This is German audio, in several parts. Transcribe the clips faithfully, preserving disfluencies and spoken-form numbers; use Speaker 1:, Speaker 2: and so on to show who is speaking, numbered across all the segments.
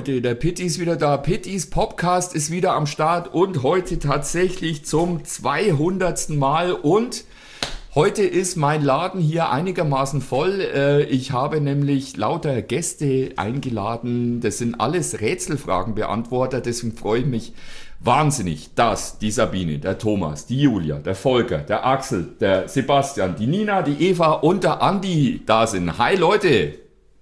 Speaker 1: Leute, der Pitti ist wieder da. Pittis Podcast ist wieder am Start und heute tatsächlich zum zweihundertsten Mal. Und heute ist mein Laden hier einigermaßen voll. Ich habe nämlich lauter Gäste eingeladen. Das sind alles Rätselfragenbeantworter. Deswegen freue ich mich wahnsinnig, dass die Sabine, der Thomas, die Julia, der Volker, der Axel, der Sebastian, die Nina, die Eva und der Andi da sind. Hi Leute!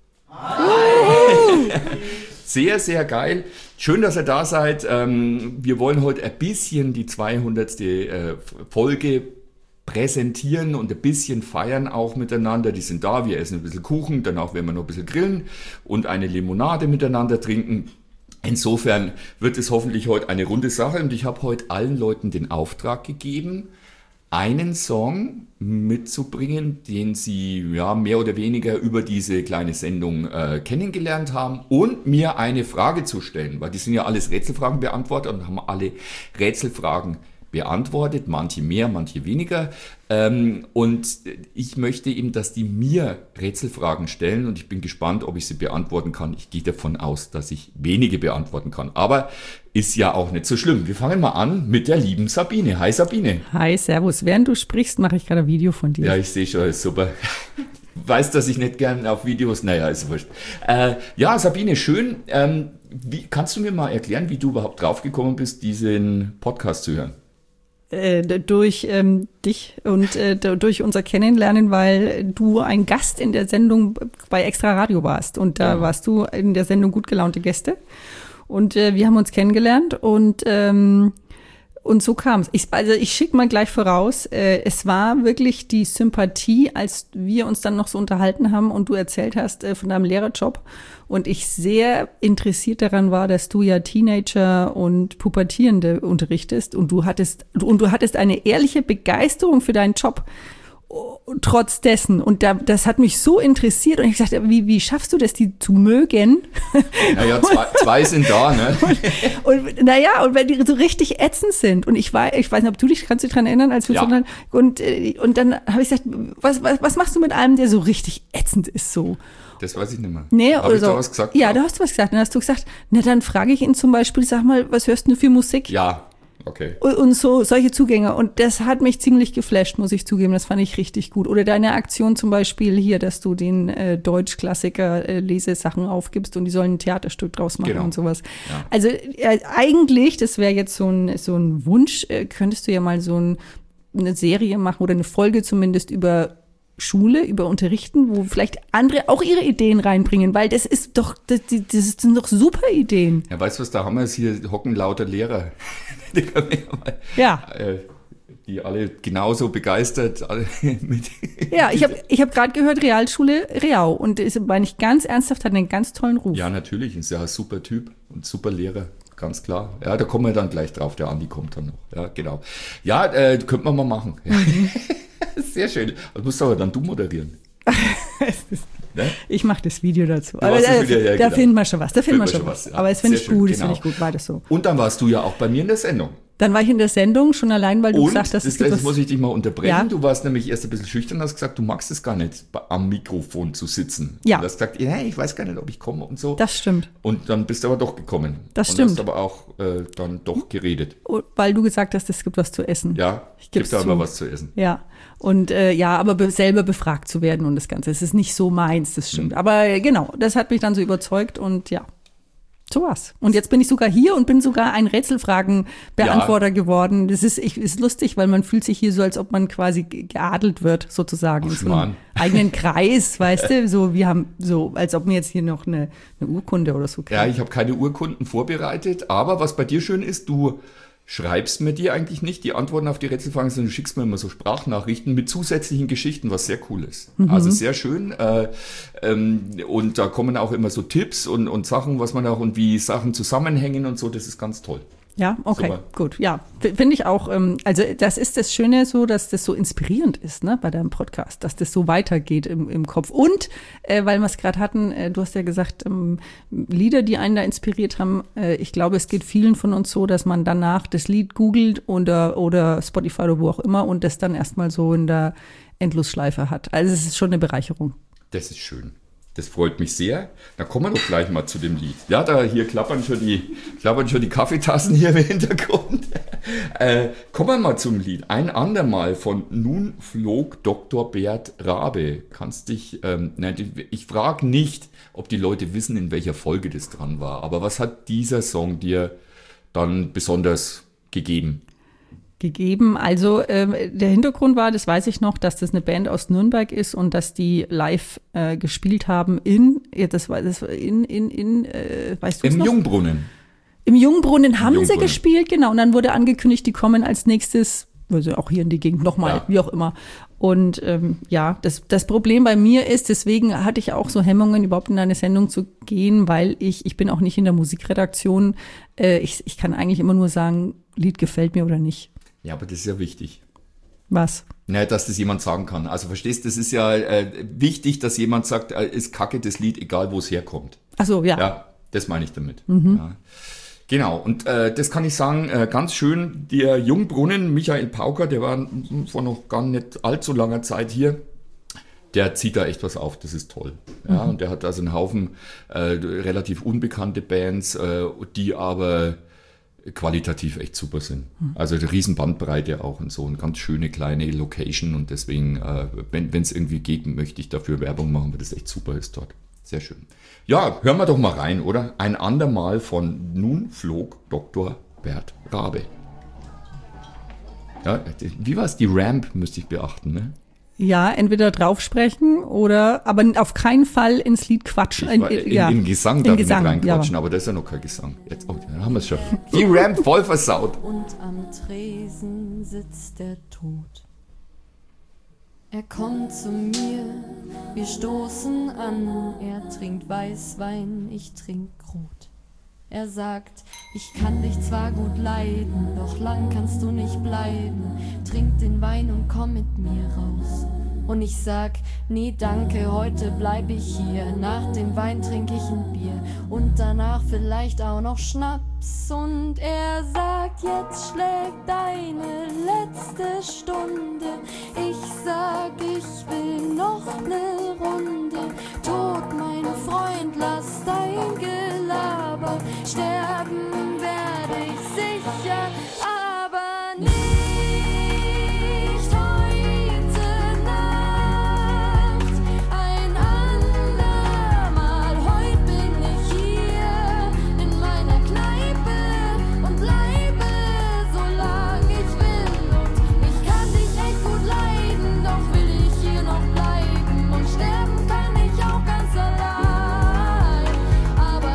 Speaker 1: Hi! Sehr, sehr geil. Schön, dass ihr da seid. Wir wollen heute ein bisschen die zweihundertste Folge präsentieren und ein bisschen feiern auch miteinander. Die sind da, wir essen ein bisschen Kuchen, danach werden wir noch ein bisschen grillen und eine Limonade miteinander trinken. Insofern wird es hoffentlich heute eine runde Sache und ich habe heute allen Leuten den Auftrag gegeben, einen Song mitzubringen, den sie ja mehr oder weniger über diese kleine Sendung äh, kennengelernt haben und mir eine Frage zu stellen, weil die sind ja alles Rätselfragenbeantworter und haben alle Rätselfragen beantwortet, manche mehr, manche weniger. Ähm, und ich möchte eben, dass die mir Rätselfragen stellen und ich bin gespannt, ob ich sie beantworten kann. Ich gehe davon aus, dass ich wenige beantworten kann. Aber ist ja auch nicht so schlimm. Wir fangen mal an mit der lieben Sabine. Hi Sabine.
Speaker 2: Hi, servus. Während du sprichst, mache ich gerade ein Video von dir.
Speaker 1: Ja, ich sehe schon, ist super. Weißt, dass ich nicht gern auf Videos, naja, ist wurscht. Äh, ja, Sabine, schön. Ähm, wie, kannst du mir mal erklären, wie du überhaupt draufgekommen bist, diesen Podcast zu hören?
Speaker 2: Äh, durch ähm, dich und äh, durch unser Kennenlernen, weil du ein Gast in der Sendung bei Extra Radio warst. Und da ja. warst du in der Sendung gut gelaunte Gäste. Und äh, wir haben uns kennengelernt und ähm, und so kam es. Ich, also ich schicke mal gleich voraus, äh, es war wirklich die Sympathie, als wir uns dann noch so unterhalten haben und du erzählt hast äh, von deinem Lehrerjob und ich sehr interessiert daran war, dass du ja Teenager und Pubertierende unterrichtest und du hattest und du hattest eine ehrliche Begeisterung für deinen Job. Trotz dessen. Und da, das hat mich so interessiert. Und ich dachte, wie, wie schaffst du das, die zu mögen?
Speaker 1: Naja, zwei, zwei sind da, ne?
Speaker 2: Und, und naja, und wenn die so richtig ätzend sind. Und ich weiß, ich weiß nicht, ob du dich, kannst du dich dran erinnern, als wir
Speaker 1: ja.
Speaker 2: so dran, und, und dann habe ich gesagt, was, was, was machst du mit einem, der so richtig ätzend ist, so?
Speaker 1: Das weiß ich nicht mehr.
Speaker 2: Nee,
Speaker 1: Habe ich
Speaker 2: so.
Speaker 1: da was gesagt?
Speaker 2: Ja, da hast du was gesagt. Dann hast du gesagt, na, dann frage ich ihn zum Beispiel, sag mal, was hörst du für Musik?
Speaker 1: Ja. Okay.
Speaker 2: Und so solche Zugänge. Und das hat mich ziemlich geflasht, muss ich zugeben. Das fand ich richtig gut. Oder deine Aktion zum Beispiel hier, dass du den äh, Deutschklassiker äh, Lesesachen aufgibst und die sollen ein Theaterstück draus machen genau. und sowas. Ja. Also äh, eigentlich, das wäre jetzt so ein, so ein Wunsch, äh, könntest du ja mal so ein, eine Serie machen oder eine Folge zumindest über Schule, über Unterrichten, wo vielleicht andere auch ihre Ideen reinbringen, weil das ist doch, das, das sind doch super Ideen.
Speaker 1: Ja, weißt du was, da haben wir es hier, hocken lauter Lehrer. Die können wir ja mal,
Speaker 2: ja.
Speaker 1: Äh, die alle genauso begeistert alle mit.
Speaker 2: Ja, ich habe ich hab gerade gehört, Realschule Reau und ist, meine ich ganz ernsthaft, hat einen ganz tollen Ruf.
Speaker 1: Ja, natürlich, ist ja ein super Typ und super Lehrer. Ganz klar. Ja, da kommen wir dann gleich drauf. Der Andi kommt dann noch. Ja, genau. Ja, äh, könnte man mal machen. Mhm. Sehr schön. Das musst aber dann du moderieren.
Speaker 2: Ne? Ich mache das Video dazu.
Speaker 1: Du
Speaker 2: aber da,
Speaker 1: Video, ja,
Speaker 2: da
Speaker 1: genau.
Speaker 2: finden wir schon was. Da finden wir schon was.
Speaker 1: was. Ja.
Speaker 2: Aber das finde ich gut. Das
Speaker 1: genau.
Speaker 2: finde ich gut. War das so.
Speaker 1: Und dann warst du ja auch bei mir in der Sendung.
Speaker 2: Dann war ich in der Sendung, schon allein, weil du
Speaker 1: und
Speaker 2: gesagt hast,
Speaker 1: das,
Speaker 2: es gibt
Speaker 1: das
Speaker 2: was.
Speaker 1: muss ich dich mal unterbrechen.
Speaker 2: Ja?
Speaker 1: Du warst nämlich erst ein bisschen schüchtern, hast gesagt, du magst es gar nicht, am Mikrofon zu sitzen.
Speaker 2: Ja.
Speaker 1: Du hast gesagt, ja, ich weiß gar nicht, ob ich komme und so.
Speaker 2: Das stimmt.
Speaker 1: Und dann bist du aber doch gekommen.
Speaker 2: Das
Speaker 1: und
Speaker 2: stimmt.
Speaker 1: hast aber auch äh, dann doch geredet.
Speaker 2: Weil du gesagt hast, es gibt was zu essen.
Speaker 1: Ja,
Speaker 2: ich
Speaker 1: gibt da immer was zu essen.
Speaker 2: Ja. Und äh, ja, aber be- selber befragt zu werden und das Ganze. Es ist nicht so meins, das stimmt. Mhm. Aber äh, genau, das hat mich dann so überzeugt und ja. So was. Und jetzt bin ich sogar hier und bin sogar ein Rätselfragenbeantworter ja. geworden. Das ist, ich, ist lustig, weil man fühlt sich hier so, als ob man quasi geadelt wird, sozusagen.
Speaker 1: Ach,
Speaker 2: in so einem eigenen Kreis, weißt du? So, wir haben so, als ob mir jetzt hier noch eine, eine Urkunde oder so kriegen.
Speaker 1: Ja, ich habe keine Urkunden vorbereitet, aber was bei dir schön ist, du schreibst mir die eigentlich nicht, die Antworten auf die Rätselfragen, sondern du schickst mir immer so Sprachnachrichten mit zusätzlichen Geschichten, was sehr cool ist. Mhm. Also sehr schön. Äh, ähm, und da kommen auch immer so Tipps und, und Sachen, was man auch und wie Sachen zusammenhängen und so, das ist ganz toll.
Speaker 2: Ja, okay, super. Gut. Ja, finde ich auch, ähm, also das ist das Schöne so, dass das so inspirierend ist, ne, bei deinem Podcast, dass das so weitergeht im, im Kopf. Und, äh, weil wir es gerade hatten, äh, du hast ja gesagt, ähm, Lieder, die einen da inspiriert haben, äh, ich glaube, es geht vielen von uns so, dass man danach das Lied googelt oder, oder Spotify oder wo auch immer und das dann erstmal so in der Endlosschleife hat. Also es ist schon eine Bereicherung.
Speaker 1: Das ist schön. Das freut mich sehr. Dann kommen wir doch gleich mal zu dem Lied. Ja, da hier klappern schon die, klappern schon die Kaffeetassen hier im Hintergrund. Äh, kommen wir mal zum Lied. Ein andermal von Nun flog Doktor Bert Rabe. Kannst dich, ähm, nein, ich frage nicht, ob die Leute wissen, in welcher Folge das dran war. Aber was hat dieser Song dir dann besonders gegeben?
Speaker 2: gegeben. Also ähm, der Hintergrund war, das weiß ich noch, dass das eine Band aus Nürnberg ist und dass die live äh, gespielt haben in, ja, das war das war in, in, in äh, weißt du
Speaker 1: Im
Speaker 2: noch?
Speaker 1: Jungbrunnen.
Speaker 2: Im Jungbrunnen haben
Speaker 1: Im
Speaker 2: sie
Speaker 1: Jungbrunnen.
Speaker 2: gespielt, genau. Und dann wurde angekündigt, die kommen als nächstes, also auch hier in die Gegend nochmal,
Speaker 1: Ja.
Speaker 2: wie auch immer. Und ähm, ja, das, das Problem bei mir ist, deswegen hatte ich auch so Hemmungen, überhaupt in eine Sendung zu gehen, weil ich, ich bin auch nicht in der Musikredaktion. Äh, ich, ich kann eigentlich immer nur sagen, Lied gefällt mir oder nicht.
Speaker 1: Ja, aber das ist ja wichtig.
Speaker 2: Was?
Speaker 1: Naja, dass das jemand sagen kann. Also verstehst, das ist ja äh, wichtig, dass jemand sagt, äh, ist kacke das Lied, egal wo es herkommt.
Speaker 2: Ach so, ja.
Speaker 1: Ja, das meine ich damit.
Speaker 2: Mhm.
Speaker 1: Ja. Genau, und äh, das kann ich sagen, äh, ganz schön, der Jungbrunnen, Michael Pauker, der war vor noch gar nicht allzu langer Zeit hier, der zieht da echt was auf, das ist toll. Ja,
Speaker 2: Mhm.
Speaker 1: und der hat also einen Haufen äh, relativ unbekannte Bands, äh, die aber qualitativ echt super sind. Also eine riesen Bandbreite auch und so, eine ganz schöne kleine Location und deswegen, äh, wenn es irgendwie geht, möchte ich dafür Werbung machen, weil das echt super ist dort. Sehr schön. Ja, hören wir doch mal rein, oder? Ein andermal von Nun flog Doktor Bert Rabe. Ja, wie war es? Die Ramp müsste ich beachten, ne?
Speaker 2: Ja, entweder drauf sprechen oder, aber auf keinen Fall ins Lied quatschen.
Speaker 1: Ich war, in,
Speaker 2: ja.
Speaker 1: in Gesang
Speaker 2: In
Speaker 1: darf
Speaker 2: Gesang,
Speaker 1: ich nicht reinquatschen,
Speaker 2: ja.
Speaker 1: aber das ist ja noch kein Gesang. Jetzt, oh, dann haben wir es schon. Die Ramp voll versaut.
Speaker 3: Und am Tresen sitzt der Tod. Er kommt zu mir, wir stoßen an. Er trinkt Weißwein, ich trink Rot. Er sagt, ich kann dich zwar gut leiden, doch lang kannst du nicht bleiben. Trink den Wein und komm mit mir raus. Und ich sag, nee danke, heute bleib ich hier. Nach dem Wein trink ich ein Bier und danach vielleicht auch noch Schnaps. Und er sagt, jetzt schlägt deine letzte Stunde. Ich sag, ich will noch ne Runde. Tod, mein Freund, lass dein Gelaber. Sterben werde ich sicher, aber nicht heute Nacht. Ein andermal, heute bin ich hier in meiner Kneipe und bleibe, solange ich will. Und ich kann dich echt gut leiden, doch will ich hier noch bleiben. Und sterben kann ich auch ganz allein, aber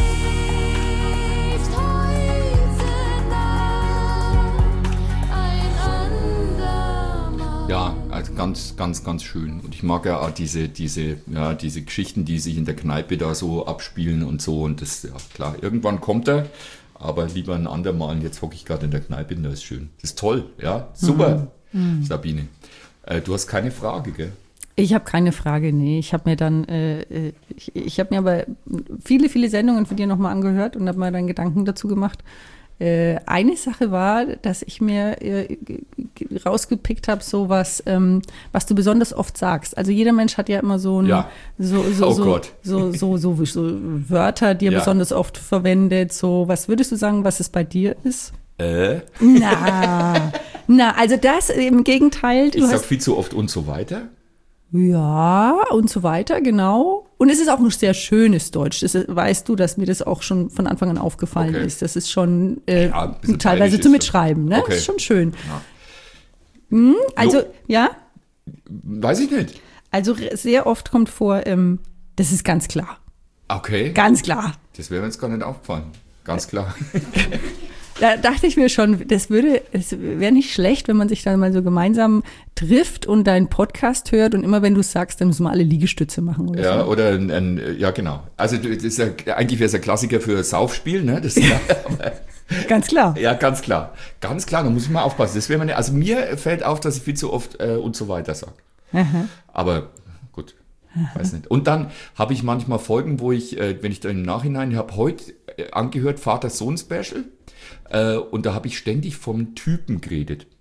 Speaker 3: nicht heute Nacht. Ein andermal.
Speaker 1: Ja, also ganz, ganz, ganz schön. Und ich mag ja auch diese, diese, ja, diese Geschichten, die sich in der Kneipe da so abspielen und so. Und das, ja klar, irgendwann kommt er, aber lieber ein andermal. Und jetzt hocke ich gerade in der Kneipe und das ist schön. Das ist toll, ja, super, Sabine. Äh, du hast keine Frage, gell?
Speaker 2: Ich habe keine Frage, nee. Ich habe mir dann, äh, äh, ich, ich habe mir aber viele, viele Sendungen von dir nochmal angehört und habe mir dann Gedanken dazu gemacht. Äh, eine Sache war, dass ich mir äh, g- g- rausgepickt habe, so was, ähm, was du besonders oft sagst. Also jeder Mensch hat ja immer so ein,
Speaker 1: Ja.
Speaker 2: so, so,
Speaker 1: Oh
Speaker 2: so,
Speaker 1: Gott.
Speaker 2: so, so, so, so, so Wörter, die er
Speaker 1: Ja.
Speaker 2: besonders oft verwendet. So, was würdest du sagen, was es bei dir ist?
Speaker 1: Äh?
Speaker 2: Na, na, also das im Gegenteil. Du
Speaker 1: Ich sag
Speaker 2: hast
Speaker 1: viel zu oft und so weiter.
Speaker 2: Ja, und so weiter, genau. Und es ist auch ein sehr schönes Deutsch. Das ist, weißt du, dass mir das auch schon von Anfang an aufgefallen
Speaker 1: Okay.
Speaker 2: ist. Das ist schon äh,
Speaker 1: Ja, ein bisschen
Speaker 2: teilweise
Speaker 1: bayerisch
Speaker 2: zu
Speaker 1: ist
Speaker 2: Mitschreiben, ne?
Speaker 1: Okay.
Speaker 2: Das ist schon schön.
Speaker 1: Ja.
Speaker 2: Hm, also,
Speaker 1: Jo.
Speaker 2: ja,
Speaker 1: Weiß ich nicht.
Speaker 2: also re- sehr oft kommt vor, ähm, das ist ganz klar.
Speaker 1: Okay.
Speaker 2: Ganz klar.
Speaker 1: Das wäre mir jetzt gar nicht aufgefallen. Ganz klar.
Speaker 2: Da dachte ich mir schon, das würde, es wäre nicht schlecht, wenn man sich dann mal so gemeinsam trifft und deinen Podcast hört und immer wenn du sagst, dann müssen wir alle Liegestütze machen oder
Speaker 1: Ja,
Speaker 2: so.
Speaker 1: oder ein, ein, ja, genau. Also das ist ja, eigentlich wäre es ein Klassiker für Saufspiel, ne? Das ist ja,
Speaker 2: Ganz klar.
Speaker 1: ja, ganz klar. Ganz klar, da muss ich mal aufpassen. Das wäre meine, also mir fällt auf, dass ich viel zu oft äh, und so weiter sage.
Speaker 2: Aha.
Speaker 1: Aber gut, weiß nicht. Und dann habe ich manchmal Folgen, wo ich, äh, wenn ich dann im Nachhinein, ich habe heute äh, angehört, Vater-Sohn-Special, äh, und da habe ich ständig vom Typen geredet.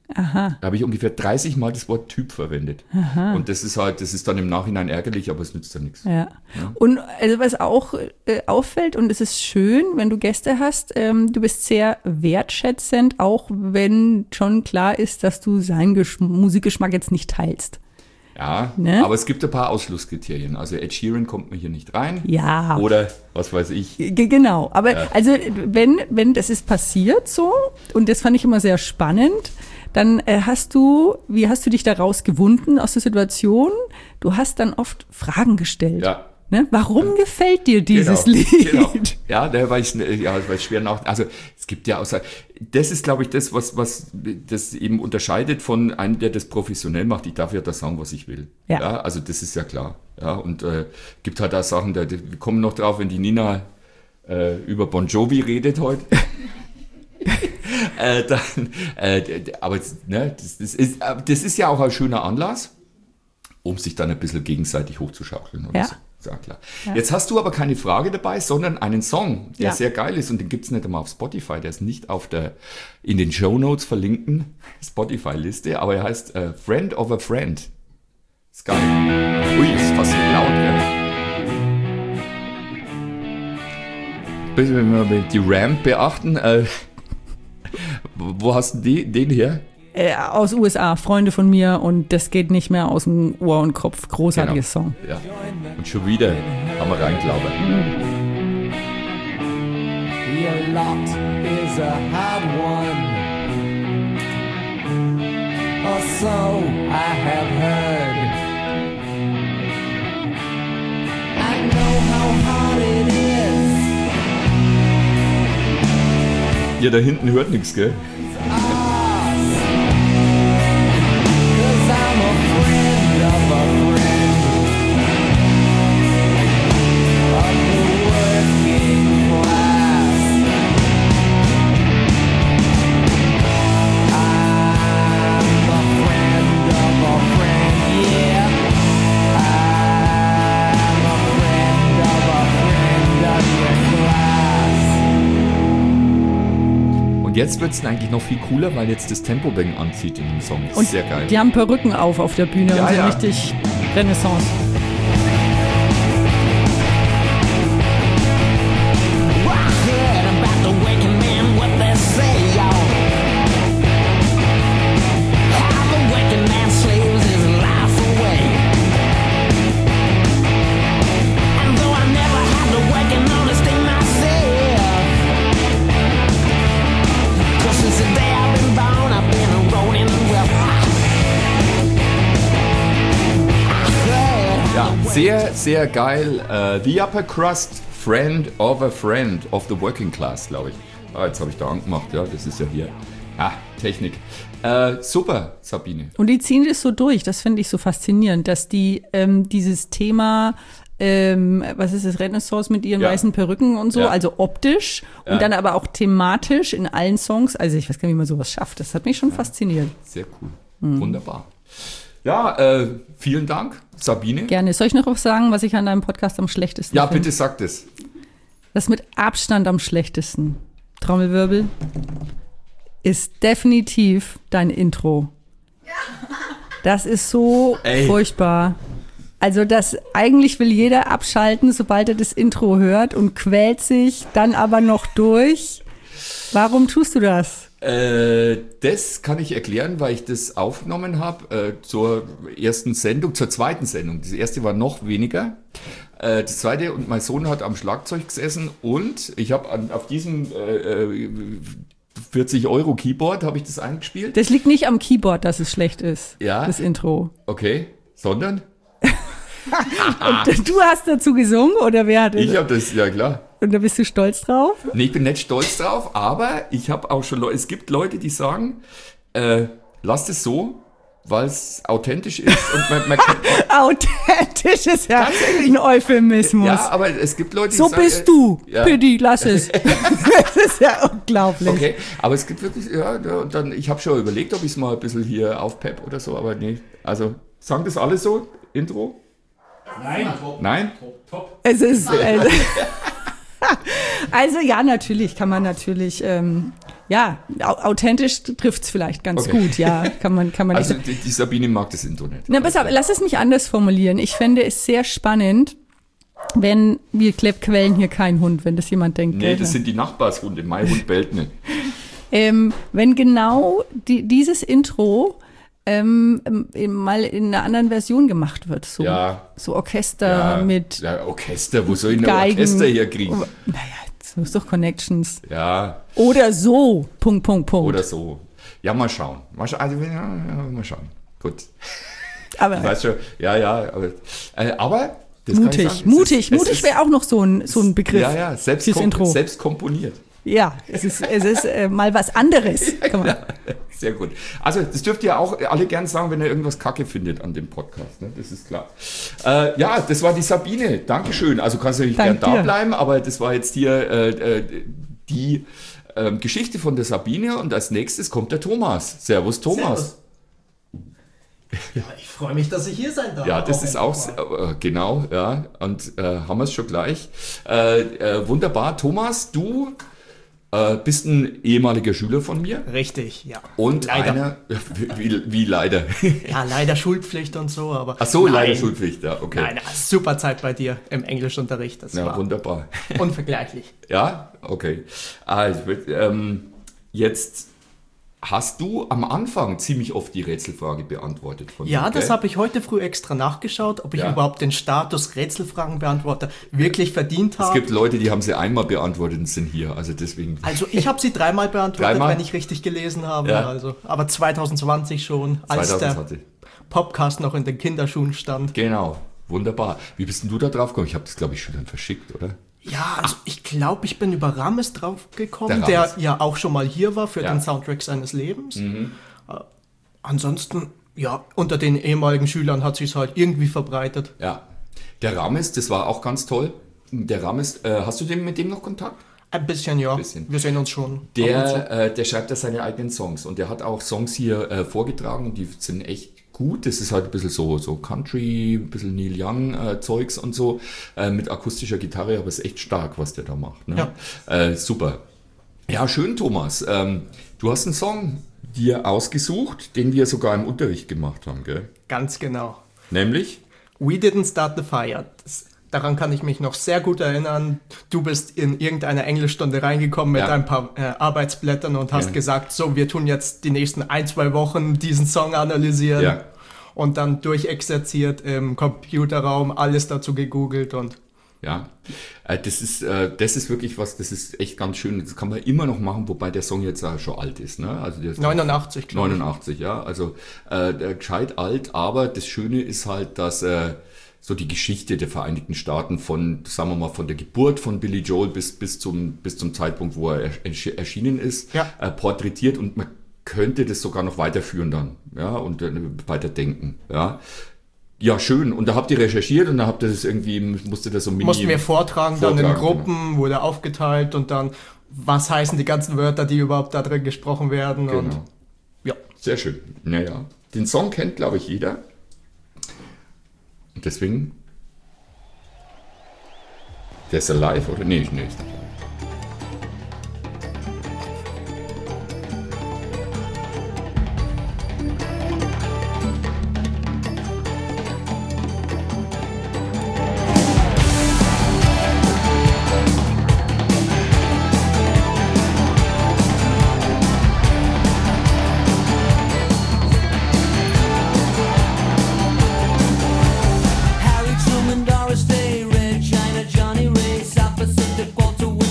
Speaker 2: Aha.
Speaker 1: Da habe ich ungefähr dreißig Mal das Wort Typ verwendet.
Speaker 2: Aha.
Speaker 1: Und das ist halt, das ist dann im Nachhinein ärgerlich, aber es nützt ja nichts.
Speaker 2: Ja.
Speaker 1: Ja.
Speaker 2: Und also was auch äh, auffällt, und es ist schön, wenn du Gäste hast, ähm, du bist sehr wertschätzend, auch wenn schon klar ist, dass du seinen Gesch- Musikgeschmack jetzt nicht teilst.
Speaker 1: Ja,
Speaker 2: Ne?
Speaker 1: aber es gibt ein paar Ausschlusskriterien. Also Ed Sheeran kommt mir hier nicht rein.
Speaker 2: Ja.
Speaker 1: Oder was weiß ich.
Speaker 2: G- Genau, aber
Speaker 1: Ja.
Speaker 2: also wenn, wenn das ist passiert so, und das fand ich immer sehr spannend, dann äh, hast du, wie hast du dich daraus gewunden aus der Situation? Du hast dann oft Fragen gestellt.
Speaker 1: Ja.
Speaker 2: Ne? Warum gefällt dir dieses
Speaker 1: Genau,
Speaker 2: Lied?
Speaker 1: Genau. Ja, ne, weil ich, ja, weil es schwer nach. Also es gibt ja außer. Das ist, glaube ich, das, was, was das eben unterscheidet von einem, der das professionell macht. Ich darf ja das sagen, was ich will.
Speaker 2: Ja.
Speaker 1: Also das ist ja klar. Ja, und äh, gibt halt auch Sachen, da, wir kommen noch drauf, wenn die Nina äh, über Bon Jovi redet heute. äh, dann, äh, aber ne, das, das, ist, das ist ja auch ein schöner Anlass, um sich dann ein bisschen gegenseitig hochzuschaukeln. Oder
Speaker 2: Ja.
Speaker 1: so. Ja, klar.
Speaker 2: Ja.
Speaker 1: Jetzt hast du aber keine Frage dabei, sondern einen Song, der
Speaker 2: Ja.
Speaker 1: sehr geil ist und den gibt es nicht einmal auf Spotify, der ist nicht auf der in den Shownotes verlinkten Spotify-Liste, aber er heißt äh, Friend of a Friend. Ist geil. Ui, ist fast laut, gell? Bitte, wenn wir die Ramp beachten, äh, wo hast du die, den her?
Speaker 2: Äh, aus U S A, Freunde von mir, und das geht nicht mehr aus dem Ohr und Kopf. Großartiges Song.
Speaker 1: Ja. Und schon wieder haben wir reingelabert.
Speaker 4: Your lot is a hard one, or so I have heard. I know how hard it is.
Speaker 1: Ihr da hinten hört nichts, gell?
Speaker 4: Cause I'm a friend of a friend of the working class. I'm a friend of a friend, yeah. I'm a friend of a friend of your class.
Speaker 1: Und jetzt wird es eigentlich noch viel cooler, weil jetzt das Tempo-Bang anzieht in dem Song. Das
Speaker 2: Und
Speaker 1: ist sehr geil.
Speaker 2: die haben Perücken auf auf der Bühne
Speaker 1: Ja,
Speaker 2: und sind
Speaker 1: ja.
Speaker 2: richtig Renaissance.
Speaker 4: I heard about the working man, what they say, y'all. How the working man slaves his life away. And though I never had to work in honesty myself, 'cause since the day I've been born, I've been a rolling well. I heard
Speaker 1: Ja, sehr, sehr geil. Äh, The Upper Crust, Friend of a Friend of the Working Class, glaube ich. Ah, jetzt habe ich da angemacht, ja, das ist ja hier. Ah, Technik. Äh, super, Sabine.
Speaker 2: Und die ziehen das so durch, das finde ich so faszinierend, dass die ähm, dieses Thema, ähm, was ist das, Renaissance mit ihren
Speaker 1: Ja.
Speaker 2: weißen Perücken und so,
Speaker 1: Ja.
Speaker 2: also optisch
Speaker 1: Ja.
Speaker 2: und dann aber auch thematisch in allen Songs, also ich weiß gar nicht, wie man sowas schafft, das hat mich schon fasziniert.
Speaker 1: Sehr cool. Wunderbar. Ja, äh, vielen Dank, Sabine.
Speaker 2: Gerne. Soll ich noch was sagen, was ich an deinem Podcast am schlechtesten
Speaker 1: Ja,
Speaker 2: finde?
Speaker 1: bitte sag das.
Speaker 2: Das mit Abstand am schlechtesten, Trommelwirbel, ist definitiv dein Intro. Das ist so
Speaker 1: Ey.
Speaker 2: furchtbar. Also das eigentlich will jeder abschalten, sobald er das Intro hört und quält sich dann aber noch durch. Warum tust du das?
Speaker 1: Äh, das kann ich erklären, weil ich das aufgenommen habe äh, zur ersten Sendung, zur zweiten Sendung. Das erste war noch weniger. Äh, das zweite, und mein Sohn hat am Schlagzeug gesessen und ich habe auf diesem äh, vierzig Euro Keyboard habe ich das eingespielt.
Speaker 2: Das liegt nicht am Keyboard, dass es schlecht ist,
Speaker 1: Ja.
Speaker 2: das Intro.
Speaker 1: Okay, sondern
Speaker 2: Und du hast dazu gesungen oder wer hat
Speaker 1: ich
Speaker 2: es?
Speaker 1: habe das, ja klar.
Speaker 2: Und da bist du stolz drauf?
Speaker 1: Nee, ich bin nicht stolz drauf, aber ich habe auch schon Leute, es gibt Leute, die sagen, äh, lasst es so, weil es authentisch ist und man, man kann,
Speaker 2: Authentisch ist ja
Speaker 1: Tatsächlich.
Speaker 2: ein Euphemismus.
Speaker 1: ja, aber es gibt Leute, die
Speaker 2: So
Speaker 1: sagen,
Speaker 2: bist
Speaker 1: äh,
Speaker 2: du,
Speaker 1: ja.
Speaker 2: Pitti, lass es. Das ist ja unglaublich.
Speaker 1: Okay, aber es gibt wirklich, ja, ja, und dann, ich habe schon überlegt, ob ich es mal ein bisschen hier aufpepp oder so, aber nee, also, sagen das alle so, Intro?
Speaker 5: Nein.
Speaker 1: Nein?
Speaker 2: Es ist, also, also ja, natürlich kann man natürlich ähm, Ja, au- authentisch trifft es vielleicht ganz
Speaker 1: Okay.
Speaker 2: gut, ja, kann man, kann man
Speaker 1: Also
Speaker 2: nicht.
Speaker 1: die, die Sabine mag das Internet.
Speaker 2: Na, pass auf, lass es mich anders formulieren. Ich fände es sehr spannend, wenn wir Klepp quälen hier keinen Hund, wenn das jemand denkt.
Speaker 1: Nee,
Speaker 2: gell?
Speaker 1: das sind die Nachbarshunde. Mein Hund bellt nicht.
Speaker 2: Ähm, wenn genau die, dieses Intro ähm, ähm, mal in einer anderen Version gemacht wird, so,
Speaker 1: Ja.
Speaker 2: so Orchester
Speaker 1: Ja,
Speaker 2: mit
Speaker 1: ja, Orchester, wo soll ich ein
Speaker 2: Geigen.
Speaker 1: Orchester hier kriegen?
Speaker 2: Naja, das ist doch Connections.
Speaker 1: Ja,
Speaker 2: Oder so, Punkt, Punkt, Punkt.
Speaker 1: oder so. Ja, mal schauen. Mal, scha also, ja, ja, mal schauen. Gut.
Speaker 2: Aber
Speaker 1: Ich weiß schon, ja, ja, aber, äh, aber das kann ich
Speaker 2: mutig,
Speaker 1: sagen, es
Speaker 2: mutig,
Speaker 1: ist, es
Speaker 2: mutig
Speaker 1: ist-
Speaker 2: wäre auch noch so ein, so ein Begriff.
Speaker 1: Ja, ja, selbst,
Speaker 2: fürs
Speaker 1: kom
Speaker 2: Intro.
Speaker 1: selbst komponiert.
Speaker 2: Ja, es ist, es ist äh, mal was anderes. Kann man.
Speaker 1: Sehr gut. Also, das dürft ihr auch alle gern sagen, wenn ihr irgendwas Kacke findet an dem Podcast. Ne? Das ist klar. Äh, ja, das war die Sabine. Dankeschön. Also kannst du natürlich
Speaker 2: Dank
Speaker 1: gern da
Speaker 2: dir.
Speaker 1: bleiben, aber das war jetzt hier äh, äh, die ähm, Geschichte von der Sabine und als nächstes kommt der Thomas. Servus, Thomas.
Speaker 5: Servus. Ja, ich freue mich, dass ich hier sein darf.
Speaker 1: Ja, das ist auch,
Speaker 5: endlich mal.
Speaker 1: äh, genau, ja, und äh, haben wir es schon gleich. Äh, äh, wunderbar. Thomas, du äh, bist ein ehemaliger Schüler von mir
Speaker 5: Richtig, ja.
Speaker 1: und
Speaker 5: leider.
Speaker 1: einer, wie, wie leider?
Speaker 5: Ja, leider Schulpflicht und so, aber.
Speaker 1: Ach so,
Speaker 5: Nein.
Speaker 1: leider Schulpflicht, ja, okay.
Speaker 5: Nein, super Zeit bei dir im Englischunterricht. Das
Speaker 1: Ja,
Speaker 5: war
Speaker 1: wunderbar.
Speaker 5: unvergleichlich.
Speaker 1: Ja, okay. Also, ähm, jetzt hast du am Anfang ziemlich oft die Rätselfrage beantwortet von
Speaker 5: Ja,
Speaker 1: mir,
Speaker 5: das
Speaker 1: gell?
Speaker 5: habe ich heute früh extra nachgeschaut, ob ich
Speaker 1: Ja.
Speaker 5: überhaupt den Status Rätselfragenbeantworter wirklich verdient
Speaker 1: Es
Speaker 5: habe.
Speaker 1: gibt Leute, die haben sie einmal beantwortet und sind hier, also deswegen.
Speaker 5: Also ich habe sie dreimal beantwortet,
Speaker 1: Dreimal?
Speaker 5: wenn ich richtig gelesen habe.
Speaker 1: Ja.
Speaker 5: Also, aber zwanzig zwanzig schon, als der
Speaker 1: zweitausendzwanzig.
Speaker 5: Podcast noch in den Kinderschuhen stand.
Speaker 1: Genau, wunderbar. Wie bist denn du da drauf gekommen? Ich habe das, glaube ich, schon dann verschickt, oder?
Speaker 5: Ja, also ich glaube, ich bin über Rames draufgekommen,
Speaker 1: Der
Speaker 5: der,
Speaker 1: Rames.
Speaker 5: ja auch schon mal hier war für
Speaker 1: Ja.
Speaker 5: den Soundtrack seines Lebens. Äh, ansonsten, ja, unter den ehemaligen Schülern hat sich halt irgendwie verbreitet.
Speaker 1: Ja. Der Rames, das war auch ganz toll. Der Rames, äh, hast du den, mit dem noch Kontakt?
Speaker 5: Ein bisschen, ja.
Speaker 1: Bisschen.
Speaker 5: Wir sehen uns schon. ab und zu.
Speaker 1: Der, äh, der schreibt ja seine eigenen Songs und der hat auch Songs hier äh, vorgetragen und die sind echt gut. Das ist halt ein bisschen so, so Country, ein bisschen Neil Young äh, Zeugs und so äh, mit akustischer Gitarre, aber es ist echt stark, was der da macht. Ne?
Speaker 5: Ja.
Speaker 1: Äh, super. Ja, schön, Thomas. Ähm, du hast einen Song dir ausgesucht, den wir sogar im Unterricht gemacht haben, gell?
Speaker 5: Ganz genau.
Speaker 1: Nämlich?
Speaker 5: We didn't start the fire. Das, daran kann ich mich noch sehr gut erinnern. Du bist in irgendeine Englischstunde reingekommen mit
Speaker 1: Ja.
Speaker 5: ein paar äh, Arbeitsblättern und hast
Speaker 1: Ja.
Speaker 5: gesagt, so, wir tun jetzt die nächsten ein, zwei Wochen diesen Song analysieren.
Speaker 1: Ja.
Speaker 5: Und dann durchexerziert im Computerraum, alles dazu gegoogelt und
Speaker 1: Ja, äh, das ist, äh, das ist wirklich was, das ist echt ganz schön. Das kann man immer noch machen, wobei der Song jetzt auch schon alt ist. Ne? Also der ist
Speaker 5: neunundachtzig, glaube ich.
Speaker 1: neunundachtzig, ja. Also äh, der gescheit alt, aber das Schöne ist halt, dass äh, so die Geschichte der Vereinigten Staaten von, sagen wir mal, von der Geburt von Billy Joel bis, bis, zum, bis zum Zeitpunkt, wo er ersch- erschienen ist,
Speaker 5: Ja.
Speaker 1: äh, porträtiert und man könnte das sogar noch weiterführen dann, ja, und äh, weiterdenken, ja. Ja, schön. Und da habt ihr recherchiert und da habt ihr das irgendwie, musste das so mini...
Speaker 5: Mussten wir vortragen, dann in
Speaker 1: Vortragen,
Speaker 5: Gruppen, wurde aufgeteilt und dann, was heißen die ganzen Wörter, die überhaupt da drin gesprochen werden. Und
Speaker 1: Genau.
Speaker 5: ja,
Speaker 1: Sehr schön. Naja. Den Song kennt, glaube ich, jeder. Und deswegen. Der ist alive, oder? Nee, nee, ist nicht live.
Speaker 6: Harry Truman, Doris Day, Red China, Johnny Ray, South Pacific, Walter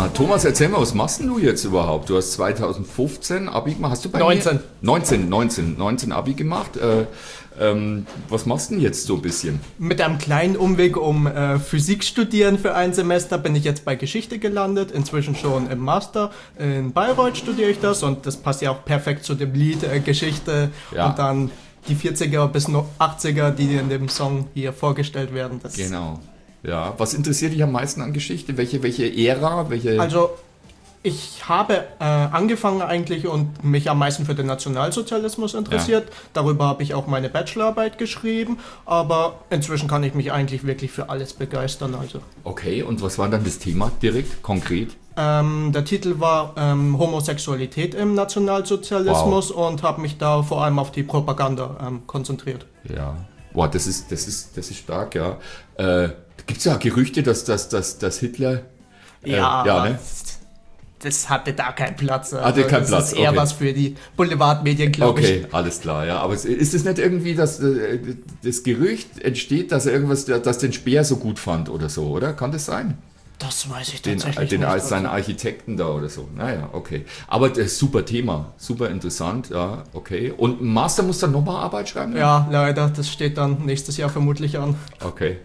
Speaker 1: Ja, Thomas, erzähl mal, was machst denn du jetzt überhaupt? Du hast zwanzig fünfzehn Abi gemacht. Hast du bei
Speaker 5: neunzehn.
Speaker 1: Mir? neunzehn, neunzehn, neunzehn Abi gemacht. Äh, ähm, was machst du denn jetzt so ein bisschen?
Speaker 5: Mit einem kleinen Umweg um äh, Physik studieren für ein Semester bin ich jetzt bei Geschichte gelandet. Inzwischen schon im Master. In Bayreuth studiere ich das und das passt ja auch perfekt zu dem Lied äh, Geschichte.
Speaker 1: Ja.
Speaker 5: Und dann die vierziger bis achtziger, die in dem Song hier vorgestellt werden. Das
Speaker 1: Genau. Ja, was interessiert dich am meisten an Geschichte? Welche, welche Ära? Welche
Speaker 5: Also, ich habe äh, angefangen eigentlich und mich am meisten für den Nationalsozialismus interessiert. Ja. Darüber habe ich auch meine Bachelorarbeit geschrieben, aber inzwischen kann ich mich eigentlich wirklich für alles begeistern. Also.
Speaker 1: Okay, und was war dann das Thema direkt, konkret?
Speaker 5: Ähm, der Titel war ähm, Homosexualität im Nationalsozialismus wow. und habe mich da vor allem auf die Propaganda ähm, konzentriert.
Speaker 1: Ja, boah, das ist, das ist, das ist stark, ja. Äh, Gibt es ja Gerüchte, dass, dass, dass, dass Hitler... Äh,
Speaker 5: ja,
Speaker 1: ja ne?
Speaker 5: das hatte da keinen Platz. Also
Speaker 1: hatte keinen
Speaker 5: das
Speaker 1: Platz,
Speaker 5: ist eher
Speaker 1: okay.
Speaker 5: was für die Boulevardmedien, glaube ich.
Speaker 1: Okay, alles klar, ja. Aber ist es nicht irgendwie, dass äh, das Gerücht entsteht, dass er irgendwas, dass den Speer so gut fand oder so, oder? Kann das sein?
Speaker 5: Das weiß ich
Speaker 1: den,
Speaker 5: tatsächlich
Speaker 1: den,
Speaker 5: nicht.
Speaker 1: Als seinen Architekten da oder so. Naja, okay. Aber das ist super Thema, super interessant, ja, okay. Und ein Master muss dann nochmal Arbeit schreiben? Ne?
Speaker 5: Ja, leider, das steht dann nächstes Jahr vermutlich an.
Speaker 1: Okay.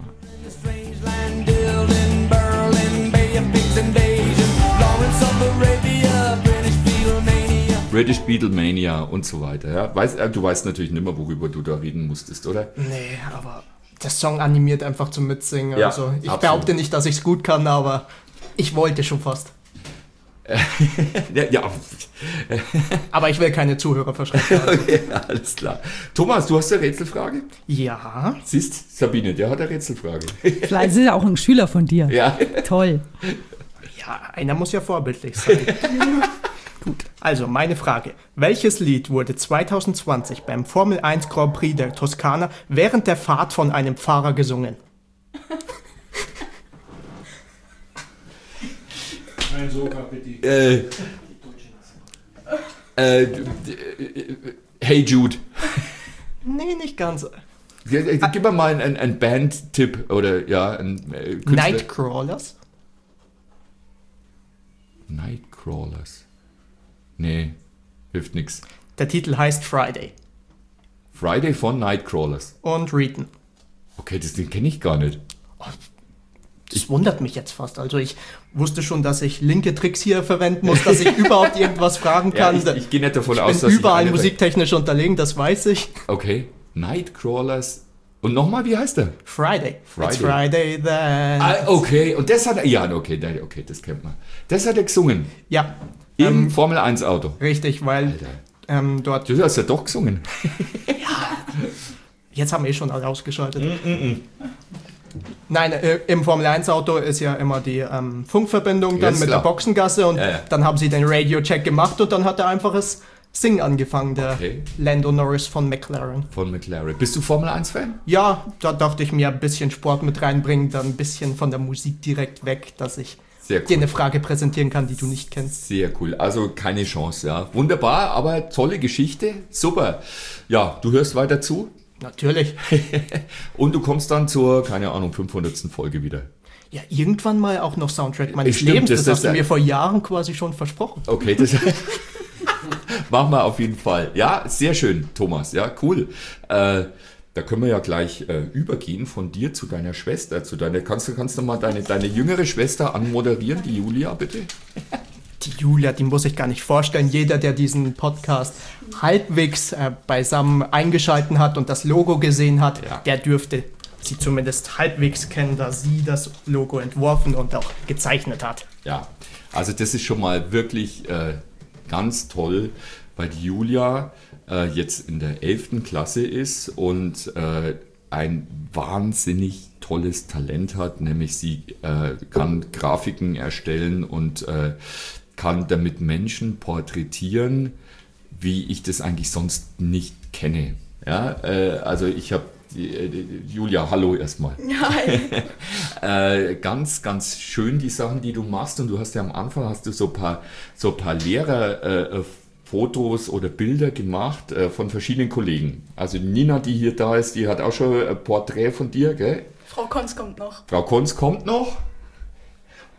Speaker 1: British Beatlemania und so weiter. Ja? Weiß, äh, du weißt natürlich nicht mehr, worüber du da reden musstest, oder?
Speaker 5: Nee, aber der Song animiert einfach zum Mitsingen.
Speaker 1: Ja,
Speaker 5: also ich
Speaker 1: absolut.
Speaker 5: behaupte nicht, dass ich es gut kann, aber ich wollte schon fast.
Speaker 1: ja, ja.
Speaker 5: Aber ich will keine Zuhörer verschrecken.
Speaker 1: Okay, alles klar. Thomas, du hast eine Rätselfrage?
Speaker 5: Ja.
Speaker 1: Siehst, Sabine, der hat eine Rätselfrage.
Speaker 2: Vielleicht ist er auch ein Schüler von dir.
Speaker 1: Ja.
Speaker 2: Toll.
Speaker 5: Ja, einer muss ja vorbildlich sein. Gut, also meine Frage. Welches Lied wurde zwanzig zwanzig beim Formel eins Grand Prix der Toskana während der Fahrt von einem Fahrer gesungen?
Speaker 6: Nein, so bitte.
Speaker 1: Äh, äh, Hey Jude.
Speaker 5: Nee, nicht ganz.
Speaker 1: Gib mir mal einen, einen Band-Tipp oder ja, ein äh, Künstler.
Speaker 5: Nightcrawlers?
Speaker 1: Nightcrawlers. Nee, hilft nix.
Speaker 5: Der Titel heißt Friday.
Speaker 1: Friday von Nightcrawlers.
Speaker 5: Und Reeton.
Speaker 1: Okay, das den kenne ich gar nicht.
Speaker 5: Das wundert mich jetzt fast. Also ich wusste schon, dass ich linke Tricks hier verwenden muss, dass ich überhaupt irgendwas fragen kann.
Speaker 1: Ja, ich, ich gehe nicht davon
Speaker 5: ich
Speaker 1: aus,
Speaker 5: bin
Speaker 1: dass
Speaker 5: überall
Speaker 1: ich
Speaker 5: musiktechnisch unterlegen, das weiß ich.
Speaker 1: Okay, Nightcrawlers. Und nochmal, wie heißt der?
Speaker 5: Friday.
Speaker 1: Friday.
Speaker 5: It's Friday then.
Speaker 1: Ah, okay, und das hat er, ja, okay, okay, das kennt man. Das hat er gesungen.
Speaker 5: Ja.
Speaker 1: Im
Speaker 5: ähm,
Speaker 1: Formel eins Auto.
Speaker 5: Richtig, weil ähm, dort...
Speaker 1: Du hast ja doch gesungen.
Speaker 5: Jetzt haben wir eh schon alle ausgeschaltet. Mm, mm, mm. Nein, äh, im Formel eins Auto ist ja immer die ähm, Funkverbindung dann
Speaker 1: Yes,
Speaker 5: mit
Speaker 1: klar.
Speaker 5: der Boxengasse und
Speaker 1: Ja, ja.
Speaker 5: dann haben sie den Radio-Check gemacht und dann hat er einfach das Singen angefangen, der
Speaker 1: Okay.
Speaker 5: Lando Norris von McLaren.
Speaker 1: Von McLaren. Bist du Formel eins Fan?
Speaker 5: Ja, da dachte ich mir ein bisschen Sport mit reinbringen, dann ein bisschen von der Musik direkt weg, dass ich
Speaker 1: Sehr
Speaker 5: dir
Speaker 1: cool.
Speaker 5: eine Frage präsentieren kann, die du nicht kennst.
Speaker 1: Sehr cool. Also keine Chance, ja. Wunderbar, aber tolle Geschichte. Super. Ja, du hörst weiter zu
Speaker 5: Natürlich.
Speaker 1: und du kommst dann zur, keine Ahnung, fünfhundertsten Folge wieder.
Speaker 5: Ja, irgendwann mal auch noch Soundtrack meines
Speaker 1: Stimmt,
Speaker 5: Lebens. Das,
Speaker 1: das
Speaker 5: hast
Speaker 1: ist
Speaker 5: du
Speaker 1: ein-
Speaker 5: mir vor Jahren quasi schon versprochen.
Speaker 1: Okay, das machen wir auf jeden Fall. Ja, sehr schön, Thomas. Ja, cool. Äh, da können wir ja gleich äh, übergehen von dir zu deiner Schwester. Zu deiner, kannst du kannst du mal deine, deine jüngere Schwester anmoderieren, die Julia, bitte?
Speaker 5: Die Julia, die muss ich gar nicht vorstellen. Jeder, der diesen Podcast halbwegs äh, beisammen eingeschalten hat und das Logo gesehen hat,
Speaker 1: Ja.
Speaker 5: der dürfte sie zumindest halbwegs kennen, da sie das Logo entworfen und auch gezeichnet hat.
Speaker 1: Ja, also das ist schon mal wirklich äh, ganz toll, weil die Julia äh, jetzt in der elften Klasse ist und äh, ein wahnsinnig tolles Talent hat, nämlich sie äh, kann Grafiken erstellen und äh, kann damit Menschen porträtieren, wie ich das eigentlich sonst nicht kenne. Ja, äh, also ich habe Julia, hallo erstmal. äh, ganz, ganz schön die Sachen, die du machst und du hast ja am Anfang hast du so ein paar, so ein paar Lehrer äh, Fotos oder Bilder gemacht äh, von verschiedenen Kollegen. Also Nina, die hier da ist, die hat auch schon ein Porträt von dir, gell?
Speaker 7: Frau Konz kommt noch.
Speaker 1: Frau Konz kommt noch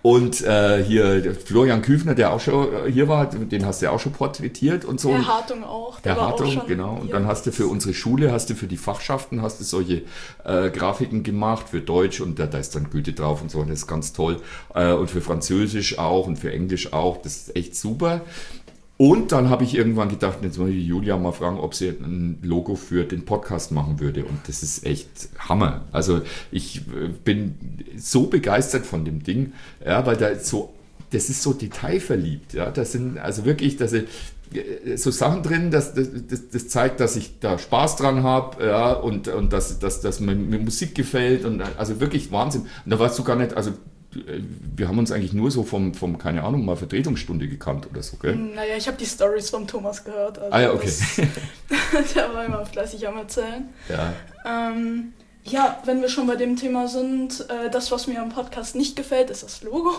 Speaker 1: Und äh, hier der Florian Küfner, der auch schon äh, hier war, den hast du ja auch schon porträtiert und so.
Speaker 7: Herr Hartung auch. Der
Speaker 1: Herr
Speaker 7: war
Speaker 1: Hartung,
Speaker 7: auch schon
Speaker 1: genau. Und
Speaker 7: hier.
Speaker 1: dann hast du für unsere Schule, hast du für die Fachschaften, hast du solche äh, Grafiken gemacht, für Deutsch und da, da ist dann Goethe drauf und so, und das ist ganz toll. Äh, und für Französisch auch und für Englisch auch, das ist echt super. Und dann habe ich irgendwann gedacht, jetzt muss ich Julia mal fragen, ob sie ein Logo für den Podcast machen würde. Und das ist echt Hammer. Also ich bin so begeistert von dem Ding, ja, weil da so, das ist so detailverliebt. Ja, das sind also wirklich, dass ich, so Sachen drin, das, das, das zeigt, dass ich da Spaß dran habe, ja, und, und dass, dass, dass mir, mir Musik gefällt. Und also wirklich Wahnsinn. Und da warst du gar nicht, also wir haben uns eigentlich nur so vom, vom, keine Ahnung, mal Vertretungsstunde gekannt oder so, gell?
Speaker 7: Naja, ich habe die Stories vom Thomas gehört. Also
Speaker 1: ah ja, okay.
Speaker 7: Das, der war immer fleißig am Erzählen.
Speaker 1: Ja.
Speaker 7: Ähm, ja, wenn wir schon bei dem Thema sind, äh, das, was mir am Podcast nicht gefällt, ist das Logo.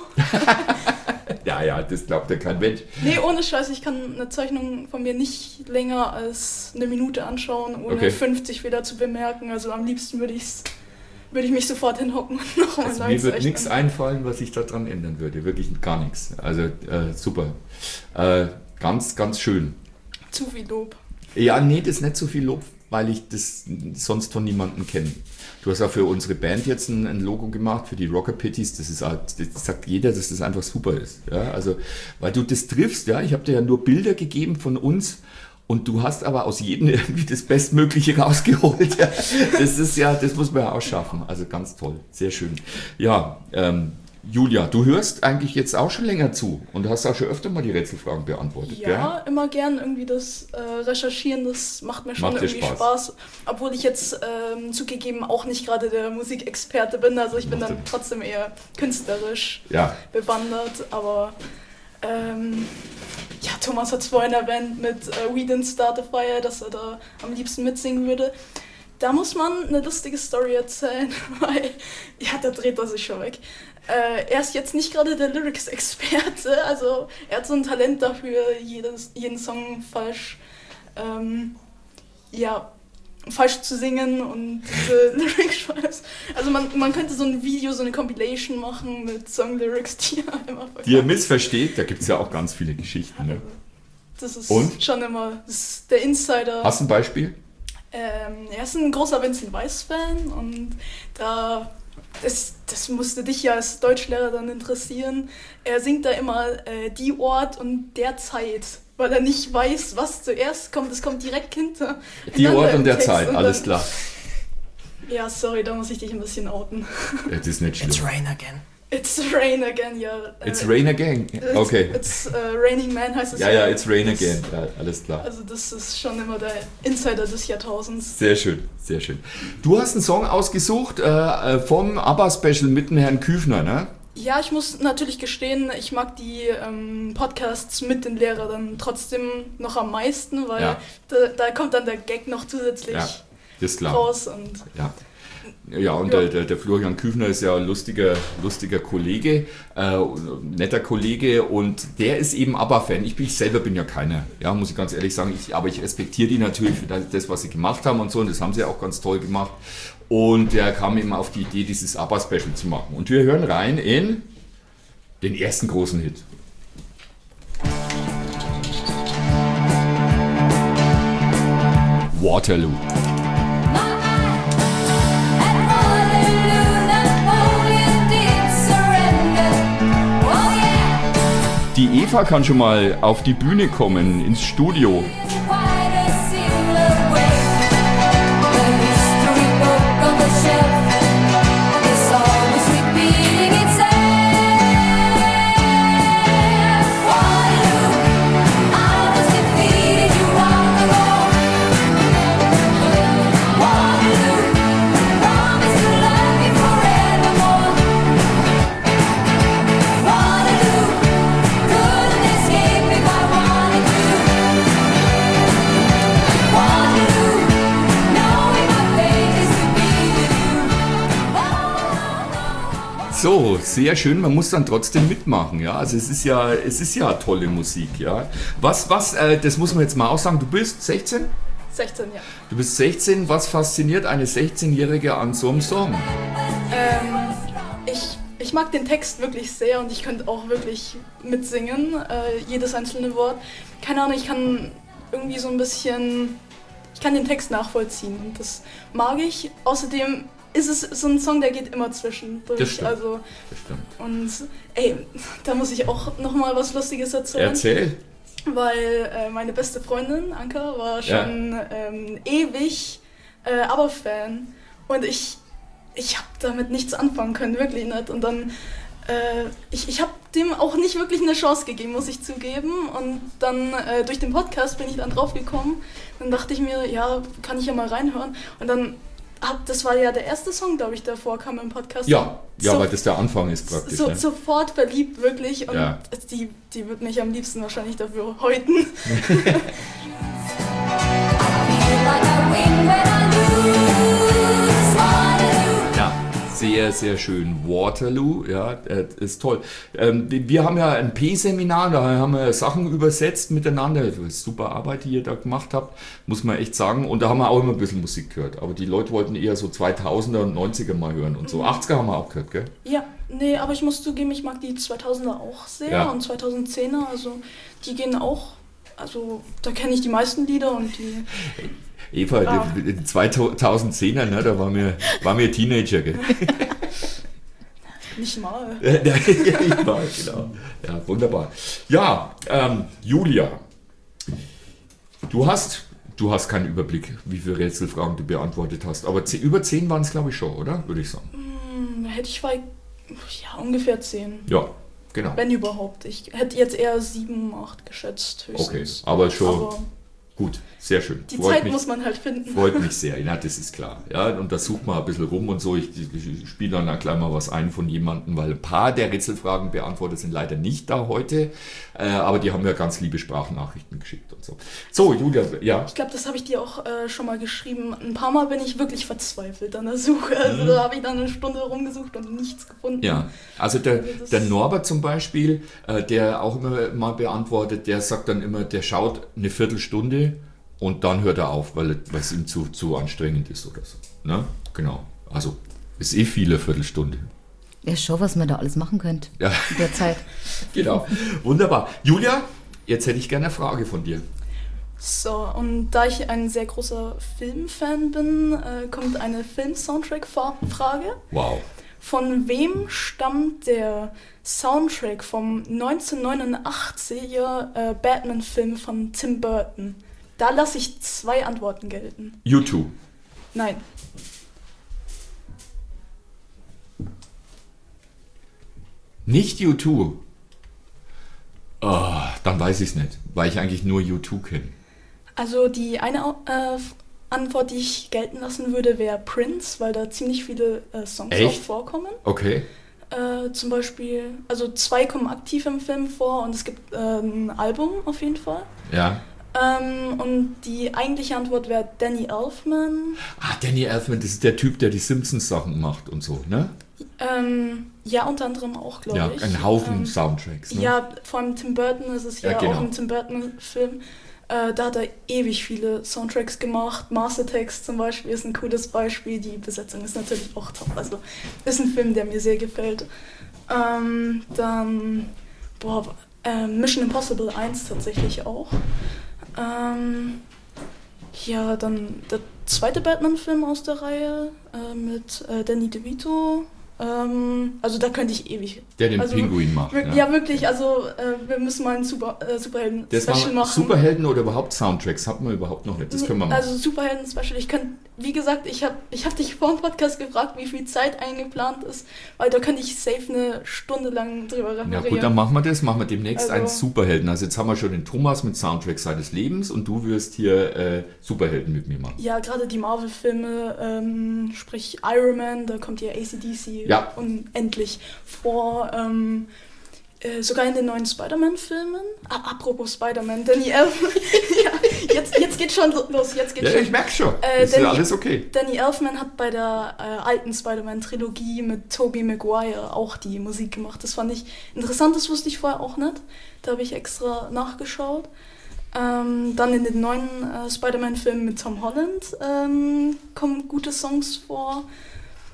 Speaker 1: ja, ja, das glaubt ja kein Mensch.
Speaker 7: Nee, ohne Scheiß, ich kann eine Zeichnung von mir nicht länger als eine Minute anschauen, ohne
Speaker 1: Okay.
Speaker 7: fünfzig Fehler zu bemerken. Also am liebsten würde ich's würde ich mich sofort hinhocken und nochmal
Speaker 1: Also
Speaker 7: neu
Speaker 1: mir wird
Speaker 7: zeichnen.
Speaker 1: nichts einfallen, was ich daran ändern würde. Wirklich gar nichts. Also äh, super. Äh, ganz, ganz schön.
Speaker 7: Zu viel Lob.
Speaker 1: Ja, nee, das ist nicht so viel Lob, weil ich das sonst von niemandem kenne. Du hast auch für unsere Band jetzt ein, ein Logo gemacht, für die Rocker Pitties. Das ist halt, das sagt jeder, dass das einfach super ist. Ja, also, weil du das triffst, ja. Ich habe dir ja nur Bilder gegeben von uns. Und du hast aber aus jedem irgendwie das Bestmögliche rausgeholt. Ja. Das ist ja, das muss man ja auch schaffen. Also ganz toll, sehr schön. Ja, ähm, Julia, du hörst eigentlich jetzt auch schon länger zu und hast auch schon öfter mal die Rätselfragen beantwortet,
Speaker 7: Ja,
Speaker 1: gell?
Speaker 7: immer gern irgendwie das äh, Recherchieren, das macht mir schon
Speaker 1: Macht dir
Speaker 7: irgendwie
Speaker 1: Spaß.
Speaker 7: Spaß. Obwohl ich jetzt ähm, zugegeben auch nicht gerade der Musikexperte bin, also ich bin
Speaker 1: Macht
Speaker 7: dann
Speaker 1: dir-
Speaker 7: trotzdem eher künstlerisch
Speaker 1: Ja,
Speaker 7: bewandert, aber ähm, ja, Thomas hat es vorhin erwähnt mit äh, We Didn't Start a Fire, dass er da am liebsten mitsingen würde. Da muss man eine lustige Story erzählen, weil, ja, da dreht er sich schon weg. Äh, er ist jetzt nicht gerade der Lyrics-Experte, also er hat so ein Talent dafür, jedes, jeden Song falsch, ähm, ja, falsch zu singen und diese Lyrics. Also man, man könnte so ein Video, so eine Compilation machen mit Song-Lyrics, die er immer verkauft.
Speaker 1: die ihr missversteht, da gibt es ja auch ganz viele Geschichten. Ne?
Speaker 7: Das ist
Speaker 1: Und?
Speaker 7: schon immer das ist der Insider.
Speaker 1: Hast du ein Beispiel?
Speaker 7: Ähm, er ist ein großer Vincent Weiss-Fan und da, das, das musste dich ja als Deutschlehrer dann interessieren. Er singt da immer äh, die Ort und der Zeit, weil er nicht weiß, was zuerst kommt. Es kommt direkt hinter.
Speaker 1: Die Ort
Speaker 7: im
Speaker 1: und der
Speaker 7: Text
Speaker 1: Zeit,
Speaker 7: und
Speaker 1: alles
Speaker 7: dann-
Speaker 1: klar.
Speaker 7: Ja, sorry, da muss ich dich ein bisschen outen.
Speaker 1: Das ist nicht
Speaker 5: It's
Speaker 1: schlimm.
Speaker 5: rain again.
Speaker 7: It's rain again, ja. äh,
Speaker 1: It's rain again.
Speaker 7: it's-
Speaker 1: Okay.
Speaker 7: It's uh, Raining Man heißt es.
Speaker 1: Ja, ja, it's rain
Speaker 7: Das-
Speaker 1: again. Ja, alles klar.
Speaker 7: Also das ist schon immer der Insider des Jahrtausends.
Speaker 1: Sehr schön, sehr schön. Du hast einen Song ausgesucht äh, vom ABBA-Special mit dem Herrn Küfner, ne?
Speaker 7: Ja, ich muss natürlich gestehen, ich mag die ähm, Podcasts mit den Lehrern trotzdem noch am meisten, weil
Speaker 1: Ja.
Speaker 7: da, da kommt dann der Gag noch zusätzlich
Speaker 1: Ja, ist klar.
Speaker 7: raus. Und
Speaker 1: Ja. Ja, und
Speaker 7: Ja.
Speaker 1: Der, der, der Florian Küfner ist ja ein lustiger, lustiger Kollege, äh, netter Kollege und der ist eben ABBA-Fan. Ich, bin, ich selber bin ja keiner, ja, muss ich ganz ehrlich sagen, ich, aber ich respektiere die natürlich für das, was sie gemacht haben und so und das haben sie auch ganz toll gemacht. Und der kam eben auf die Idee, dieses ABBA-Special zu machen. Und wir hören rein in den ersten großen Hit. Waterloo. Die Eva kann schon mal auf die Bühne kommen, ins Studio. So, sehr schön. Man muss dann trotzdem mitmachen, ja. Also es ist ja, es ist ja tolle Musik, ja. Was, was, äh, das muss man jetzt mal auch sagen. Du bist sechzehn?
Speaker 7: sechzehn, ja.
Speaker 1: Du bist sechzehn. Was fasziniert eine sechzehnjährige an so einem Song?
Speaker 7: Ähm, ich, ich mag den Text wirklich sehr und ich könnte auch wirklich mitsingen, äh, jedes einzelne Wort. Keine Ahnung, ich kann irgendwie so ein bisschen, ich kann den Text nachvollziehen und das mag ich. Außerdem ist es so ein Song, der geht immer zwischendurch.
Speaker 1: Das stimmt.
Speaker 7: Also,
Speaker 1: Das stimmt.
Speaker 7: und ey, da muss ich auch nochmal was Lustiges erzählen.
Speaker 1: Erzähl.
Speaker 7: Weil äh, meine beste Freundin, Anka, war schon ja. ähm, ewig äh, ABBA-Fan. Und ich, ich habe damit nichts anfangen können, wirklich nicht. Und dann, äh, ich, ich habe dem auch nicht wirklich eine Chance gegeben, muss ich zugeben. Und dann äh, durch den Podcast bin ich dann drauf gekommen. Dann dachte ich mir, ja, kann ich ja mal reinhören. Und dann, hab, das war ja der erste Song, glaube ich, der vorkam im Podcast.
Speaker 1: Ja, ja,
Speaker 7: so,
Speaker 1: weil das der Anfang ist praktisch.
Speaker 7: So,
Speaker 1: ne?
Speaker 7: Sofort verliebt, wirklich. Und
Speaker 1: ja.
Speaker 7: die, die wird mich am liebsten wahrscheinlich dafür häuten.
Speaker 1: Ja, sehr, sehr schön. Waterloo, ja, ist toll. Ähm, wir haben ja ein P-Seminar, da haben wir Sachen übersetzt miteinander. Super Arbeit, die ihr da gemacht habt, muss man echt sagen. Und da haben wir auch immer ein bisschen Musik gehört. Aber die Leute wollten eher so zweitausender und neunziger mal hören und so. achtziger haben wir auch gehört, gell?
Speaker 7: Ja, nee, aber ich muss zugeben, ich mag die zweitausender auch sehr
Speaker 1: ja.
Speaker 7: und zweitausendzehner, also die gehen auch, also da kenne ich die meisten Lieder und die...
Speaker 1: Eva, ah. die, die zweitausendzehner, ne, da waren wir, waren wir Teenager, gell?
Speaker 7: Nicht mal.
Speaker 1: Nicht mal, genau. Ja, wunderbar. Ja, ähm, Julia, du hast, du hast keinen Überblick, wie viele Rätselfragen du beantwortet hast, aber zehn, über zehn waren es, glaube ich, schon, oder? Würde ich sagen.
Speaker 7: Hm, hätte ich bei, ja, ungefähr zehn.
Speaker 1: Ja, genau.
Speaker 7: Wenn überhaupt. Ich hätte jetzt eher sieben, acht geschätzt, höchstens.
Speaker 1: Okay, aber schon...
Speaker 7: Aber
Speaker 1: gut, sehr schön.
Speaker 7: Die
Speaker 1: freut
Speaker 7: Zeit
Speaker 1: mich,
Speaker 7: muss man halt finden.
Speaker 1: Freut mich sehr, ja, das ist klar. Ja, und da sucht man ein bisschen rum und so. Ich, ich spiele dann gleich mal was ein von jemandem, weil ein paar der Rätselfragen beantwortet sind leider nicht da heute. Äh, aber die haben ja ganz liebe Sprachnachrichten geschickt und so. So, Julia, ja.
Speaker 7: Ich glaube, das habe ich dir auch äh, schon mal geschrieben. Ein paar Mal bin ich wirklich verzweifelt an der Suche. Also mhm. da habe ich dann eine Stunde rumgesucht und nichts gefunden.
Speaker 1: Ja, also der, der Norbert zum Beispiel, äh, der auch immer mal beantwortet, der sagt dann immer, der schaut eine Viertelstunde und dann hört er auf, weil es ihm zu, zu anstrengend ist oder so. Ne? Genau. Also ist eh viele Viertelstunde.
Speaker 8: Ja, schau, was man da alles machen könnte
Speaker 1: ja.
Speaker 8: in der Zeit.
Speaker 1: Genau. Wunderbar. Julia, jetzt hätte ich gerne eine Frage von dir.
Speaker 7: So, und da ich ein sehr großer Filmfan bin, äh, kommt eine Film-Soundtrack-Frage.
Speaker 1: Wow.
Speaker 7: Von wem stammt der Soundtrack vom neunzehnhundertneunundachtziger äh, Batman-Film von Tim Burton? Da lasse ich zwei Antworten gelten.
Speaker 1: U zwei.
Speaker 7: Nein.
Speaker 1: Nicht U zwei? Oh, dann weiß ich es nicht, weil ich eigentlich nur U zwei kenne.
Speaker 7: Also die eine äh, Antwort, die ich gelten lassen würde, wäre Prince, weil da ziemlich viele äh, Songs
Speaker 1: Echt?
Speaker 7: auch vorkommen.
Speaker 1: Okay.
Speaker 7: Äh, zum Beispiel, also zwei kommen aktiv im Film vor und es gibt äh, ein Album auf jeden Fall.
Speaker 1: Ja.
Speaker 7: Ähm, und die eigentliche Antwort wäre Danny Elfman.
Speaker 1: Ah, Danny Elfman, das ist der Typ, der die Simpsons-Sachen macht und so, ne?
Speaker 7: Ähm, ja, unter anderem auch, glaube
Speaker 1: ja,
Speaker 7: ich.
Speaker 1: Ja, ein Haufen
Speaker 7: ähm,
Speaker 1: Soundtracks, ne?
Speaker 7: Ja, vor allem Tim Burton ist es ja,
Speaker 1: ja genau.
Speaker 7: auch ein Tim Burton-Film. Äh, da hat er ewig viele Soundtracks gemacht. Mars Attacks zum Beispiel ist ein cooles Beispiel. Die Besetzung ist natürlich auch top. Also ist ein Film, der mir sehr gefällt. Ähm, dann, boah, äh, Mission Impossible eins tatsächlich auch. Ähm, ja, dann der zweite Batman-Film aus der Reihe äh, mit äh, Danny DeVito. Ähm, also da könnte ich ewig...
Speaker 1: Der den
Speaker 7: also,
Speaker 1: Pinguin macht.
Speaker 7: Wir, ja. ja, wirklich. Also äh, wir müssen mal ein Super, äh, Superhelden-Special machen.
Speaker 1: Superhelden oder überhaupt Soundtracks? Hat man überhaupt noch nicht. Das können wir machen.
Speaker 7: Also Superhelden-Special. Ich könnte, wie gesagt, ich habe ich hab dich vor dem Podcast gefragt, wie viel Zeit eingeplant ist, weil da könnte ich safe eine Stunde lang drüber referieren.
Speaker 1: Ja gut, dann machen wir das. Machen wir demnächst
Speaker 7: also,
Speaker 1: einen Superhelden. Also jetzt haben wir schon den Thomas mit Soundtracks seines Lebens und du wirst hier äh, Superhelden mit mir machen.
Speaker 7: Ja, gerade die Marvel-Filme, ähm, sprich Iron Man, da kommt ja A C D C
Speaker 1: ja.
Speaker 7: unendlich vor. Ähm, äh, sogar in den neuen Spider-Man-Filmen. Ah, apropos Spider-Man, Danny Elfman. ja, jetzt, jetzt geht schon los. Jetzt geht
Speaker 1: ja,
Speaker 7: schon.
Speaker 1: ich merke schon.
Speaker 7: Äh,
Speaker 1: ist
Speaker 7: Danny,
Speaker 1: ja alles okay.
Speaker 7: Danny Elfman hat bei der äh, alten Spider-Man-Trilogie mit Tobey Maguire auch die Musik gemacht. Das fand ich interessant, das wusste ich vorher auch nicht. Da habe ich extra nachgeschaut. Ähm, dann in den neuen äh, Spider-Man-Filmen mit Tom Holland ähm, kommen gute Songs vor.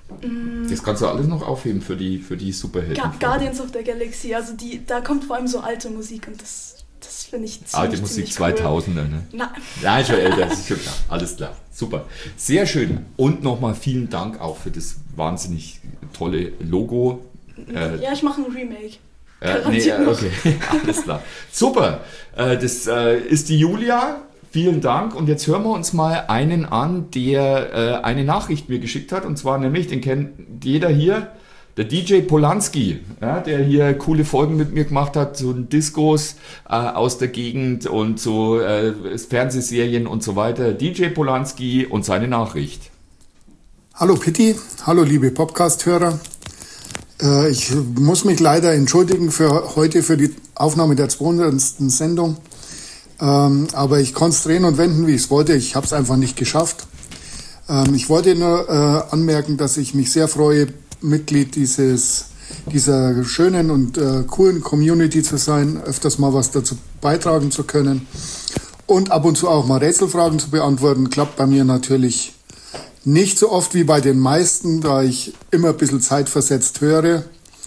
Speaker 1: Das kannst du alles noch aufheben für die, für die Superhelden.
Speaker 7: Ga- Guardians of the Galaxy, also die, da kommt vor allem so alte Musik und das, das finde ich ziemlich,
Speaker 1: Alte Musik
Speaker 7: ziemlich
Speaker 1: zweitausender, ne?
Speaker 7: Nein.
Speaker 1: Nein, schon älter, das ist schon klar. Alles klar, super. Sehr schön. Und nochmal vielen Dank auch für das wahnsinnig tolle Logo. Äh,
Speaker 7: Ja, ich mache ein Remake.
Speaker 1: äh, nee, äh, okay, alles klar. Super, äh, das äh, ist die Julia. Vielen Dank. Und jetzt hören wir uns mal einen an, der äh, eine Nachricht mir geschickt hat. Und zwar nämlich, den kennt jeder hier, der D J Polanski, ja, der hier coole Folgen mit mir gemacht hat, so Discos äh, aus der Gegend und so äh, Fernsehserien und so weiter. D J Polanski und seine Nachricht.
Speaker 9: Hallo Pitti, hallo liebe Podcast-Hörer. Äh, ich muss mich leider entschuldigen für heute für die Aufnahme der zweihundertsten Sendung. Ähm, aber ich konnte es drehen und wenden, wie ich es wollte. Ich habe es einfach nicht geschafft. Ähm, ich wollte nur äh, anmerken, dass ich mich sehr freue, Mitglied dieses, dieser schönen und äh, coolen Community zu sein, öfters mal was dazu beitragen zu können und ab und zu auch mal Rätselfragen zu beantworten. Klappt bei mir natürlich nicht so oft wie bei den meisten, da ich immer ein bisschen zeitversetzt höre.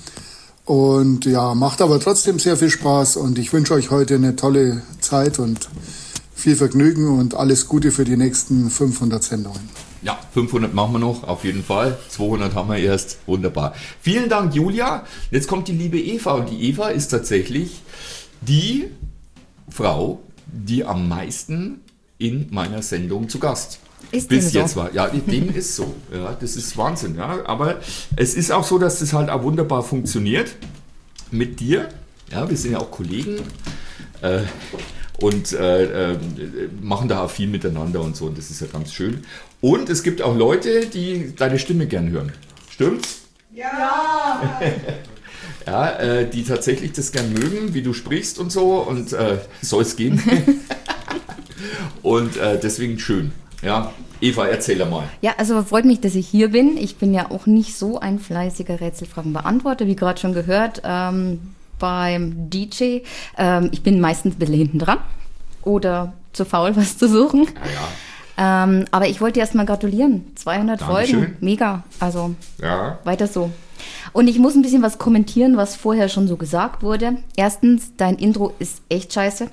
Speaker 9: Und ja, macht aber trotzdem sehr viel Spaß und ich wünsche euch heute eine tolle Zeit und viel Vergnügen und alles Gute für die nächsten fünfhundert Sendungen.
Speaker 1: Ja, fünfhundert machen wir noch, auf jeden Fall. zweihundert haben wir erst. Wunderbar. Vielen Dank, Julia. Jetzt kommt die liebe Eva und die Eva ist tatsächlich die Frau, die am meisten in meiner Sendung zu Gast
Speaker 8: Ist
Speaker 1: bis
Speaker 8: dem
Speaker 1: jetzt
Speaker 8: so?
Speaker 1: war. Ja, dem ist so. Ja, das ist Wahnsinn. Ja. Aber es ist auch so, dass das halt auch wunderbar funktioniert mit dir. Ja, wir sind ja auch Kollegen äh, und äh, äh, machen da auch viel miteinander und so. Und das ist ja ganz schön. Und es gibt auch Leute, die deine Stimme gern hören. Stimmt's? Ja! Ja, äh, die tatsächlich das gern mögen, wie du sprichst und so. Und äh, soll es gehen. Und äh, deswegen schön. Ja, Eva, erzähl mal.
Speaker 8: Ja, also freut mich, dass ich hier bin. Ich bin ja auch nicht so ein fleißiger Rätselfragenbeantworter, wie gerade schon gehört ähm, beim D J. Ähm, ich bin meistens ein bisschen hinten dran oder zu faul, was zu suchen.
Speaker 1: Ja,
Speaker 8: Ähm, aber ich wollte erst mal gratulieren. zweihundert
Speaker 1: Dankeschön.
Speaker 8: Folgen, mega. Also
Speaker 1: ja.
Speaker 8: weiter so. Und ich muss ein bisschen was kommentieren, was vorher schon so gesagt wurde. Erstens, dein Intro ist echt scheiße.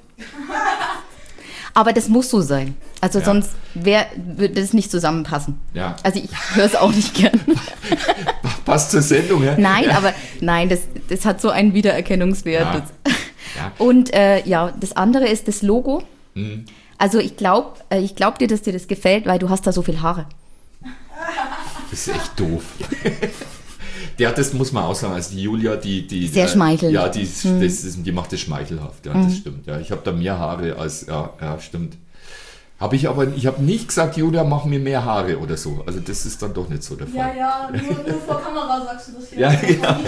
Speaker 8: Aber das muss so sein. Also
Speaker 1: Ja.
Speaker 8: sonst wär, würde das nicht zusammenpassen.
Speaker 1: Ja.
Speaker 8: Also ich höre es auch nicht gern.
Speaker 1: Passt zur Sendung, ja?
Speaker 8: Nein,
Speaker 1: ja.
Speaker 8: aber nein, das, das hat so einen Wiedererkennungswert.
Speaker 1: Ja.
Speaker 8: Das-
Speaker 1: Ja.
Speaker 8: Und äh, ja, das andere ist das Logo.
Speaker 1: Mhm.
Speaker 8: Also ich glaube äh, ich glaub dir, dass dir das gefällt, weil du hast da so viel Haare.
Speaker 1: Das ist echt doof. Ja, das muss man auch sagen. Also die Julia, die... die
Speaker 8: Sehr
Speaker 1: äh,
Speaker 8: schmeichelnd.
Speaker 1: Ja, die, ist- das ist, die macht das schmeichelhaft. Ja, das stimmt. Ja, ich habe da mehr Haare als... Ja, ja stimmt. Habe ich aber... Ich habe nicht gesagt, Julia, mach mir mehr Haare oder so. Also das ist dann doch nicht so der Fall.
Speaker 7: Ja, ja, nur, nur vor Kamera sagst du das hier.
Speaker 1: Ja, ja.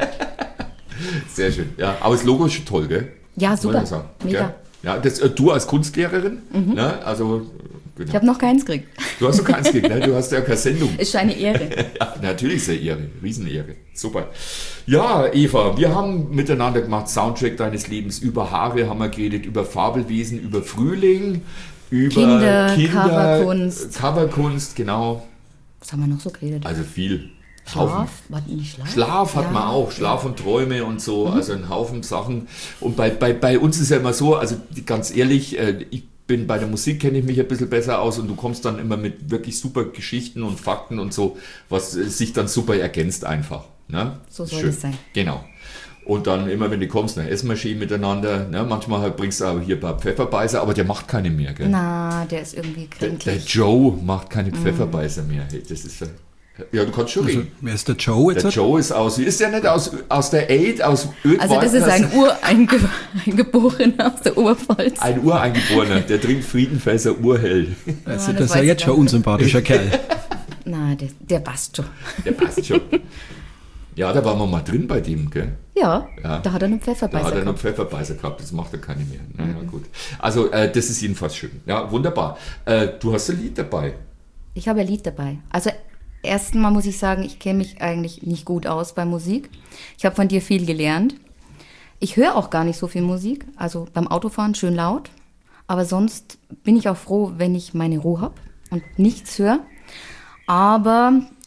Speaker 1: Sehr schön. Ja, aber das Logo ist schon toll, gell?
Speaker 8: Ja,
Speaker 1: Muss
Speaker 8: super.
Speaker 1: man sagen,
Speaker 8: Mega.
Speaker 1: gell? Ja, das, äh, du als Kunstlehrerin, ne? Also... Genau.
Speaker 8: Ich habe noch keins gekriegt.
Speaker 1: Du hast doch keins gekriegt, ne? Du hast ja keine Sendung.
Speaker 8: Ist eine Ehre.
Speaker 1: Ja, natürlich sehr Ehre, Riesenehre. Super. Ja, Eva, wir haben miteinander gemacht, Soundtrack deines Lebens, über Haare haben wir geredet, über Fabelwesen, über Frühling, über
Speaker 8: Kinder,
Speaker 1: Kinder
Speaker 8: Coverkunst.
Speaker 1: Coverkunst, genau.
Speaker 8: Was haben wir noch so geredet?
Speaker 1: Also viel. Haufen.
Speaker 8: Schlaf? War nicht Schlaf?
Speaker 1: Schlaf hat
Speaker 8: Ja.
Speaker 1: man auch, Schlaf und Träume und so, also ein Haufen Sachen. Und bei, bei, bei uns ist ja immer so, also ganz ehrlich, äh, ich bin bei der Musik, kenne ich mich ein bisschen besser aus und du kommst dann immer mit wirklich super Geschichten und Fakten und so, was äh, sich dann super ergänzt einfach. Ne?
Speaker 8: So soll
Speaker 1: Schön.
Speaker 8: es sein.
Speaker 1: Genau. Und dann immer, wenn du kommst, dann essen wir schön miteinander. Ne? Manchmal halt bringst du aber hier ein paar Pfefferbeißer, aber der macht keine mehr. Gell?
Speaker 8: Na, der ist irgendwie
Speaker 1: Der, der
Speaker 8: kränklich.
Speaker 1: Joe macht keine Pfefferbeißer mehr. Hey, das ist ja, ja, du kannst schon
Speaker 10: Also,
Speaker 1: reden.
Speaker 10: wer ist der Joe jetzt?
Speaker 1: Der Joe ist aus, ist der nicht aus, aus der Aid, aus Ödweiler?
Speaker 8: Also das ist ein Ureingeborener aus der Oberpfalz.
Speaker 1: Ein Ureingeborener, der trinkt Friedenfelser urhell.
Speaker 10: Also,
Speaker 8: das
Speaker 10: das ist
Speaker 8: weiß
Speaker 10: ja
Speaker 8: ich
Speaker 10: jetzt
Speaker 8: gar
Speaker 10: schon ein unsympathischer Kerl.
Speaker 8: Na, der, der passt schon.
Speaker 1: Der passt schon. Ja, da waren wir mal drin bei dem, gell?
Speaker 8: Ja,
Speaker 1: Ja.
Speaker 8: da hat er einen
Speaker 1: Da
Speaker 8: Pfefferbeißer
Speaker 1: hat er noch
Speaker 8: gehabt.
Speaker 1: Pfefferbeißer gehabt, das macht er keine mehr. Naja, gut. Also, äh, das ist jedenfalls schön. Ja, wunderbar. Äh, du hast ein Lied dabei.
Speaker 8: Ich habe ein Lied dabei. Also erstens mal muss ich sagen, ich kenne mich eigentlich nicht gut aus bei Musik. Ich habe von dir viel gelernt. Ich höre auch gar nicht so viel Musik. Also beim Autofahren schön laut. Aber sonst bin ich auch froh, wenn ich meine Ruhe habe und nichts höre. Aber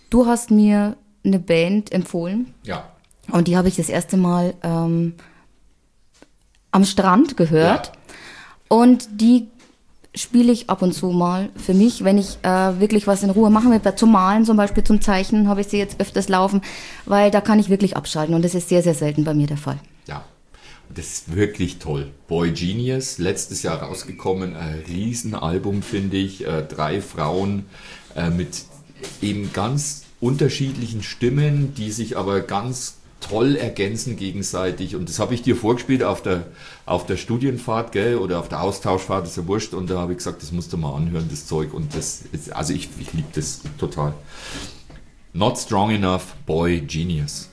Speaker 8: du hast mir eine Band empfohlen.
Speaker 1: Ja.
Speaker 8: Und die habe ich das erste Mal ähm, am Strand gehört.
Speaker 1: Ja.
Speaker 8: Und die spiele ich ab und zu mal für mich, wenn ich äh, wirklich was in Ruhe machen will. Zum Malen zum Beispiel, zum Zeichnen habe ich sie jetzt öfters laufen, weil da kann ich wirklich abschalten und das ist sehr, sehr selten bei mir der Fall.
Speaker 1: Ja, das ist wirklich toll. Boy Genius, letztes Jahr rausgekommen, ein Riesenalbum, finde ich. Äh, drei Frauen äh, mit eben ganz unterschiedlichen Stimmen, die sich aber ganz toll ergänzen gegenseitig, und das habe ich dir vorgespielt auf der, auf der Studienfahrt, gell, oder auf der Austauschfahrt, ist ja wurscht, und da habe ich gesagt, das musst du mal anhören, das Zeug, und das ist, also ich, ich liebe das total. Not Strong Enough, Boy Genius.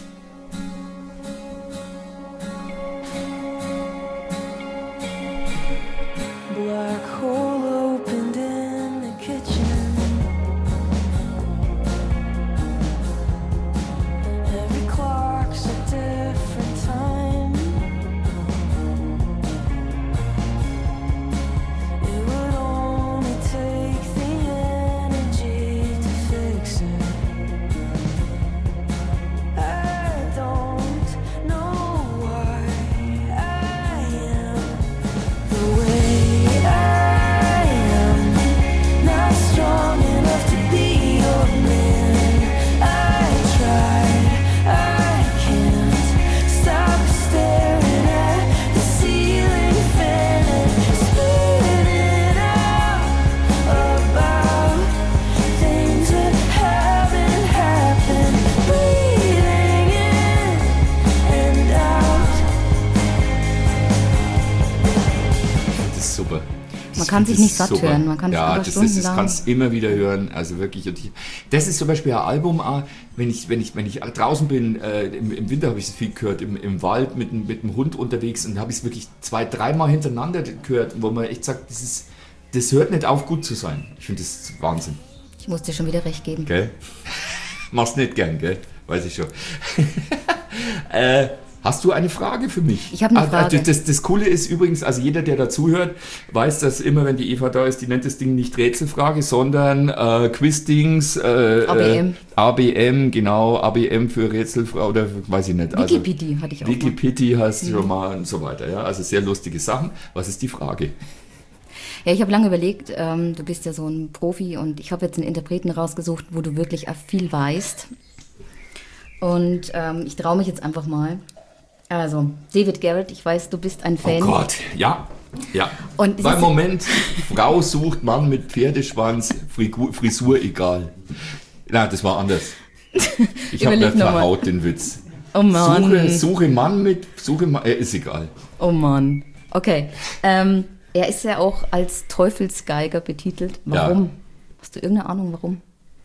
Speaker 10: Black hole opened in the kitchen.
Speaker 8: Man kann sich nicht satt hören, man kann
Speaker 1: ja,
Speaker 8: über
Speaker 1: das
Speaker 8: Stunden
Speaker 1: ist, das
Speaker 8: lang.
Speaker 1: kannst du immer wieder hören, also wirklich. Und ich, das ist zum Beispiel ein Album, wenn ich, wenn ich, wenn ich draußen bin, äh, im, im Winter habe ich es viel gehört, im, im Wald mit, mit dem Hund unterwegs, und habe ich es wirklich zwei, dreimal hintereinander gehört, wo man echt sagt, das, ist, das hört nicht auf, gut zu sein. Ich finde das Wahnsinn.
Speaker 8: Ich muss dir schon wieder recht geben.
Speaker 1: Gell? Machst nicht gern, gell? Weiß ich schon. äh, Hast du eine Frage für mich?
Speaker 8: Ich habe eine Frage.
Speaker 1: Ah, das, das Coole ist übrigens, also jeder, der dazuhört, weiß, dass immer, wenn die Eva da ist, die nennt das Ding nicht Rätselfrage, sondern äh, Quizdings, äh,
Speaker 8: A B M.
Speaker 1: Äh, A B M, genau, A B M für Rätselfrage, oder weiß ich nicht. Also,
Speaker 8: Wikipedie hatte ich auch
Speaker 1: Wikipedie hast du
Speaker 8: mhm.
Speaker 1: schon mal und so weiter. Ja? Also sehr lustige Sachen. Was ist die Frage?
Speaker 8: Ja, ich habe lange überlegt, ähm, du bist ja so ein Profi, und ich habe jetzt einen Interpreten rausgesucht, wo du wirklich viel weißt. Und ähm, ich traue mich jetzt einfach mal. Also, David Garrett, ich weiß, du bist ein Fan.
Speaker 1: Oh Gott, ja, ja.
Speaker 8: Und
Speaker 1: Beim Moment, Frau sucht Mann mit Pferdeschwanz, Frigur, Frisur egal. Na, das war anders. Ich habe nicht verhaut den Witz.
Speaker 8: Oh Mann.
Speaker 1: Suche, suche Mann mit, suche Mann, äh, ist egal.
Speaker 8: Oh Mann. Okay. Ähm, er ist ja auch als Teufelsgeiger betitelt. Warum? Ja. Hast du irgendeine Ahnung, warum?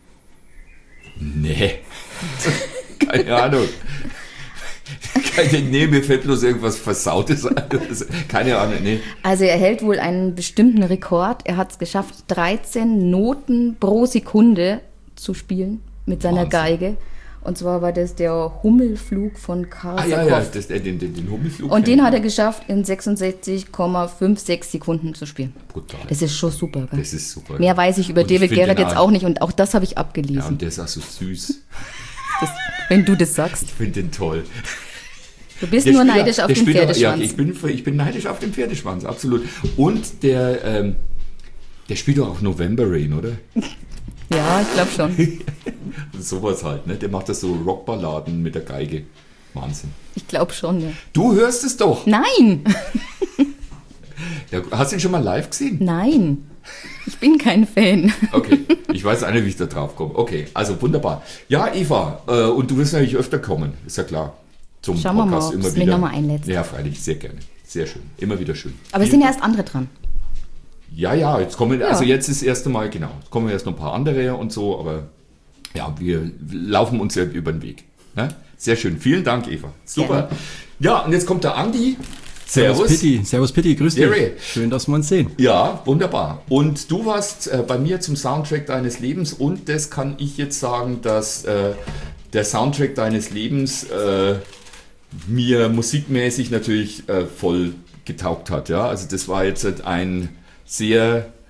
Speaker 1: Nee. Keine Ahnung. Keine, nee, mir fällt bloß irgendwas Versautes ein. Keine Ahnung, nee.
Speaker 8: Also er hält wohl einen bestimmten Rekord. Er hat es geschafft, dreizehn Noten pro Sekunde zu spielen mit seiner Wahnsinn. Geige. Und zwar war das der Hummelflug von Karl
Speaker 1: Ah ja, ja, das, äh, den, den, den Hummelflug.
Speaker 8: Und den hat er geschafft, in sechsundsechzig Komma sechsundfünfzig Sekunden zu spielen.
Speaker 1: Brutal.
Speaker 8: Das ist schon super, gell?
Speaker 1: Das ist super.
Speaker 8: Mehr weiß ich über und David Garrett jetzt auch nicht, und auch das habe ich abgelesen.
Speaker 1: Ja, und der ist auch so süß.
Speaker 8: Das, wenn du das sagst.
Speaker 1: Ich finde den toll.
Speaker 8: Du bist der nur Spieler, neidisch auf den
Speaker 1: Spieler,
Speaker 8: Pferdeschwanz.
Speaker 1: Ja, ich bin, ich bin neidisch auf den Pferdeschwanz, absolut. Und der, ähm, der spielt doch auf November Rain, oder?
Speaker 8: Ja, ich glaube schon.
Speaker 1: Sowas halt, ne? Der macht das so Rockballaden mit der Geige. Wahnsinn.
Speaker 8: Ich glaube schon, ja.
Speaker 1: Du hörst es doch.
Speaker 8: Nein.
Speaker 1: Ja, hast du ihn schon mal live gesehen?
Speaker 8: Nein. Ich bin kein Fan.
Speaker 1: Okay, ich weiß auch nicht, wie ich da drauf komme. Okay, also wunderbar. Ja, Eva, äh, und du wirst natürlich öfter kommen, ist ja klar. Zum
Speaker 8: Schauen
Speaker 1: Podcast
Speaker 8: wir mal, ob
Speaker 1: immer wieder.
Speaker 8: nochmal einlädst.
Speaker 1: Ja, freilich, sehr gerne. Sehr schön. Immer wieder schön.
Speaker 8: Aber es sind ja erst andere dran.
Speaker 1: Ja, ja, jetzt kommen,
Speaker 8: ja.
Speaker 1: also jetzt ist das erste Mal, genau, jetzt kommen erst noch ein paar andere und so, aber ja, wir laufen uns ja über den Weg. Ne? Sehr schön. Vielen Dank, Eva. Super. Gerne. Ja, und jetzt kommt der Andi. Servus.
Speaker 11: Servus Pitti, Servus Pitti, grüß dich.
Speaker 1: Jerry.
Speaker 11: Schön, dass wir uns sehen.
Speaker 1: Ja, wunderbar. Und du warst äh, bei mir zum Soundtrack deines Lebens, und das kann ich jetzt sagen, dass äh, der Soundtrack deines Lebens äh, mir musikmäßig natürlich äh, voll getaugt hat. Ja? Also das war jetzt ein sehr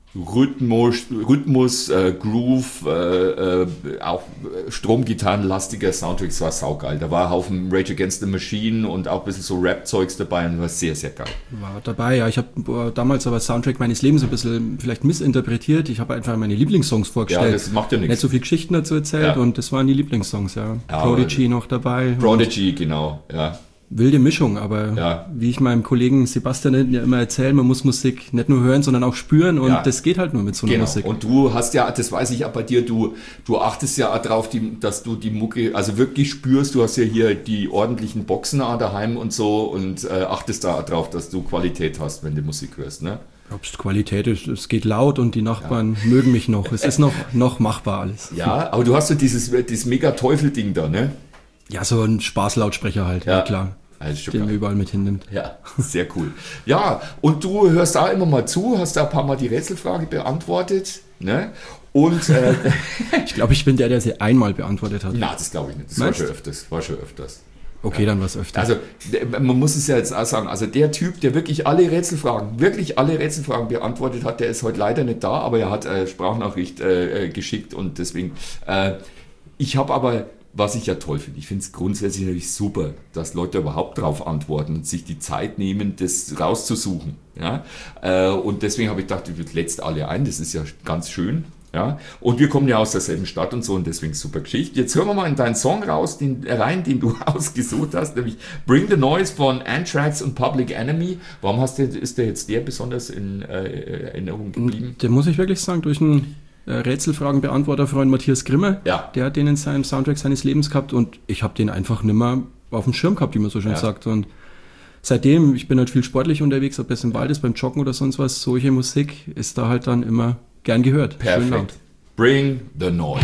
Speaker 1: Rhythmus, Rhythmus äh, Groove, äh, äh, auch Stromgitarrenlastiger Soundtrack, das war saugeil. Da war ein Haufen Rage Against the Machine und auch ein bisschen so Rap-Zeugs dabei und das war sehr, sehr geil.
Speaker 11: War dabei, ja. Ich habe damals aber Soundtrack meines Lebens ein bisschen vielleicht missinterpretiert. Ich habe einfach meine Lieblingssongs vorgestellt.
Speaker 1: Ja, das macht ja nichts.
Speaker 11: Nicht so viel Geschichten dazu erzählt
Speaker 1: Ja.
Speaker 11: und das waren die Lieblingssongs, ja.
Speaker 1: Ja,
Speaker 11: Prodigy noch dabei.
Speaker 1: Prodigy, genau, ja.
Speaker 11: Wilde Mischung, aber
Speaker 1: Ja.
Speaker 11: wie ich meinem Kollegen Sebastian ja immer erzähle, man muss Musik nicht nur hören, sondern auch spüren und
Speaker 1: Ja.
Speaker 11: das geht halt nur mit so einer
Speaker 1: Genau.
Speaker 11: Musik.
Speaker 1: Und du hast ja, das weiß ich auch bei dir, du, du achtest ja auch drauf, die, dass du die Mucke, also wirklich spürst, du hast ja hier die ordentlichen Boxen auch daheim und so und äh, achtest da auch drauf, dass du Qualität hast, wenn du Musik hörst, ne?
Speaker 11: Ob es Qualität ist, es geht laut und die Nachbarn mögen mich noch. Es ist noch, noch machbar alles.
Speaker 1: Ja, aber du hast so dieses, dieses mega Teufel-Ding da, ne?
Speaker 11: Ja, so ein Spaßlautsprecher halt, ja,
Speaker 1: Ja.
Speaker 11: klar.
Speaker 1: Also schon
Speaker 11: Den man
Speaker 1: geil.
Speaker 11: überall mit hinnimmt.
Speaker 1: Ja, sehr cool. Ja, und du hörst da immer mal zu, hast da ein paar Mal die Rätselfrage beantwortet, ne? Und äh,
Speaker 11: Ich glaube, ich bin der, der sie einmal beantwortet hat.
Speaker 1: na, das glaube ich nicht. Das
Speaker 11: Meinst
Speaker 1: war
Speaker 11: du?
Speaker 1: schon öfters. War schon öfters.
Speaker 11: Okay, dann was öfter.
Speaker 1: Also, der- man muss es ja jetzt auch sagen, also der Typ, der wirklich alle Rätselfragen, wirklich alle Rätselfragen beantwortet hat, der ist heute leider nicht da, aber er hat äh, Sprachnachricht äh, äh, geschickt und deswegen, äh, ich habe aber, was ich ja toll finde, ich finde es grundsätzlich natürlich super, dass Leute überhaupt drauf antworten und sich die Zeit nehmen, das rauszusuchen. Ja? Äh, und deswegen habe ich gedacht, ich lädst alle ein, das ist ja ganz schön. Ja, und wir kommen ja aus derselben Stadt und so und deswegen super Geschichte. Jetzt hören wir mal in deinen Song raus, den, rein, den du ausgesucht hast, nämlich Bring the Noise von Anthrax und Public Enemy. Warum hast du, ist der jetzt der besonders in äh, Erinnerung geblieben?
Speaker 11: Der muss ich wirklich sagen, durch einen äh, Rätselfragenbeantworterfreund Matthias Grimmer,
Speaker 1: Ja.
Speaker 11: der hat den in seinem Soundtrack seines Lebens gehabt und ich habe den einfach nimmer auf dem Schirm gehabt, wie man so schön
Speaker 1: Ja.
Speaker 11: sagt. Und seitdem, ich bin halt viel sportlich unterwegs, ob es im Wald ist, beim Joggen oder sonst was, solche Musik ist da halt dann immer gern gehört. Schön laut.
Speaker 1: Perfekt. Bring the Noise.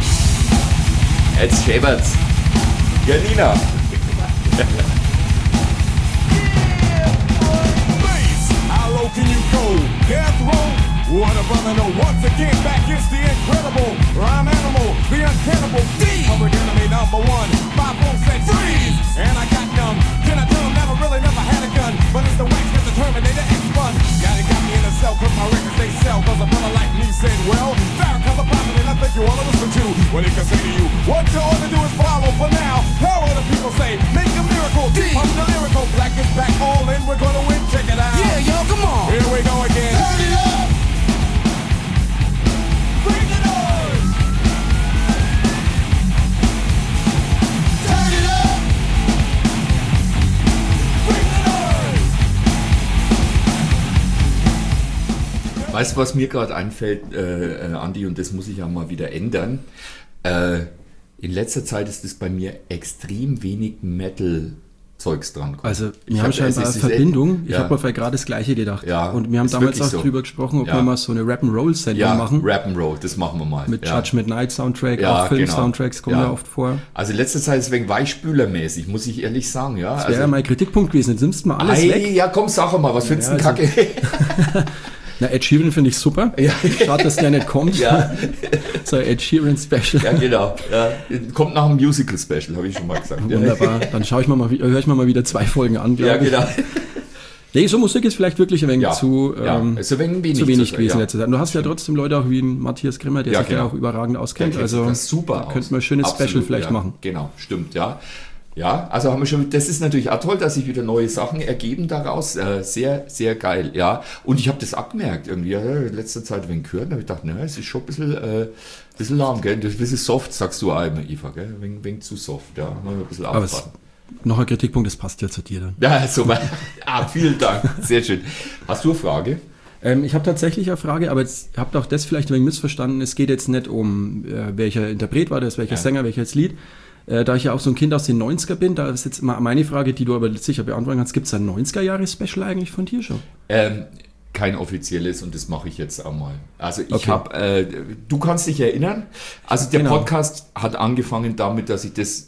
Speaker 1: Jetzt Schebert's. Janina.
Speaker 12: How low can you go? Death row? What a brother, no. Once again, back is the incredible rhyme animal, the uncannibal D. Public enemy number one. Five four said freeze, and I got numb. Can I tell him never really never had a gun? But it's the wax that the Terminator X one. Yeah, they got me in a cell, cause my records they sell. Cause a brother like me said, well, Farrakhan's a prophet, and I think you ought to listen to what he can say to you. What you ought to do is follow for now. How will the people say? Make a miracle. D. I'm the lyrical. Black is back, all in. We're gonna win. Check it out. Yeah, yo, come on. Here we go again. Turn it up. Bring the noise. Turn it up. Bring the noise.
Speaker 1: Weißt du, was mir gerade einfällt, äh, äh, Andi, und das muss ich ja mal wieder ändern. Äh, in letzter Zeit ist es bei mir extrem wenig Metal-Zeugs dran.
Speaker 11: Also
Speaker 1: Ich
Speaker 11: wir haben
Speaker 1: hab-
Speaker 11: scheinbar
Speaker 1: es
Speaker 11: eine
Speaker 1: ist-
Speaker 11: Verbindung. Ich
Speaker 1: ja.
Speaker 11: habe mir vielleicht gerade das Gleiche gedacht.
Speaker 1: Ja,
Speaker 11: und wir haben
Speaker 1: ist
Speaker 11: damals
Speaker 1: wirklich
Speaker 11: auch
Speaker 1: so.
Speaker 11: drüber gesprochen, ob
Speaker 1: Ja.
Speaker 11: wir mal so eine Rap'n'Roll-Sendung
Speaker 1: Ja,
Speaker 11: machen.
Speaker 1: Rap'n'Roll, das machen wir mal.
Speaker 11: Mit
Speaker 1: ja.
Speaker 11: Judge Midnight Soundtrack,
Speaker 1: Ja,
Speaker 11: auch Film-Soundtracks
Speaker 1: genau.
Speaker 11: kommen
Speaker 1: Ja.
Speaker 11: ja oft vor.
Speaker 1: Also in letzter Zeit ist es wegen Weichspülermäßig, muss ich ehrlich sagen. Ja,
Speaker 11: Das wäre
Speaker 1: also,
Speaker 11: ja mein Kritikpunkt gewesen. Jetzt nimmst du mal alles
Speaker 1: Ei,
Speaker 11: weg.
Speaker 1: ja, komm, sag mal, was findest du
Speaker 11: Ja,
Speaker 1: denn
Speaker 11: also-
Speaker 1: Kacke?
Speaker 11: Na, Ed Sheeran finde ich super.
Speaker 1: Ja.
Speaker 11: Schade, dass der nicht kommt.
Speaker 1: Ja.
Speaker 11: So Ed Sheeran Special.
Speaker 1: Ja, genau. Ja. Kommt nach einem Musical-Special, habe ich schon mal gesagt. Ja.
Speaker 11: Wunderbar. Dann schaue ich mal, mal höre ich mir mal wieder zwei Folgen an,
Speaker 1: Ja,
Speaker 11: glaube ich.
Speaker 1: genau.
Speaker 11: Nee, so Musik ist vielleicht wirklich ein wenig
Speaker 1: Ja.
Speaker 11: zu,
Speaker 1: Ja.
Speaker 11: ähm,
Speaker 1: Ist ein wenig wenig
Speaker 11: zu wenig
Speaker 1: zu-
Speaker 11: gewesen
Speaker 1: ja.
Speaker 11: in letzter Zeit. Und du hast ja trotzdem Leute auch wie ein Matthias Grimmer, der
Speaker 1: Ja,
Speaker 11: sich
Speaker 1: genau.
Speaker 11: ja auch überragend auskennt.
Speaker 1: Der kennt sich
Speaker 11: Also
Speaker 1: das super
Speaker 11: da
Speaker 1: aus.
Speaker 11: könnten wir ein schönes
Speaker 1: Absolut,
Speaker 11: Special vielleicht
Speaker 1: ja.
Speaker 11: machen.
Speaker 1: Genau, stimmt, ja. Ja, also haben wir schon, das ist natürlich auch toll, dass sich wieder neue Sachen ergeben daraus. Äh, sehr, sehr geil, ja. Und ich habe das auch gemerkt irgendwie, ja, in letzter Zeit, wenn ich gehört habe, ich gedacht, na, es ist schon ein bisschen, äh, bisschen lahm, gell? Das ist ein bisschen soft, sagst du auch immer, Eva, gell? Ein wenig zu soft, ja. Mal ein bisschen
Speaker 11: Aber es,
Speaker 1: aufpassen.
Speaker 11: noch ein Kritikpunkt, das passt ja zu dir dann.
Speaker 1: Ja, super. Ah, vielen Dank. Sehr schön. Hast du eine Frage?
Speaker 11: Ähm, ich habe tatsächlich eine Frage, aber jetzt habt auch das vielleicht ein wenig missverstanden. Es geht jetzt nicht um, äh, welcher Interpret war das, welcher
Speaker 1: Ja.
Speaker 11: Sänger, welches Lied. Äh, da ich ja auch so ein Kind aus den neunziger bin, da ist jetzt mal meine Frage, die du aber sicher beantworten kannst. Gibt es ein neunziger-Jahre-Special eigentlich von dir schon?
Speaker 1: Ähm, kein offizielles und das mache ich jetzt auch mal. Also ich
Speaker 11: Okay.
Speaker 1: habe, äh, du kannst dich erinnern, also der
Speaker 11: Genau.
Speaker 1: Podcast hat angefangen damit, dass ich das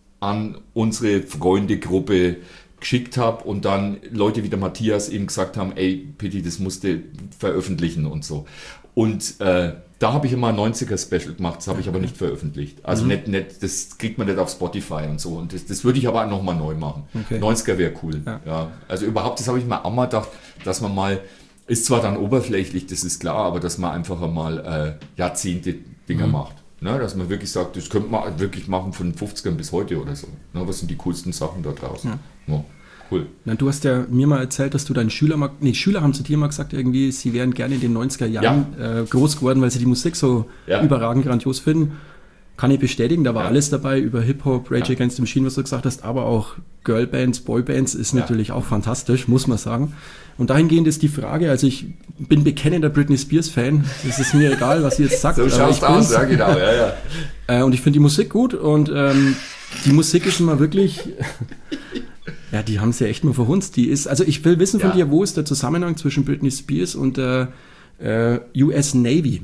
Speaker 1: an unsere Freundegruppe geschickt habe und dann Leute wie der Matthias eben gesagt haben, ey, Pitti, das musst du veröffentlichen und so. Und äh, da habe ich immer ein neunziger-Special gemacht, das habe ich aber nicht veröffentlicht. Also
Speaker 11: Mhm.
Speaker 1: nicht, nicht, das kriegt man nicht auf Spotify und so. Und das, das würde ich aber auch nochmal neu machen.
Speaker 11: Okay.
Speaker 1: neunziger wäre cool.
Speaker 11: Ja.
Speaker 1: Ja. Also überhaupt, das habe ich mir auch mal gedacht, dass man mal Ist zwar dann oberflächlich, das ist klar, aber dass man einfach einmal äh, Jahrzehnte Dinger
Speaker 11: Mhm.
Speaker 1: macht. Ne? Dass man wirklich sagt, das könnte man wirklich machen von den fünfzigern bis heute oder so. Ne? Was sind die coolsten Sachen da draußen?
Speaker 11: Ja.
Speaker 1: Ja, cool.
Speaker 11: Na, du hast ja mir mal erzählt, dass du deinen Schüler mal, nee, Schüler haben zu dir mal gesagt, irgendwie, sie wären gerne in den neunziger Jahren äh, groß geworden, weil sie die Musik so
Speaker 1: Ja.
Speaker 11: überragend grandios finden. Kann ich bestätigen, da war
Speaker 1: Ja.
Speaker 11: alles dabei, über Hip-Hop, Rage
Speaker 1: Ja.
Speaker 11: Against the Machine, was du gesagt hast, aber auch Girlbands, Boybands ist
Speaker 1: Ja.
Speaker 11: natürlich auch fantastisch, muss man sagen. Und dahingehend ist die Frage, also ich bin bekennender Britney Spears-Fan, es ist mir egal, was sie jetzt sagt.
Speaker 1: So
Speaker 11: aber
Speaker 1: schaut's
Speaker 11: ich
Speaker 1: aus,
Speaker 11: bin's.
Speaker 1: ja genau, ja, ja.
Speaker 11: Äh, und ich finde die Musik gut und ähm, die Musik ist immer wirklich, ja, die haben sie ja echt mal verhunzt. Die ist, also ich will wissen von
Speaker 1: Ja.
Speaker 11: dir, wo ist der Zusammenhang zwischen Britney Spears und der äh, U S Navy?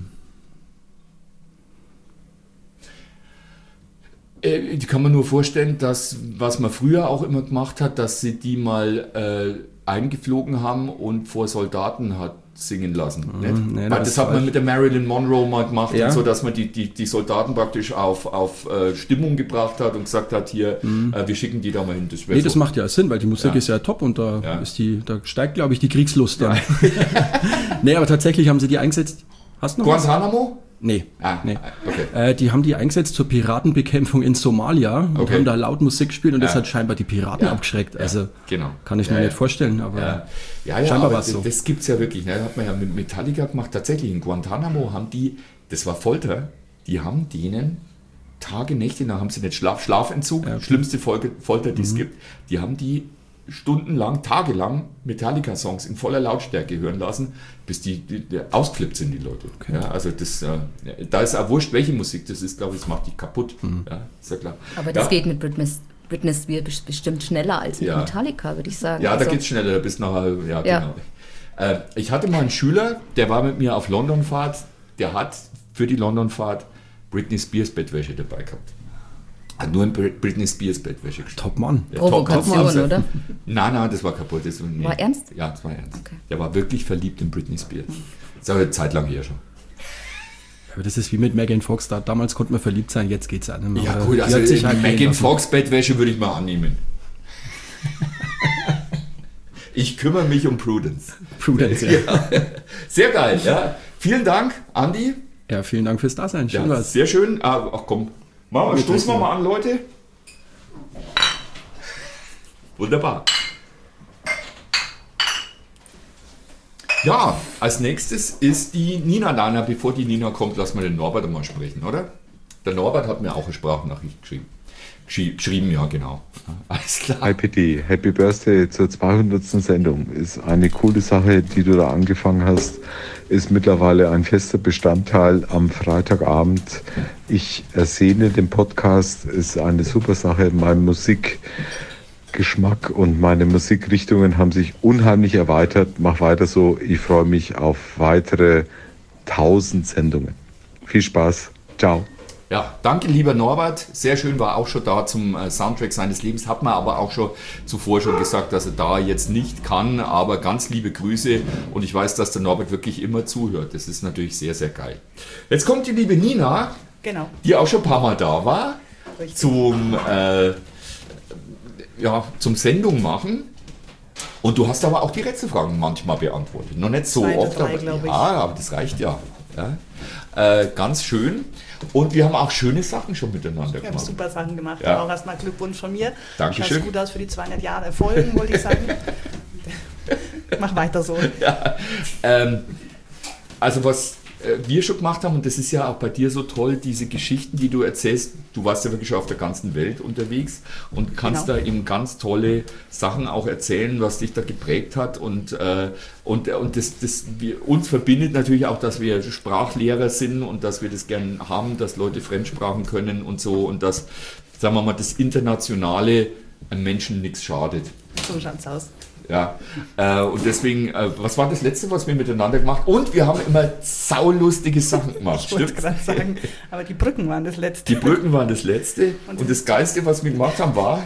Speaker 1: Äh, Die kann man nur vorstellen, dass, was man früher auch immer gemacht hat, dass sie die mal äh, eingeflogen haben und vor Soldaten hat singen lassen.
Speaker 11: Mhm,
Speaker 1: nicht?
Speaker 11: nee,
Speaker 1: Weil
Speaker 11: das
Speaker 1: das
Speaker 11: ist
Speaker 1: hat man
Speaker 11: falsch.
Speaker 1: mit der Marilyn Monroe mal gemacht,
Speaker 11: Ja.
Speaker 1: und so, dass man die, die, die Soldaten praktisch auf, auf äh, Stimmung gebracht hat und gesagt hat, hier, äh, wir schicken die da mal hin. Das wär
Speaker 11: Nee,
Speaker 1: so.
Speaker 11: das macht ja Sinn, weil die Musik
Speaker 1: Ja.
Speaker 11: ist ja top und da
Speaker 1: Ja.
Speaker 11: ist die, da steigt, glaube ich, die Kriegslust dann. Nee, aber tatsächlich haben sie die eingesetzt. Hast du noch was?
Speaker 1: Guantanamo?
Speaker 11: Nee.
Speaker 1: Ah,
Speaker 11: nee.
Speaker 1: okay.
Speaker 11: Äh, die haben die eingesetzt zur Piratenbekämpfung in Somalia und
Speaker 1: Okay.
Speaker 11: haben da laut Musik gespielt und das
Speaker 1: Ja.
Speaker 11: hat scheinbar die Piraten
Speaker 1: Ja.
Speaker 11: abgeschreckt.
Speaker 1: Ja,
Speaker 11: Also
Speaker 1: genau.
Speaker 11: kann ich
Speaker 1: Ja,
Speaker 11: mir
Speaker 1: ja.
Speaker 11: nicht vorstellen, aber
Speaker 1: Ja, ja, ja,
Speaker 11: scheinbar
Speaker 1: aber
Speaker 11: war es so.
Speaker 1: das, das gibt es ja wirklich. Ne? Das hat man ja mit Metallica gemacht. Tatsächlich in Guantanamo haben die, das war Folter, die haben denen Tage, Nächte, da haben sie nicht Schlaf, Schlafentzug,
Speaker 11: Ja.
Speaker 1: schlimmste Folge, Folter, die es
Speaker 11: Mhm.
Speaker 1: gibt, die haben die stundenlang, tagelang Metallica-Songs in voller Lautstärke hören lassen, bis die, die, die ausgeflippt sind, die Leute.
Speaker 11: Okay.
Speaker 1: Ja, also das, äh, da ist auch wurscht, welche Musik das ist, glaube ich, das macht dich kaputt.
Speaker 11: Mhm.
Speaker 1: Ja, ist ja klar.
Speaker 8: Aber das
Speaker 1: ja.
Speaker 8: geht mit Britney, Britney Spears bestimmt schneller als mit
Speaker 1: Ja.
Speaker 8: Metallica, würde ich sagen.
Speaker 1: Ja, da
Speaker 8: Also,
Speaker 1: geht's schneller, bis nachher, ja,
Speaker 8: Ja.
Speaker 1: genau. Äh, ich hatte mal einen Schüler, der war mit mir auf Londonfahrt, der hat für die Londonfahrt Britney Spears Bettwäsche dabei gehabt. Hat nur in Brit- Britney Spears Bettwäsche gespielt.
Speaker 11: Top Mann.
Speaker 1: Ja,
Speaker 8: Provokation,
Speaker 1: top, top.
Speaker 8: oder?
Speaker 1: Nein, nein, das war kaputt. Das, nee.
Speaker 8: War ernst?
Speaker 1: Ja, das war ernst.
Speaker 8: Okay.
Speaker 1: Der war wirklich verliebt in Britney Spears. Das ist aber eine Zeit lang her schon.
Speaker 11: Aber das ist wie mit Megan Fox, da, damals konnte man verliebt sein, jetzt geht's auch nicht mehr.
Speaker 1: Ja
Speaker 11: Aber
Speaker 1: gut,
Speaker 11: die
Speaker 1: also
Speaker 11: hat sich halt gehen
Speaker 1: Megan
Speaker 11: lassen.
Speaker 1: Fox Bettwäsche würde ich mal annehmen. Ich kümmere mich um Prudence.
Speaker 11: Prudence, ja.
Speaker 1: Ja. Sehr geil, ja. Vielen Dank, Andi.
Speaker 11: Ja, vielen Dank fürs Dasein. Schön
Speaker 1: Ja,
Speaker 11: war's.
Speaker 1: sehr schön. Ah, ach komm, machen wir, stoßen wir mal an, Leute. Wunderbar. Ja, als nächstes ist die Nina da. Na, bevor die Nina kommt, lassen wir den Norbert mal sprechen, oder? Der Norbert hat mir auch eine Sprachnachricht geschrieben. Geschri- Geschrieben, ja, genau. Alles klar.
Speaker 13: Hi Pitti, Happy Birthday zur zweihundertsten Sendung. Ist eine coole Sache, die du da angefangen hast. Ist mittlerweile ein fester Bestandteil am Freitagabend. Ich ersehne den Podcast. Ist eine super Sache. Mein Musikgeschmack und meine Musikrichtungen haben sich unheimlich erweitert. Mach weiter so. Ich freue mich auf weitere tausend Sendungen. Viel Spaß. Ciao.
Speaker 1: Ja, danke lieber Norbert. Sehr schön, war auch schon da zum äh, Soundtrack seines Lebens. Hat man aber auch schon zuvor schon gesagt, dass er da jetzt nicht kann. Aber ganz liebe Grüße und ich weiß, dass der Norbert wirklich immer zuhört. Das ist natürlich sehr, sehr geil. Jetzt kommt die liebe Nina,
Speaker 14: Genau.
Speaker 1: die auch schon ein paar Mal da war,
Speaker 14: Richtig.
Speaker 1: zum, äh, ja, zum Sendung machen. Und du hast aber auch die Rätselfragen manchmal beantwortet. Noch nicht so
Speaker 14: Zwei oder
Speaker 1: oft,
Speaker 14: drei,
Speaker 1: aber,
Speaker 14: glaub ich.
Speaker 1: ja, aber das reicht ja. ja. Äh, ganz schön. Und wir haben auch schöne Sachen schon miteinander
Speaker 14: Wir haben
Speaker 1: gemacht.
Speaker 14: super Sachen gemacht.
Speaker 1: Ja.
Speaker 14: Auch erstmal Glückwunsch von mir.
Speaker 1: Dankeschön.
Speaker 14: Schaut gut aus für die zweihundert Jahre Folgen, wollte ich sagen. Mach weiter so.
Speaker 1: Ja, ähm, also was äh, wir schon gemacht haben, und das ist ja auch bei dir so toll, diese Geschichten, die du erzählst, du warst ja wirklich schon auf der ganzen Welt unterwegs und kannst
Speaker 14: Genau.
Speaker 1: da eben ganz tolle Sachen auch erzählen, was dich da geprägt hat und, äh, und, und das, das wir, uns verbindet natürlich auch, dass wir Sprachlehrer sind und dass wir das gern haben, dass Leute Fremdsprachen können und so und dass, sagen wir mal, das Internationale einem Menschen nichts schadet.
Speaker 14: So schaut's aus.
Speaker 1: Ja, äh, und deswegen, äh, was war das letzte, was wir miteinander gemacht haben? Und wir haben immer saulustige Sachen gemacht,
Speaker 14: Ich wollte
Speaker 1: stimmt's?
Speaker 14: gerade sagen, aber die Brücken waren das letzte.
Speaker 1: Die Brücken waren das letzte.
Speaker 14: Und
Speaker 1: Und das Geilste, was wir gemacht haben, war...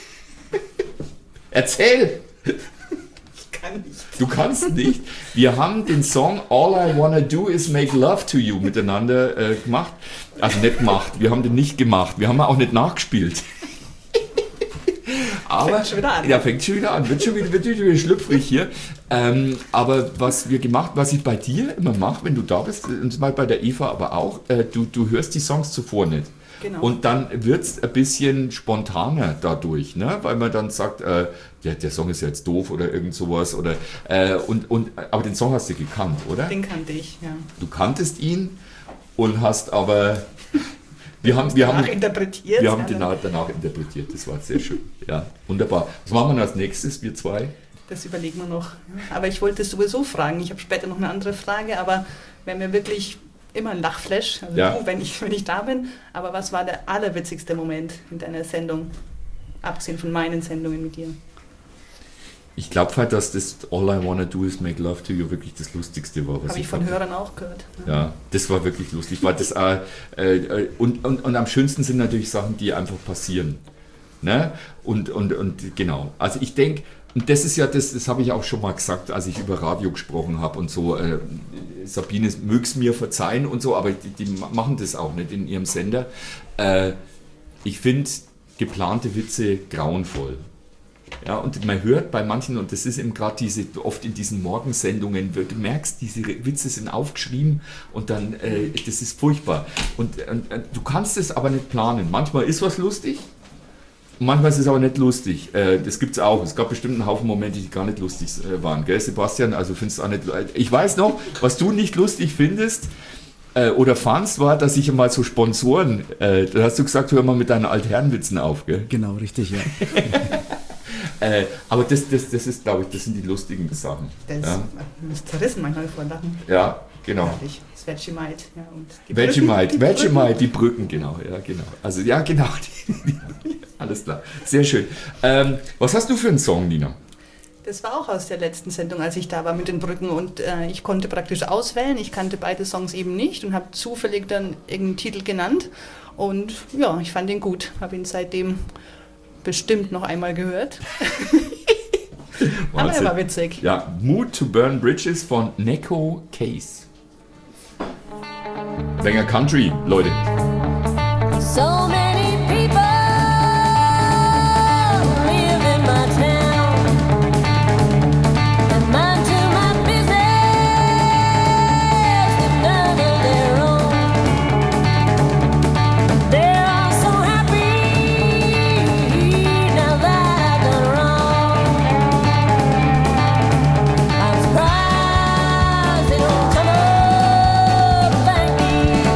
Speaker 1: Erzähl!
Speaker 14: Ich kann nicht.
Speaker 1: Du kannst nicht. Wir haben den Song All I Wanna Do Is Make Love to You miteinander äh, gemacht. Also nicht gemacht, wir haben den nicht gemacht. Wir haben ihn auch nicht nachgespielt. Aber,
Speaker 14: fängt schon wieder an.
Speaker 1: Ja, fängt schon wieder an. Wird schon wieder, wird schon wieder schlüpfrig hier. Ähm, aber was wir gemacht, was ich bei dir immer mache, wenn du da bist, und mal bei der Eva aber auch, äh, du, du hörst die Songs zuvor nicht.
Speaker 14: Genau.
Speaker 1: Und dann wird es ein bisschen spontaner dadurch, ne? Weil man dann sagt, äh, der, der Song ist ja jetzt doof oder irgend sowas. Oder, äh, und, und, aber den Song hast du gekannt, oder?
Speaker 14: Den kannte ich, ja.
Speaker 1: Du kanntest ihn und hast aber... Wir haben, wir haben,
Speaker 14: interpretiert.
Speaker 1: wir haben
Speaker 14: ja,
Speaker 1: den danach, danach interpretiert, das war sehr schön. Ja, wunderbar. Was machen wir als nächstes, wir zwei?
Speaker 14: Das überlegen wir noch. Aber ich wollte es sowieso fragen. Ich habe später noch eine andere Frage, aber wenn wir wirklich immer ein Lachflash, also
Speaker 1: Ja.
Speaker 14: du, wenn ich, wenn ich da bin, aber was war der allerwitzigste Moment in deiner Sendung, abgesehen von meinen Sendungen mit dir?
Speaker 1: Ich glaube halt, dass das All I Wanna Do Is Make Love To You wirklich das Lustigste war. Was
Speaker 14: Habe ich von
Speaker 1: hab.
Speaker 14: Hörern auch gehört.
Speaker 1: Ja, das war wirklich lustig. Weil das, äh, äh, und, und, und am schönsten sind natürlich Sachen, die einfach passieren. Ne? Und, und, und genau. Also ich denke, und das ist ja das, das habe ich auch schon mal gesagt, als ich über Radio gesprochen habe und so. Äh, Sabine, mög's mir verzeihen und so, aber die, die machen das auch nicht in ihrem Sender. Äh, ich finde geplante Witze grauenvoll. Ja, und man hört bei manchen, und das ist eben gerade diese, oft in diesen Morgensendungen, du merkst, diese Witze sind aufgeschrieben und dann, äh, das ist furchtbar. Und, und, und du kannst es aber nicht planen. Manchmal ist was lustig, manchmal ist es aber nicht lustig. Äh, das gibt es auch. Es gab bestimmt einen Haufen Momente, die gar nicht lustig äh, waren. Gell, Sebastian? Also findest du auch nicht. Ich weiß noch, was du nicht lustig findest, äh, oder fandst, war, dass ich mal so Sponsoren, äh, da hast du gesagt, hör mal mit deinen Altherrenwitzen auf, gell?
Speaker 11: Genau, richtig, ja.
Speaker 1: Äh, aber das, das, das ist, glaube ich, das sind die lustigen Sachen.
Speaker 14: Das
Speaker 1: ja.
Speaker 14: ist zerrissen manchmal vor Lachen.
Speaker 1: Ja, genau.
Speaker 14: Herrlich. Das Vegemite. Ja, und die
Speaker 1: Vegemite,
Speaker 14: Brücken, die
Speaker 1: Vegemite, die Brücken, genau, ja, genau. Also, ja, genau. Die, die, alles klar. Sehr schön. Ähm, was hast du für einen Song, Nina?
Speaker 14: Das war auch aus der letzten Sendung, als ich da war mit den Brücken und äh, ich konnte praktisch auswählen. Ich kannte beide Songs eben nicht und habe zufällig dann irgendeinen Titel genannt und ja, ich fand ihn gut. Habe ihn seitdem bestimmt noch einmal gehört. Aber er war witzig.
Speaker 1: Ja, Mood to Burn Bridges von Neko Case. Sänger Country, Leute.
Speaker 10: So many people live in my town, and mind to my business, they've done it their own. They're all so happy now that I've done wrong. I'm surprised they don't come up and thank me.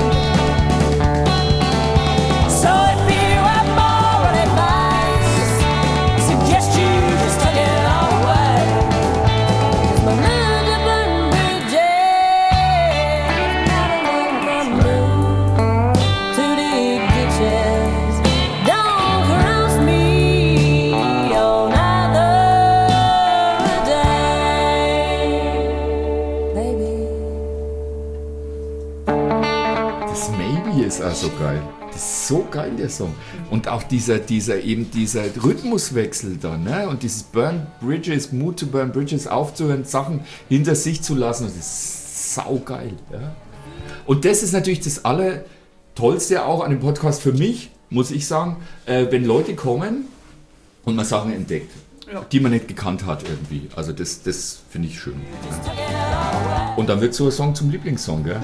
Speaker 10: So if you have more advice, I suggest you just take it all away. 'Cause my mood to burn bridges, not enough from blue to dig ditches. Don't cross me on either day, baby.
Speaker 1: Das Maybe ist auch so geil. Das ist so geil, der Song. Und auch dieser, dieser, eben dieser Rhythmuswechsel da, ne? Und dieses Burn Bridges, Mood to Burn Bridges aufzuhören, Sachen hinter sich zu lassen, das ist saugeil, ja? Und das ist natürlich das Allertollste auch an dem Podcast für mich, muss ich sagen, äh, wenn Leute kommen und man Sachen entdeckt,
Speaker 14: Ja.
Speaker 1: die man nicht gekannt hat irgendwie. Also das, das finde ich schön. Ja. Und dann wird so ein Song zum Lieblingssong, gell?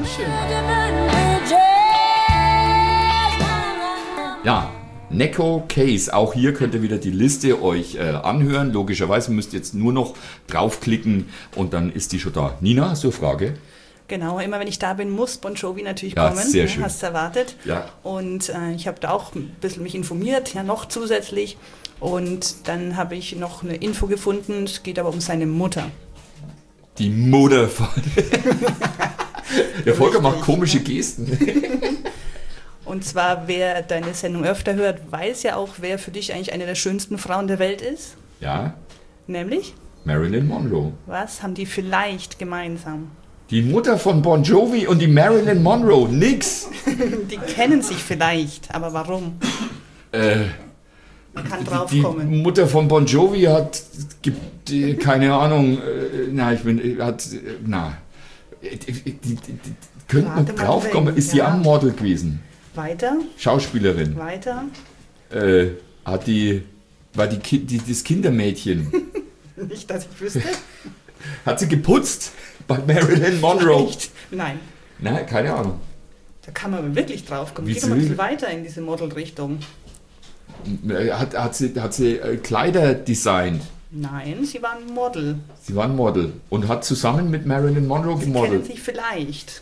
Speaker 1: Ja, Neko Case, auch hier könnt ihr wieder die Liste euch äh, anhören. Logischerweise müsst ihr jetzt nur noch draufklicken und dann ist die schon da. Nina, hast du eine Frage?
Speaker 14: Genau, immer wenn ich da bin, muss Bon Jovi natürlich
Speaker 1: Ja,
Speaker 14: kommen.
Speaker 1: sehr
Speaker 14: ne,
Speaker 1: schön.
Speaker 14: Hast du erwartet.
Speaker 1: Ja.
Speaker 14: Und äh, ich habe da auch ein bisschen mich informiert, ja noch zusätzlich. Und dann habe ich noch eine Info gefunden, es geht aber um seine Mutter.
Speaker 1: Die Mutter von... Der Volker macht komische Gesten.
Speaker 14: Und zwar, wer deine Sendung öfter hört, weiß ja auch, wer für dich eigentlich eine der schönsten Frauen der Welt ist.
Speaker 1: Ja,
Speaker 14: Nämlich,
Speaker 1: Marilyn Monroe.
Speaker 14: was haben die vielleicht gemeinsam?
Speaker 1: Die Mutter von Bon Jovi und die Marilyn Monroe. Nix.
Speaker 14: Die kennen sich vielleicht, aber warum?
Speaker 1: Äh,
Speaker 14: Man kann
Speaker 1: die
Speaker 14: draufkommen.
Speaker 1: Mutter von Bon Jovi hat, gibt, äh, keine Ahnung, äh, na, ich bin, äh, hat, äh, na, äh, die, die, die, die, könnte man
Speaker 14: Warte mal,
Speaker 1: draufkommen,
Speaker 14: wenn-
Speaker 1: ist die
Speaker 14: ja.
Speaker 1: am Model gewesen.
Speaker 14: Weiter,
Speaker 1: Schauspielerin.
Speaker 14: weiter.
Speaker 1: Äh, hat die War die, Ki- die das Kindermädchen.
Speaker 14: Nicht, dass ich wüsste.
Speaker 1: Hat sie geputzt bei Marilyn Monroe?
Speaker 14: Nicht. Nein,
Speaker 1: Nein, keine Ahnung.
Speaker 14: da kann man aber wirklich drauf kommen.
Speaker 1: Wie
Speaker 14: Geh doch mal ein
Speaker 1: sie-
Speaker 14: bisschen weiter in diese Model-Richtung.
Speaker 1: Hat, hat sie, hat sie äh, Kleider designt?
Speaker 14: Nein, sie war ein Model.
Speaker 1: Sie war ein Model und hat zusammen mit Marilyn Monroe
Speaker 14: Sie kennen
Speaker 1: gemodelt.
Speaker 14: sich vielleicht.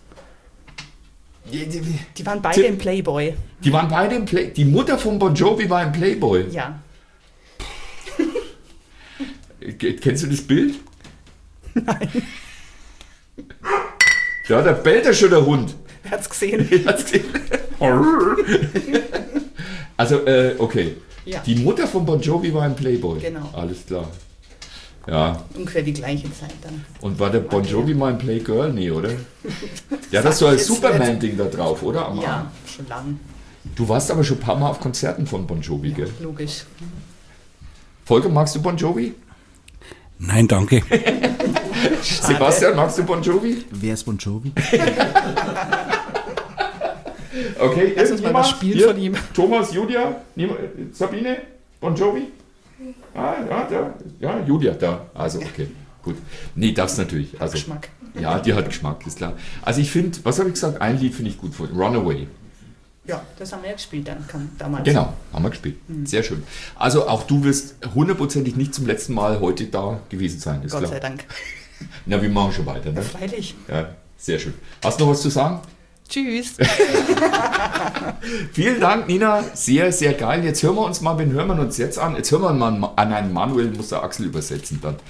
Speaker 1: Die, die,
Speaker 14: Die waren beide im Playboy.
Speaker 1: die waren beide im Play. Die Mutter von Bon Jovi war im Playboy.
Speaker 14: Ja.
Speaker 1: K- Kennst du das Bild? Nein. Ja, da bellt er schon der Hund.
Speaker 14: Er hat's gesehen.
Speaker 1: Er hat's gesehen. Also, äh, okay.
Speaker 14: Ja.
Speaker 1: Die Mutter von Bon Jovi war im Playboy.
Speaker 14: Genau.
Speaker 1: Alles klar. Ja.
Speaker 14: Ungefähr die gleiche Zeit dann.
Speaker 1: Und war der Bon Jovi mal ein Playgirl? Nee, oder? Der hat das so
Speaker 14: Sag ich
Speaker 1: als
Speaker 14: jetzt
Speaker 1: Superman-Ding da drauf, oder? Am Arm.
Speaker 14: Ja, schon lang.
Speaker 1: Du warst aber schon ein paar Mal auf Konzerten von Bon Jovi, gell?
Speaker 14: Logisch.
Speaker 1: Volker, magst du Bon Jovi?
Speaker 15: Nein, danke.
Speaker 1: Sebastian, magst du Bon Jovi?
Speaker 15: Wer ist Bon Jovi?
Speaker 1: Okay,
Speaker 14: Lass uns mal was spielen
Speaker 1: Hier,
Speaker 14: von ihm.
Speaker 1: Thomas, Julia, niemand- Sabine, Bon Jovi? Ah, ja, da, ja, Julia, da. Also, okay, gut. Nee, das natürlich. Also,
Speaker 14: Geschmack.
Speaker 1: Ja, die hat Geschmack, ist klar. Also ich finde, was habe ich gesagt? Ein Lied finde ich gut von Runaway.
Speaker 14: Ja, das haben wir ja gespielt dann kann, damals.
Speaker 1: Genau, haben wir gespielt.
Speaker 14: Mhm.
Speaker 1: Sehr schön. Also auch du wirst hundertprozentig nicht zum letzten Mal heute da gewesen sein, ist
Speaker 14: Gott
Speaker 1: klar.
Speaker 14: sei Dank.
Speaker 1: Na, wir machen schon weiter, ne?
Speaker 14: Freilich.
Speaker 1: Ja, sehr schön. Hast du noch was zu sagen?
Speaker 14: Tschüss.
Speaker 1: Vielen Dank, Nina. Sehr, sehr geil. Jetzt hören wir uns mal, wen hören wir uns jetzt an? Jetzt hören wir mal an einen Manuel, muss der Axel übersetzen dann.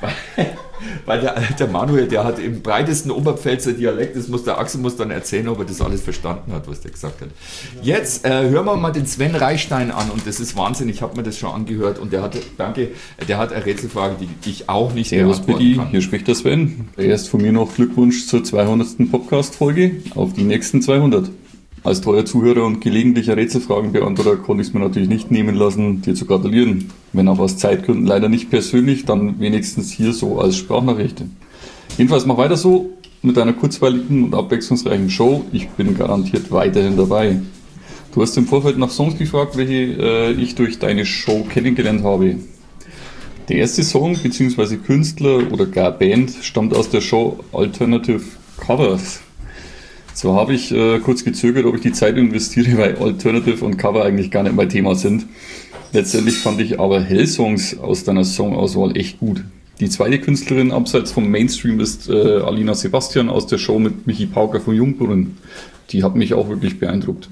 Speaker 1: Weil der, der Manuel, der hat im breitesten Oberpfälzer Dialekt, das muss der Axel muss dann erzählen, ob er das alles verstanden hat, was der gesagt hat. Jetzt äh, hören wir mal den Sven Reichstein an und das ist Wahnsinn, ich habe mir das schon angehört und der hat, danke, der hat eine Rätselfrage, die ich auch nicht
Speaker 16: Servus
Speaker 1: beantworten
Speaker 16: Pitti,
Speaker 1: kann.
Speaker 16: hier spricht der Sven. Erst von mir noch Glückwunsch zur zweihundertsten Podcast-Folge auf die nächsten zweihundert. Als treuer Zuhörer und gelegentlicher Rätselfragenbeantworter konnte ich es mir natürlich nicht nehmen lassen, dir zu gratulieren. Wenn auch aus Zeitgründen leider nicht persönlich, dann wenigstens hier so als Sprachnachricht. Jedenfalls mach weiter so mit deiner kurzweiligen und abwechslungsreichen Show. Ich bin garantiert weiterhin dabei. Du hast im Vorfeld nach Songs gefragt, welche äh, ich durch deine Show kennengelernt habe. Der erste Song bzw. Künstler oder gar Band stammt aus der Show Alternative Covers. Zwar habe ich äh, kurz gezögert, ob ich die Zeit investiere, weil Alternative und Cover eigentlich gar nicht mein Thema sind. Letztendlich fand ich aber Hell-Songs aus deiner Songauswahl echt gut. Die zweite Künstlerin abseits vom Mainstream ist äh, Alina Sebastian aus der Show mit Michi Pauker von Jungbrunnen. Die hat mich auch wirklich beeindruckt.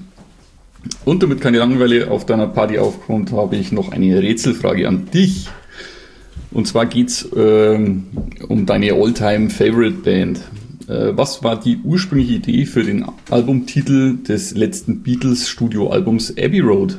Speaker 16: Und damit keine Langeweile auf deiner Party aufkommt, habe ich noch eine Rätselfrage an dich. Und zwar geht es ähm, um deine All-Time-Favorite-Band. Äh, was war die ursprüngliche Idee für den Albumtitel des letzten Beatles-Studio-Albums Abbey Road?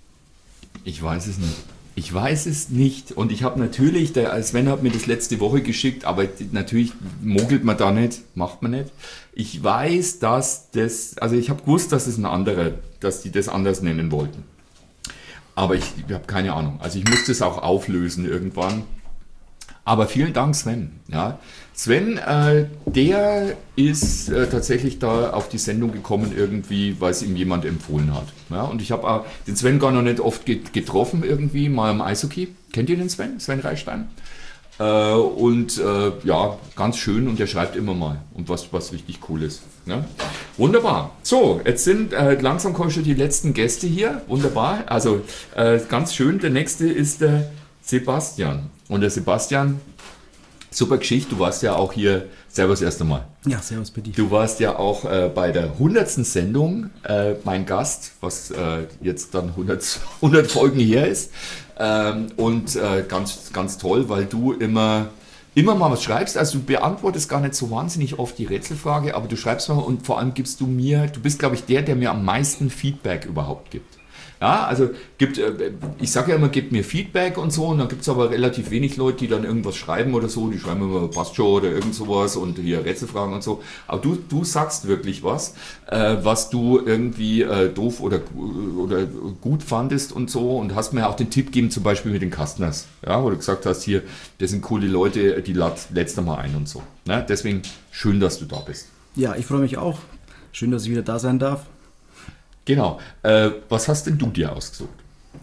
Speaker 1: Ich weiß es nicht. Ich weiß es nicht. Und ich habe natürlich, der Sven hat mir das letzte Woche geschickt, aber natürlich mogelt man da nicht, macht man nicht. Ich weiß, dass das, also ich habe gewusst, dass es ein anderer, dass die das anders nennen wollten. Aber ich, ich habe keine Ahnung. Also ich musste es auch auflösen irgendwann. Aber vielen Dank, Sven. Ja, Sven, äh, der ist äh, tatsächlich da auf die Sendung gekommen irgendwie, weil es ihm jemand empfohlen hat. Ja, und ich habe äh, den Sven gar noch nicht oft get- getroffen irgendwie, mal im Eishockey. Kennt ihr den Sven? Sven Reichstein? Äh, und äh, ja, ganz schön und der schreibt immer mal und was, was richtig cool ist. Ne? Wunderbar. So, jetzt sind äh, langsam kommen schon die letzten Gäste hier. Wunderbar. Also äh, ganz schön. Der nächste ist der Sebastian. Und der Sebastian, super Geschichte, du warst ja auch hier, servus erst einmal.
Speaker 15: Ja, servus Pitti.
Speaker 1: Du warst ja auch äh, bei der hundertsten Sendung äh, mein Gast, was äh, jetzt dann hundert, hundert Folgen her ist. Ähm, und äh, ganz, ganz toll, weil du immer, immer mal was schreibst. Also du beantwortest gar nicht so wahnsinnig oft die Rätselfrage, aber du schreibst mal und vor allem gibst du mir, du bist glaube ich der, der mir am meisten Feedback überhaupt gibt. Ja, also gibt, ich sage ja immer, gebt mir Feedback und so, und dann gibt es aber relativ wenig Leute, die dann irgendwas schreiben oder so, die schreiben immer, passt schon oder irgend sowas und hier Rätselfragen und so. Aber du, du sagst wirklich was, äh, was du irgendwie äh, doof oder, oder gut fandest und so, und hast mir auch den Tipp gegeben, zum Beispiel mit den Kastners, ja, wo du gesagt hast, hier, das sind coole Leute, die lad letztes Mal ein und so. Ne? Deswegen schön, dass du da bist.
Speaker 15: Ja, ich freue mich auch. Schön, dass ich wieder da sein darf.
Speaker 1: Genau. Äh, was hast denn du dir ausgesucht?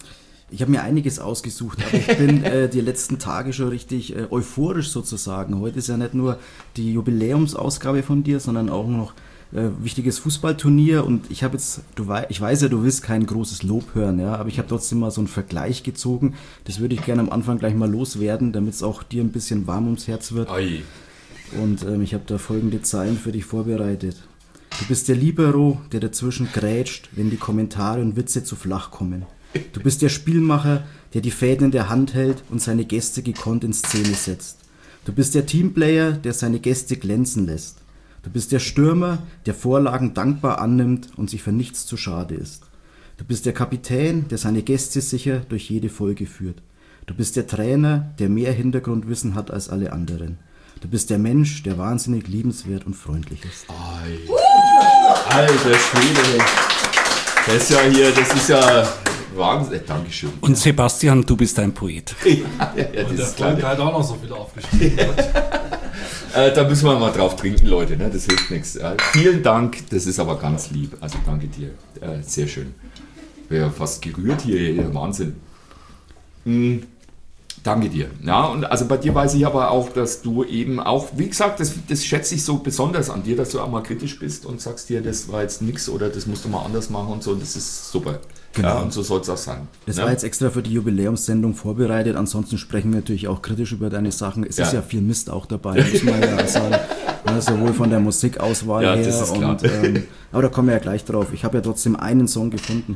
Speaker 15: Ich habe mir einiges ausgesucht, aber ich bin äh, die letzten Tage schon richtig äh, euphorisch sozusagen. Heute ist ja nicht nur die Jubiläumsausgabe von dir, sondern auch noch äh, wichtiges Fußballturnier. Und ich habe jetzt, du wei- ich weiß ja, du willst kein großes Lob hören, ja, aber ich habe trotzdem mal so einen Vergleich gezogen. Das würde ich gerne am Anfang gleich mal loswerden, damit es auch dir ein bisschen warm ums Herz wird.
Speaker 1: Ei.
Speaker 15: Und ähm, ich habe da folgende Zeilen für dich vorbereitet. Du bist der Libero, der dazwischen grätscht, wenn die Kommentare und Witze zu flach kommen. Du bist der Spielmacher, der die Fäden in der Hand hält und seine Gäste gekonnt in Szene setzt. Du bist der Teamplayer, der seine Gäste glänzen lässt. Du bist der Stürmer, der Vorlagen dankbar annimmt und sich für nichts zu schade ist. Du bist der Kapitän, der seine Gäste sicher durch jede Folge führt. Du bist der Trainer, der mehr Hintergrundwissen hat als alle anderen. Du bist der Mensch, der wahnsinnig liebenswert und freundlich ist.
Speaker 1: Alter Schwede. Das ist ja hier, das ist ja Wahnsinn. Dankeschön.
Speaker 17: Und Sebastian, du bist ein Poet.
Speaker 1: ja, ja, ja,
Speaker 6: Und
Speaker 1: das
Speaker 6: der
Speaker 1: ist klar.
Speaker 6: Volk hat auch noch so viel aufgeschrieben.
Speaker 1: Äh, da müssen wir mal drauf trinken, Leute, ne? Das hilft nichts. Äh, vielen Dank, das ist aber ganz lieb. Also danke dir. Äh, sehr schön. Ich wäre fast gerührt hier, hier. Wahnsinn. Mm, danke dir. Ja, und also bei dir weiß ich aber auch, dass du eben auch, wie gesagt, das, das schätze ich so besonders an dir, dass du auch mal kritisch bist und sagst dir, das war jetzt nichts oder das musst du mal anders machen und so. Und das ist super.
Speaker 15: Genau.
Speaker 1: Ja, und so soll es auch sein.
Speaker 15: Das
Speaker 1: ne?
Speaker 15: war jetzt extra für die Jubiläumssendung vorbereitet. Ansonsten sprechen wir natürlich auch kritisch über deine Sachen. Es
Speaker 1: Ja.
Speaker 15: ist ja viel Mist auch dabei, muss man ja sagen. Ja, sowohl von der Musikauswahl
Speaker 1: Ja,
Speaker 15: her.
Speaker 1: das ist klar.
Speaker 15: Und, ähm, aber da kommen wir ja gleich drauf. Ich habe ja trotzdem einen Song gefunden.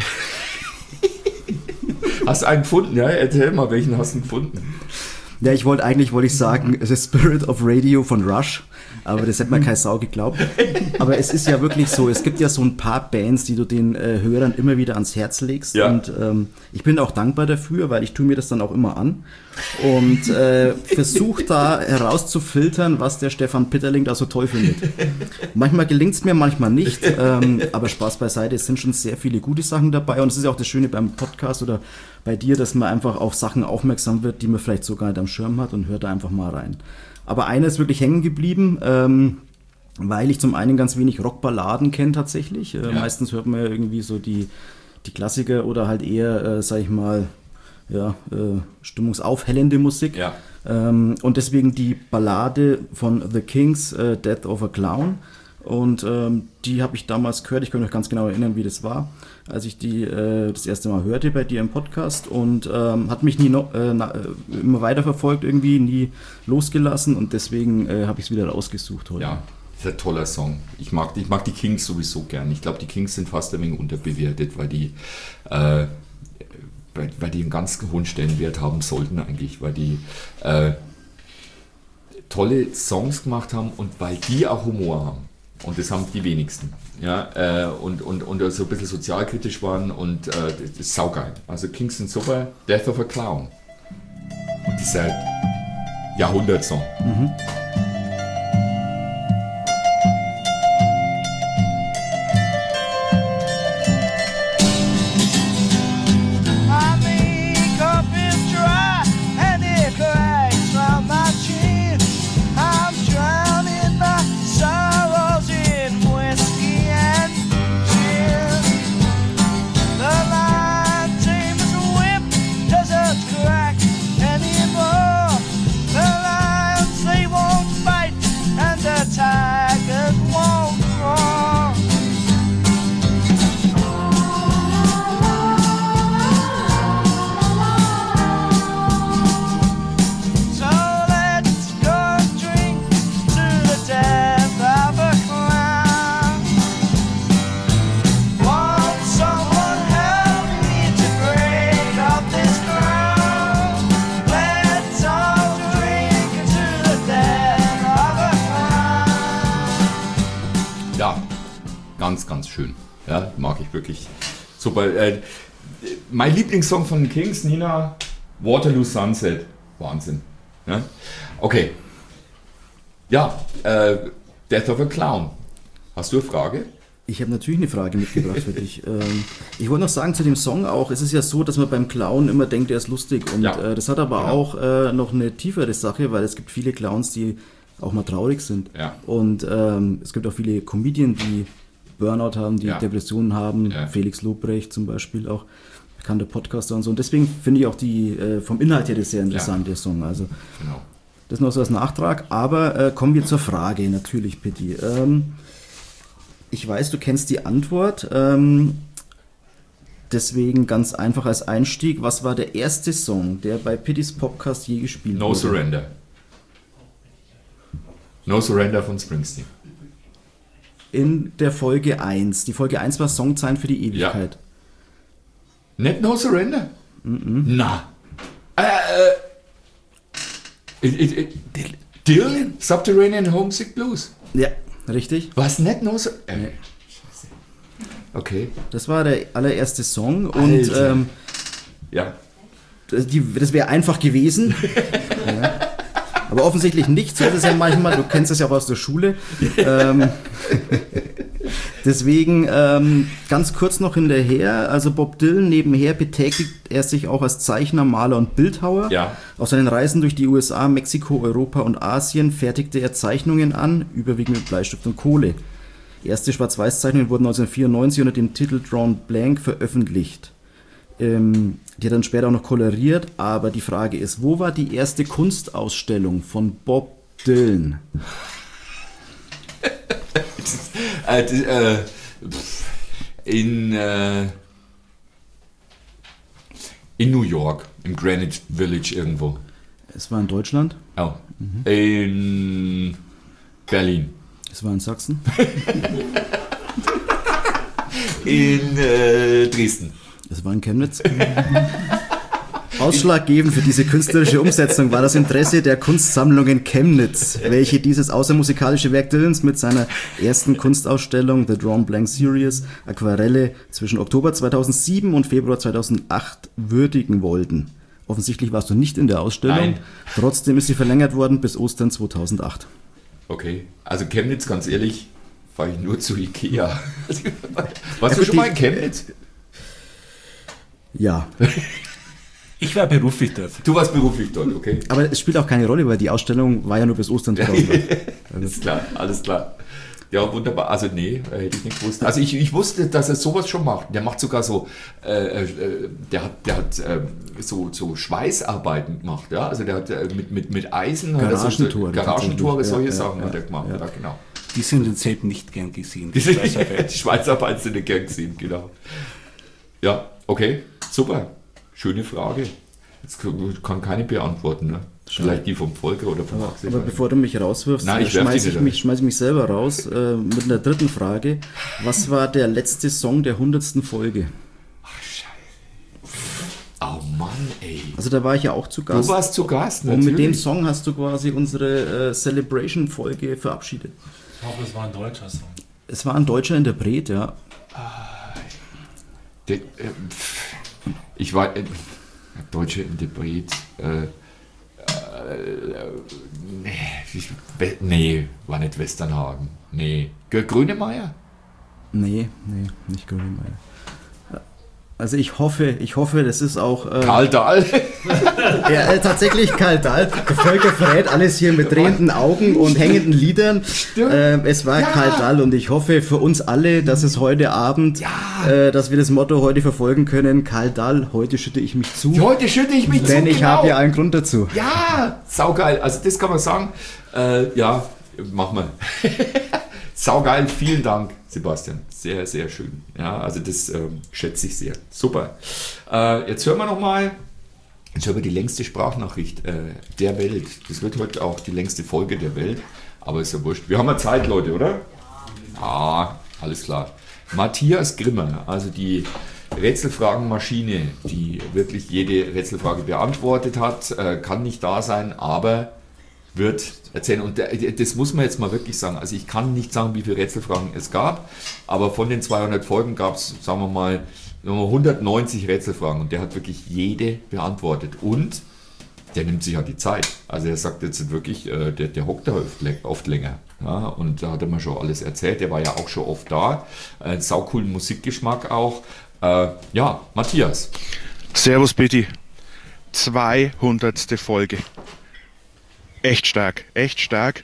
Speaker 1: Hast du einen gefunden? Ja, erzähl mal, welchen hast du gefunden?
Speaker 15: Ja, ich wollte eigentlich, wollte ich sagen, The Spirit of Radio von Rush, aber das hätte mir keine Sau geglaubt. Aber es ist ja wirklich so, es gibt ja so ein paar Bands, die du den äh, Hörern immer wieder ans Herz legst.
Speaker 1: Ja.
Speaker 15: Und ähm, ich bin auch dankbar dafür, weil ich tue mir das dann auch immer an und äh, versuche da herauszufiltern, was der Stefan Pitterling da so toll findet. Manchmal gelingt es mir, manchmal nicht, ähm, aber Spaß beiseite, es sind schon sehr viele gute Sachen dabei und es ist ja auch das Schöne beim Podcast oder bei dir, dass man einfach auf Sachen aufmerksam wird, die man vielleicht sogar nicht am Schirm hat und hört da einfach mal rein. Aber einer ist wirklich hängen geblieben, ähm, weil ich zum einen ganz wenig Rockballaden kenne tatsächlich. Äh,
Speaker 1: Ja.
Speaker 15: Meistens hört man ja irgendwie so die, die Klassiker oder halt eher, äh, sag ich mal, ja, äh, stimmungsaufhellende Musik.
Speaker 1: Ja.
Speaker 15: Ähm, und deswegen die Ballade von The Kings, äh, Death of a Clown. Und ähm, die habe ich damals gehört, ich kann mich ganz genau erinnern, wie das war, als ich die äh, das erste Mal hörte bei dir im Podcast und ähm, hat mich nie noch, äh, na, äh, immer weiter verfolgt irgendwie, nie losgelassen und deswegen äh, habe ich es wieder rausgesucht heute.
Speaker 1: Ja, das ist ein toller Song. Ich mag, ich mag die Kings sowieso gern. Ich glaube, die Kings sind fast ein wenig unterbewertet, weil die, äh, weil, weil die einen ganz hohen Stellenwert haben sollten eigentlich, weil die äh, tolle Songs gemacht haben und weil die auch Humor haben. Und das haben die wenigsten. Ja, äh, und, und, und so ein bisschen sozialkritisch waren und äh, das ist saugeil. Also Kings sind super, Death of a Clown. Und dieser Jahrhundertsong.
Speaker 15: Mhm.
Speaker 10: My makeup is dry and it cracks from my chin. I'm drowning my sorrows in whiskey and gin. The line tamer's whip doesn't crack anymore. The lions, they won't bite and the tigers won't roar. So let's go drink to the death of a clown. Won't someone help me to break up this crown? Let's all drink to the death of a clown.
Speaker 1: Ja, ganz, ganz schön. Ja, mag ich wirklich. Super. Äh, mein Lieblingssong von den Kings, Nina, Waterloo Sunset. Wahnsinn. Ja? Okay. Ja, äh, Death of a Clown. Hast du eine Frage?
Speaker 15: Ich habe natürlich eine Frage mitgebracht für dich. Ähm, ich wollte noch sagen zu dem Song auch, es ist ja so, dass man beim Clown immer denkt, er ist lustig. Und
Speaker 1: Ja.
Speaker 15: äh, das hat aber
Speaker 1: Genau.
Speaker 15: auch äh, noch eine tiefere Sache, weil es gibt viele Clowns, die auch mal traurig sind.
Speaker 1: Ja.
Speaker 15: Und ähm, es gibt auch viele Comedien, die Burnout haben, die
Speaker 1: Ja.
Speaker 15: Depressionen haben.
Speaker 1: Ja.
Speaker 15: Felix Lobrecht zum Beispiel auch. bekannter Podcaster und so. Und deswegen finde ich auch die äh, vom Inhalt her das sehr interessant,
Speaker 1: Ja.
Speaker 15: der Song. Also
Speaker 1: Genau.
Speaker 15: das noch so als Nachtrag. Aber äh, kommen wir zur Frage, natürlich, Pitti. Ähm, ich weiß, du kennst die Antwort. Ähm, deswegen ganz einfach als Einstieg. Was war der erste Song, der bei Pittis Podcast je gespielt
Speaker 1: No
Speaker 15: wurde?
Speaker 1: Surrender. No Surrender von Springsteen.
Speaker 15: In der Folge eins. Die Folge eins war Songzeilen für die Ewigkeit.
Speaker 1: Nicht No Surrender?
Speaker 15: Mhm.
Speaker 1: Na. Äh, äh, it, it, it, Dylan? Subterranean Homesick Blues.
Speaker 15: Ja, richtig.
Speaker 1: Was nicht No Surrender? Äh, Okay.
Speaker 15: Das war der allererste Song und
Speaker 1: Alter.
Speaker 15: ähm,
Speaker 1: ja.
Speaker 15: die, das wäre einfach gewesen. Ja. Aber offensichtlich nicht. So ist es ja manchmal. Du kennst es ja auch aus der Schule. ähm, deswegen ähm, ganz kurz noch hinterher. Also Bob Dylan nebenher betätigt er sich auch als Zeichner, Maler und Bildhauer.
Speaker 1: Ja.
Speaker 15: Auf seinen Reisen durch die U S A, Mexiko, Europa und Asien fertigte er Zeichnungen an, überwiegend mit Bleistift und Kohle. Erste Schwarz-Weiß-Zeichnungen wurden neunzehnhundertvierundneunzig unter dem Titel Drawn Blank veröffentlicht. Ähm, die hat dann später auch noch koloriert, aber die Frage ist, wo war die erste Kunstausstellung von Bob Dylan?
Speaker 1: äh, das, äh, in, äh, in New York, im Greenwich Village irgendwo.
Speaker 15: Es war in Deutschland.
Speaker 1: Oh. Mhm. In Berlin.
Speaker 15: Es war in Sachsen.
Speaker 1: in äh, Dresden.
Speaker 15: Es war in Chemnitz. Ausschlaggebend für diese künstlerische Umsetzung war das Interesse der Kunstsammlung in Chemnitz, welche dieses außermusikalische Werk Dylans mit seiner ersten Kunstausstellung The Drawn Blank Series Aquarelle zwischen Oktober zweitausendsieben und Februar zweitausendacht würdigen wollten. Offensichtlich warst du nicht in der Ausstellung.
Speaker 1: Nein.
Speaker 15: Trotzdem ist sie verlängert worden bis Ostern zweitausendacht.
Speaker 1: Okay, also Chemnitz, ganz ehrlich, fahre ich nur zu Ikea. Warst
Speaker 15: Ja,
Speaker 1: du
Speaker 15: gut,
Speaker 1: schon mal in
Speaker 15: die-
Speaker 1: Chemnitz?
Speaker 15: Ja.
Speaker 17: Ich war beruflich dort.
Speaker 1: Du warst beruflich dort, okay.
Speaker 15: Aber es spielt auch keine Rolle, weil die Ausstellung war ja nur bis Ostern zweitausendacht.
Speaker 1: Alles klar, alles klar. Ja, wunderbar. Also nee, äh, hätte ich nicht gewusst. Also ich, ich wusste, dass er sowas schon macht. Der macht sogar so, äh, äh, der hat, der hat äh, so, so Schweißarbeiten gemacht. Ja? Also der hat äh, mit, mit, mit Eisen, hat er so-
Speaker 15: Garagentore,
Speaker 1: Garagentore,
Speaker 15: tatsächlich.
Speaker 1: solche
Speaker 15: Ja,
Speaker 1: Sachen
Speaker 15: ja,
Speaker 1: hat er gemacht.
Speaker 15: ja.
Speaker 1: Ja, genau.
Speaker 17: Die sind in Zelten nicht gern gesehen.
Speaker 1: Die,
Speaker 17: Die Schweißarbeit.
Speaker 1: die Schweizarbeit sind nicht gern gesehen, genau. Ja, okay, super. Schöne Frage. Jetzt kann, kann keine beantworten, ne? Vielleicht die vom Volker oder vom
Speaker 15: Aber,
Speaker 1: Axel.
Speaker 15: aber bevor du mich rauswirfst,
Speaker 1: Nein, ich werf
Speaker 15: schmeiße
Speaker 1: dich
Speaker 15: ich,
Speaker 1: nicht
Speaker 15: mich, schmeiß ich mich selber raus äh, mit einer dritten Frage. Was war der letzte Song der hundertsten Folge?
Speaker 1: Oh Mann, ey.
Speaker 15: Also da war ich ja auch zu Gast.
Speaker 1: Du warst zu Gast,
Speaker 15: Und mit dem
Speaker 1: natürlich.
Speaker 15: Song hast du quasi unsere äh, Celebration-Folge verabschiedet.
Speaker 6: Ich hoffe, es war ein deutscher Song.
Speaker 15: Es war ein deutscher Interpret, ja.
Speaker 1: Der, äh, pff, ich war äh, deutscher Interpret. Äh, äh, nee, ich, we- nee, war nicht Westernhagen. Nee. G- Grönemeyer?
Speaker 15: Nee, nee, nicht Grönemeyer. Also ich hoffe, ich hoffe, das ist auch... Äh,
Speaker 1: Karl Dahl?
Speaker 15: Ja, äh, tatsächlich Karl Dahl. Der Volker verrät alles hier mit drehenden Augen und hängenden Lidern. Äh, es war
Speaker 1: Ja.
Speaker 15: Karl Dahl und ich hoffe für uns alle, dass es heute Abend, äh, dass wir das Motto heute verfolgen können. Karl Dahl, heute schütte ich mich zu.
Speaker 1: Heute schütte ich mich zu,
Speaker 15: Denn ich
Speaker 1: genau.
Speaker 15: habe ja einen Grund dazu.
Speaker 1: Ja, saugeil. Also das kann man sagen. Äh, ja, mach mal. Saugeil, vielen Dank, Sebastian. Sehr, sehr schön. Ja, also das ähm, schätze ich sehr. Super. Äh, jetzt hören wir nochmal, jetzt hören wir die längste Sprachnachricht äh, der Welt. Das wird heute auch die längste Folge der Welt, aber ist ja wurscht. Wir haben ja Zeit, Leute, oder? Ah, alles klar. Matthias Grimmer, also die Rätselfragenmaschine, die wirklich jede Rätselfrage beantwortet hat, äh, kann nicht da sein, aber wird erzählen. Und der, das muss man jetzt mal wirklich sagen. Also ich kann nicht sagen, wie viele Rätselfragen es gab, aber von den zweihundert Folgen gab es, sagen wir mal, hundertneunzig Rätselfragen und der hat wirklich jede beantwortet. Und der nimmt sich ja die Zeit. Also er sagt jetzt wirklich, äh, der, der hockt da oft, lä- oft länger. Ja, und da hat er mir schon alles erzählt. Der war ja auch schon oft da. Äh, saucoolen Musikgeschmack auch. Äh, ja, Matthias.
Speaker 18: Servus, Bitti. zweihundertste Folge. Echt stark, echt stark.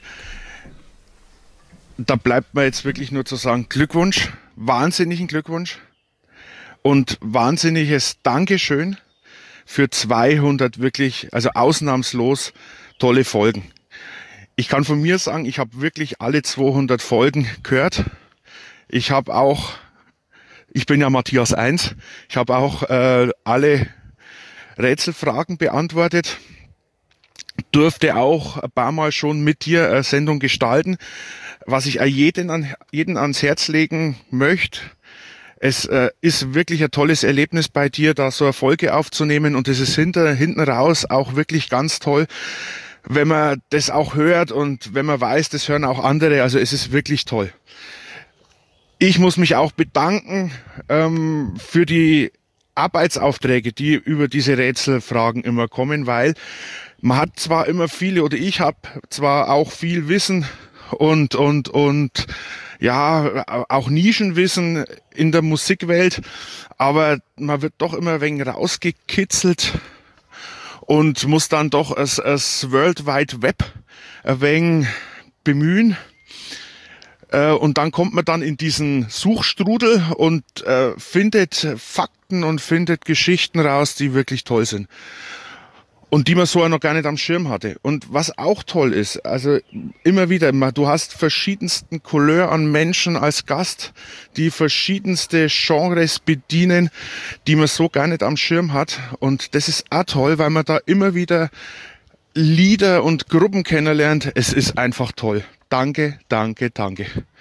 Speaker 18: Da bleibt mir jetzt wirklich nur zu sagen, Glückwunsch, wahnsinnigen Glückwunsch. und wahnsinniges Dankeschön für zweihundert wirklich, also ausnahmslos tolle Folgen. Ich kann von mir sagen, ich habe wirklich alle zweihundert Folgen gehört. Ich habe auch, ich bin ja Matthias eins, ich habe auch äh, alle Rätselfragen beantwortet, durfte auch ein paar Mal schon mit dir eine Sendung gestalten, was ich jeden, an, jeden ans Herz legen möchte. Es äh, ist wirklich ein tolles Erlebnis bei dir, da so eine Folge aufzunehmen, und es ist hinter, hinten raus auch wirklich ganz toll, wenn man das auch hört und wenn man weiß, das hören auch andere. Also es ist wirklich toll. Ich muss mich auch bedanken ähm, für die Arbeitsaufträge, die über diese Rätselfragen immer kommen, weil man hat zwar immer viele, oder ich habe zwar auch viel Wissen und und und ja, auch Nischenwissen in der Musikwelt, aber man wird doch immer ein wenig rausgekitzelt und muss dann doch das, das World Wide Web ein wenig bemühen. Äh, und dann kommt man dann in diesen Suchstrudel und äh, findet Fakten und findet Geschichten raus, die wirklich toll sind. Und die man so noch gar nicht am Schirm hatte. Und was auch toll ist, also immer wieder, du hast verschiedensten Couleur an Menschen als Gast, die verschiedenste Genres bedienen, die man so gar nicht am Schirm hat. Und das ist auch toll, weil man da immer wieder Lieder und Gruppen kennenlernt. Es ist einfach toll. Danke, danke, danke.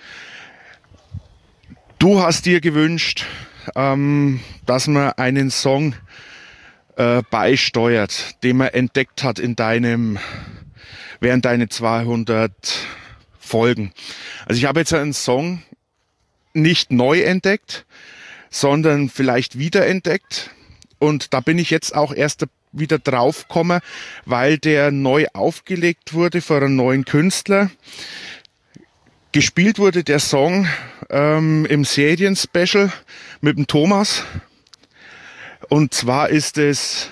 Speaker 18: Du hast dir gewünscht, ähm, dass man einen Song äh, beisteuert, den man entdeckt hat in deinem, während deine zweihundert Folgen. Also ich habe jetzt einen Song nicht neu entdeckt, sondern vielleicht wiederentdeckt. Und da bin ich jetzt auch erst wieder draufgekommen, weil der neu aufgelegt wurde für einen neuen Künstler. Gespielt wurde der Song ähm, im Serien-Special mit dem Thomas. Und zwar ist es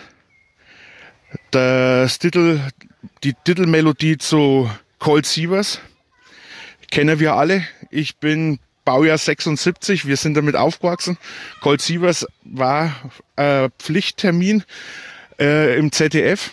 Speaker 18: das Titel, die Titelmelodie zu Colt Sievers. Kennen wir alle. Ich bin Baujahr sechsundsiebzig, wir sind damit aufgewachsen. Colt Sievers war äh, Pflichttermin äh, im Z D F.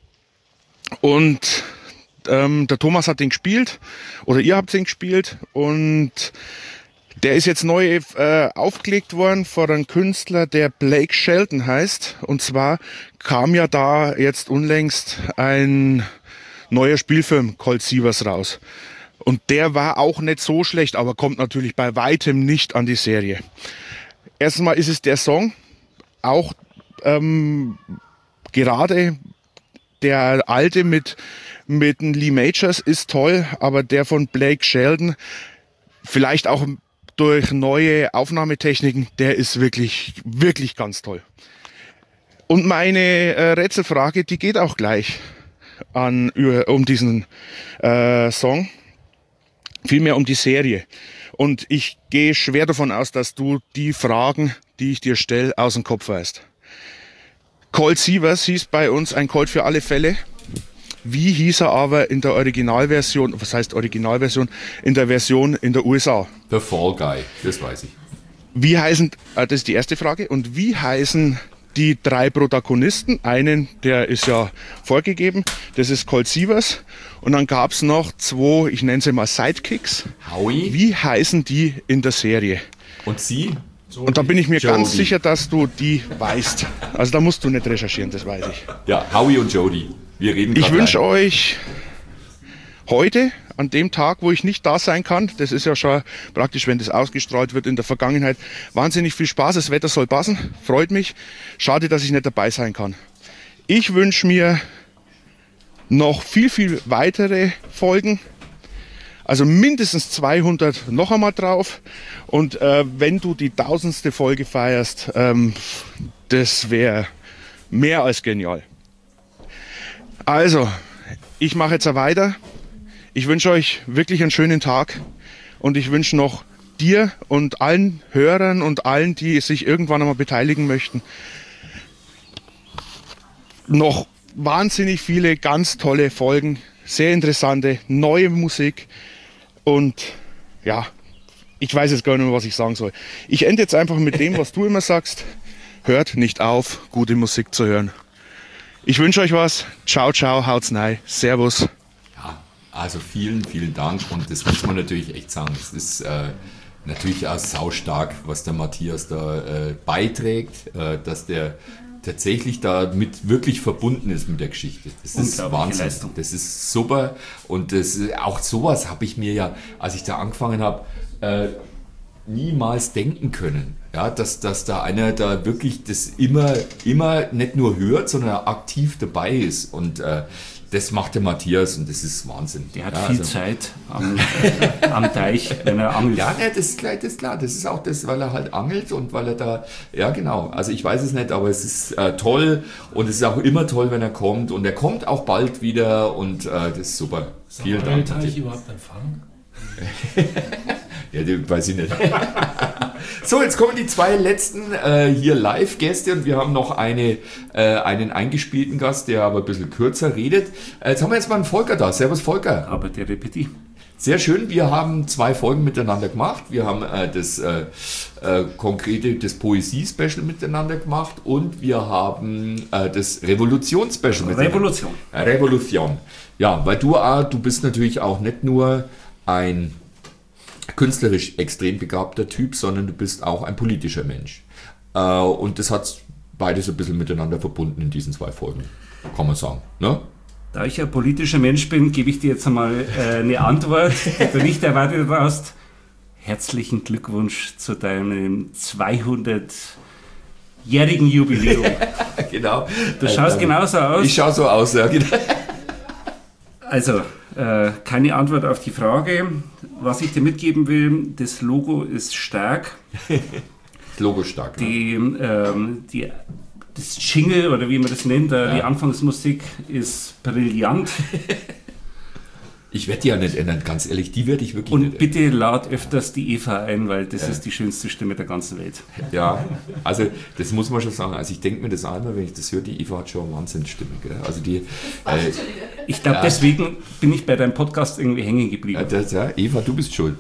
Speaker 18: Und ähm, der Thomas hat den gespielt, oder ihr habt den gespielt, und der ist jetzt neu äh, aufgelegt worden von einem Künstler, der Blake Shelton heißt. Und zwar kam ja da jetzt unlängst ein neuer Spielfilm, Colt Sievers, raus. Und der war auch nicht so schlecht, aber kommt natürlich bei weitem nicht an die Serie. Erstmal ist es der Song, auch ähm, gerade der alte mit, mit Lee Majors ist toll, aber der von Blake Shelton, vielleicht auch durch neue Aufnahmetechniken, der ist wirklich, wirklich ganz toll. Und meine äh, Rätselfrage, die geht auch gleich an, um diesen äh, Song, vielmehr um die Serie. Und ich gehe schwer davon aus, dass du die Fragen, die ich dir stelle, aus dem Kopf weißt. Colt Sievers hieß bei uns ein Colt für alle Fälle. Wie hieß er aber in der Originalversion, was heißt Originalversion, in der Version in der U S A?
Speaker 1: The Fall Guy, das weiß ich.
Speaker 18: Wie heißen, äh, das ist die erste Frage, und wie heißen die drei Protagonisten? Einen, der ist ja vorgegeben, das ist Colt Sievers, und dann gab es noch zwei, ich nenne sie mal Sidekicks.
Speaker 1: Howie.
Speaker 18: Wie heißen die in der Serie?
Speaker 1: Und sie?
Speaker 18: Und da bin ich mir
Speaker 1: Jody.
Speaker 18: ganz sicher, dass du die weißt. Also da musst du nicht recherchieren, das weiß ich.
Speaker 1: Ja, Howie und Jody. Wir reden
Speaker 18: Ich wünsche
Speaker 1: rein.
Speaker 18: euch heute, an dem Tag, wo ich nicht da sein kann, das ist ja schon praktisch, wenn das ausgestrahlt wird in der Vergangenheit, wahnsinnig viel Spaß. Das Wetter soll passen, freut mich. Schade, dass ich nicht dabei sein kann. Ich wünsche mir noch viel, viel weitere Folgen. Also mindestens zweihundert noch einmal drauf. Und äh, wenn du die tausendste Folge feierst, ähm, das wäre mehr als genial. Also, ich mache jetzt weiter. Ich wünsche euch wirklich einen schönen Tag. Und ich wünsche noch dir und allen Hörern und allen, die sich irgendwann einmal beteiligen möchten, noch wahnsinnig viele ganz tolle Folgen, sehr interessante, neue Musik. Und ja, ich ich weiß jetzt gar nicht mehr, was ich sagen soll. Ich ende jetzt einfach mit dem, was du immer sagst. Hört nicht auf, gute Musik zu hören. Ich wünsche euch was. Ciao, ciao, haut's rein. Servus.
Speaker 1: Ja, also vielen, vielen Dank. Und das muss man natürlich echt sagen. Es ist äh, natürlich auch saustark, was der Matthias da äh, beiträgt, äh, dass der tatsächlich damit wirklich verbunden ist mit der Geschichte. Das ist Wahnsinn. Leistung. Das ist super. Und das, auch sowas habe ich mir ja, als ich da angefangen habe, äh, niemals denken können. Ja, dass, dass da einer da wirklich das immer, immer nicht nur hört, sondern aktiv dabei ist. Und äh, das macht der Matthias und das ist Wahnsinn.
Speaker 17: Der hat
Speaker 1: ja,
Speaker 17: viel
Speaker 1: also.
Speaker 17: Zeit am, äh, am Teich, wenn er angelt.
Speaker 1: Ja, ne, das ist klar, das ist klar. Das ist auch das, weil er halt angelt und weil er da, ja genau, also ich weiß es nicht, aber es ist äh, toll und es ist auch immer toll, wenn er kommt und er kommt auch bald wieder und äh, das ist super.
Speaker 6: Ist
Speaker 1: Vielen
Speaker 6: der
Speaker 1: Dank.
Speaker 6: Teich überhaupt empfangen?
Speaker 1: Ja, die weiß ich nicht. So, jetzt kommen die zwei letzten äh, hier Live-Gäste und wir haben noch eine, äh, einen eingespielten Gast, der aber ein bisschen kürzer redet. Äh, jetzt haben wir jetzt mal einen Volker da. Servus Volker.
Speaker 17: Aber der Repeti.
Speaker 1: Sehr schön, wir haben zwei Folgen miteinander gemacht. Wir haben äh, das äh, äh, konkrete, das Poesie-Special miteinander gemacht und wir haben äh, das Revolution-Special miteinander.
Speaker 17: Revolution.
Speaker 1: Äh, Revolution. Ja, weil du, äh, du bist natürlich auch nicht nur ein künstlerisch extrem begabter Typ, sondern du bist auch ein politischer Mensch. Äh, und das hat beides ein bisschen miteinander verbunden in diesen zwei Folgen, kann man sagen. Ne?
Speaker 17: Da ich ein politischer Mensch bin, gebe ich dir jetzt einmal äh, eine Antwort, die du nicht erwartet hast. Herzlichen Glückwunsch zu deinem zweihundertjährigen Jubiläum.
Speaker 1: Genau.
Speaker 17: Du schaust äh, genauso aus.
Speaker 1: Ich schaue so aus, ja. Genau.
Speaker 17: Also, äh, keine Antwort auf die Frage. Was ich dir mitgeben will, das Logo ist stark.
Speaker 1: Das Logo ist stark.
Speaker 17: Die, ähm, die, das Jingle, oder wie man das nennt, äh,
Speaker 1: Ja.
Speaker 17: die Anfangsmusik ist brillant.
Speaker 1: Ich werde die ja nicht ändern, ganz ehrlich. Die werde ich wirklich
Speaker 17: Und
Speaker 1: nicht
Speaker 17: bitte lad öfters die Eva ein, weil das
Speaker 1: Ja.
Speaker 17: ist die schönste Stimme der ganzen Welt.
Speaker 1: Ja, also das muss man schon sagen. Also ich denke mir das einmal, wenn ich das höre, die Eva hat schon eine Wahnsinnsstimme. Gell? Also die, äh,
Speaker 17: Ich glaube,
Speaker 1: ja.
Speaker 17: deswegen bin ich bei deinem Podcast irgendwie hängen geblieben.
Speaker 1: Ja, das, ja, Eva, du bist schuld.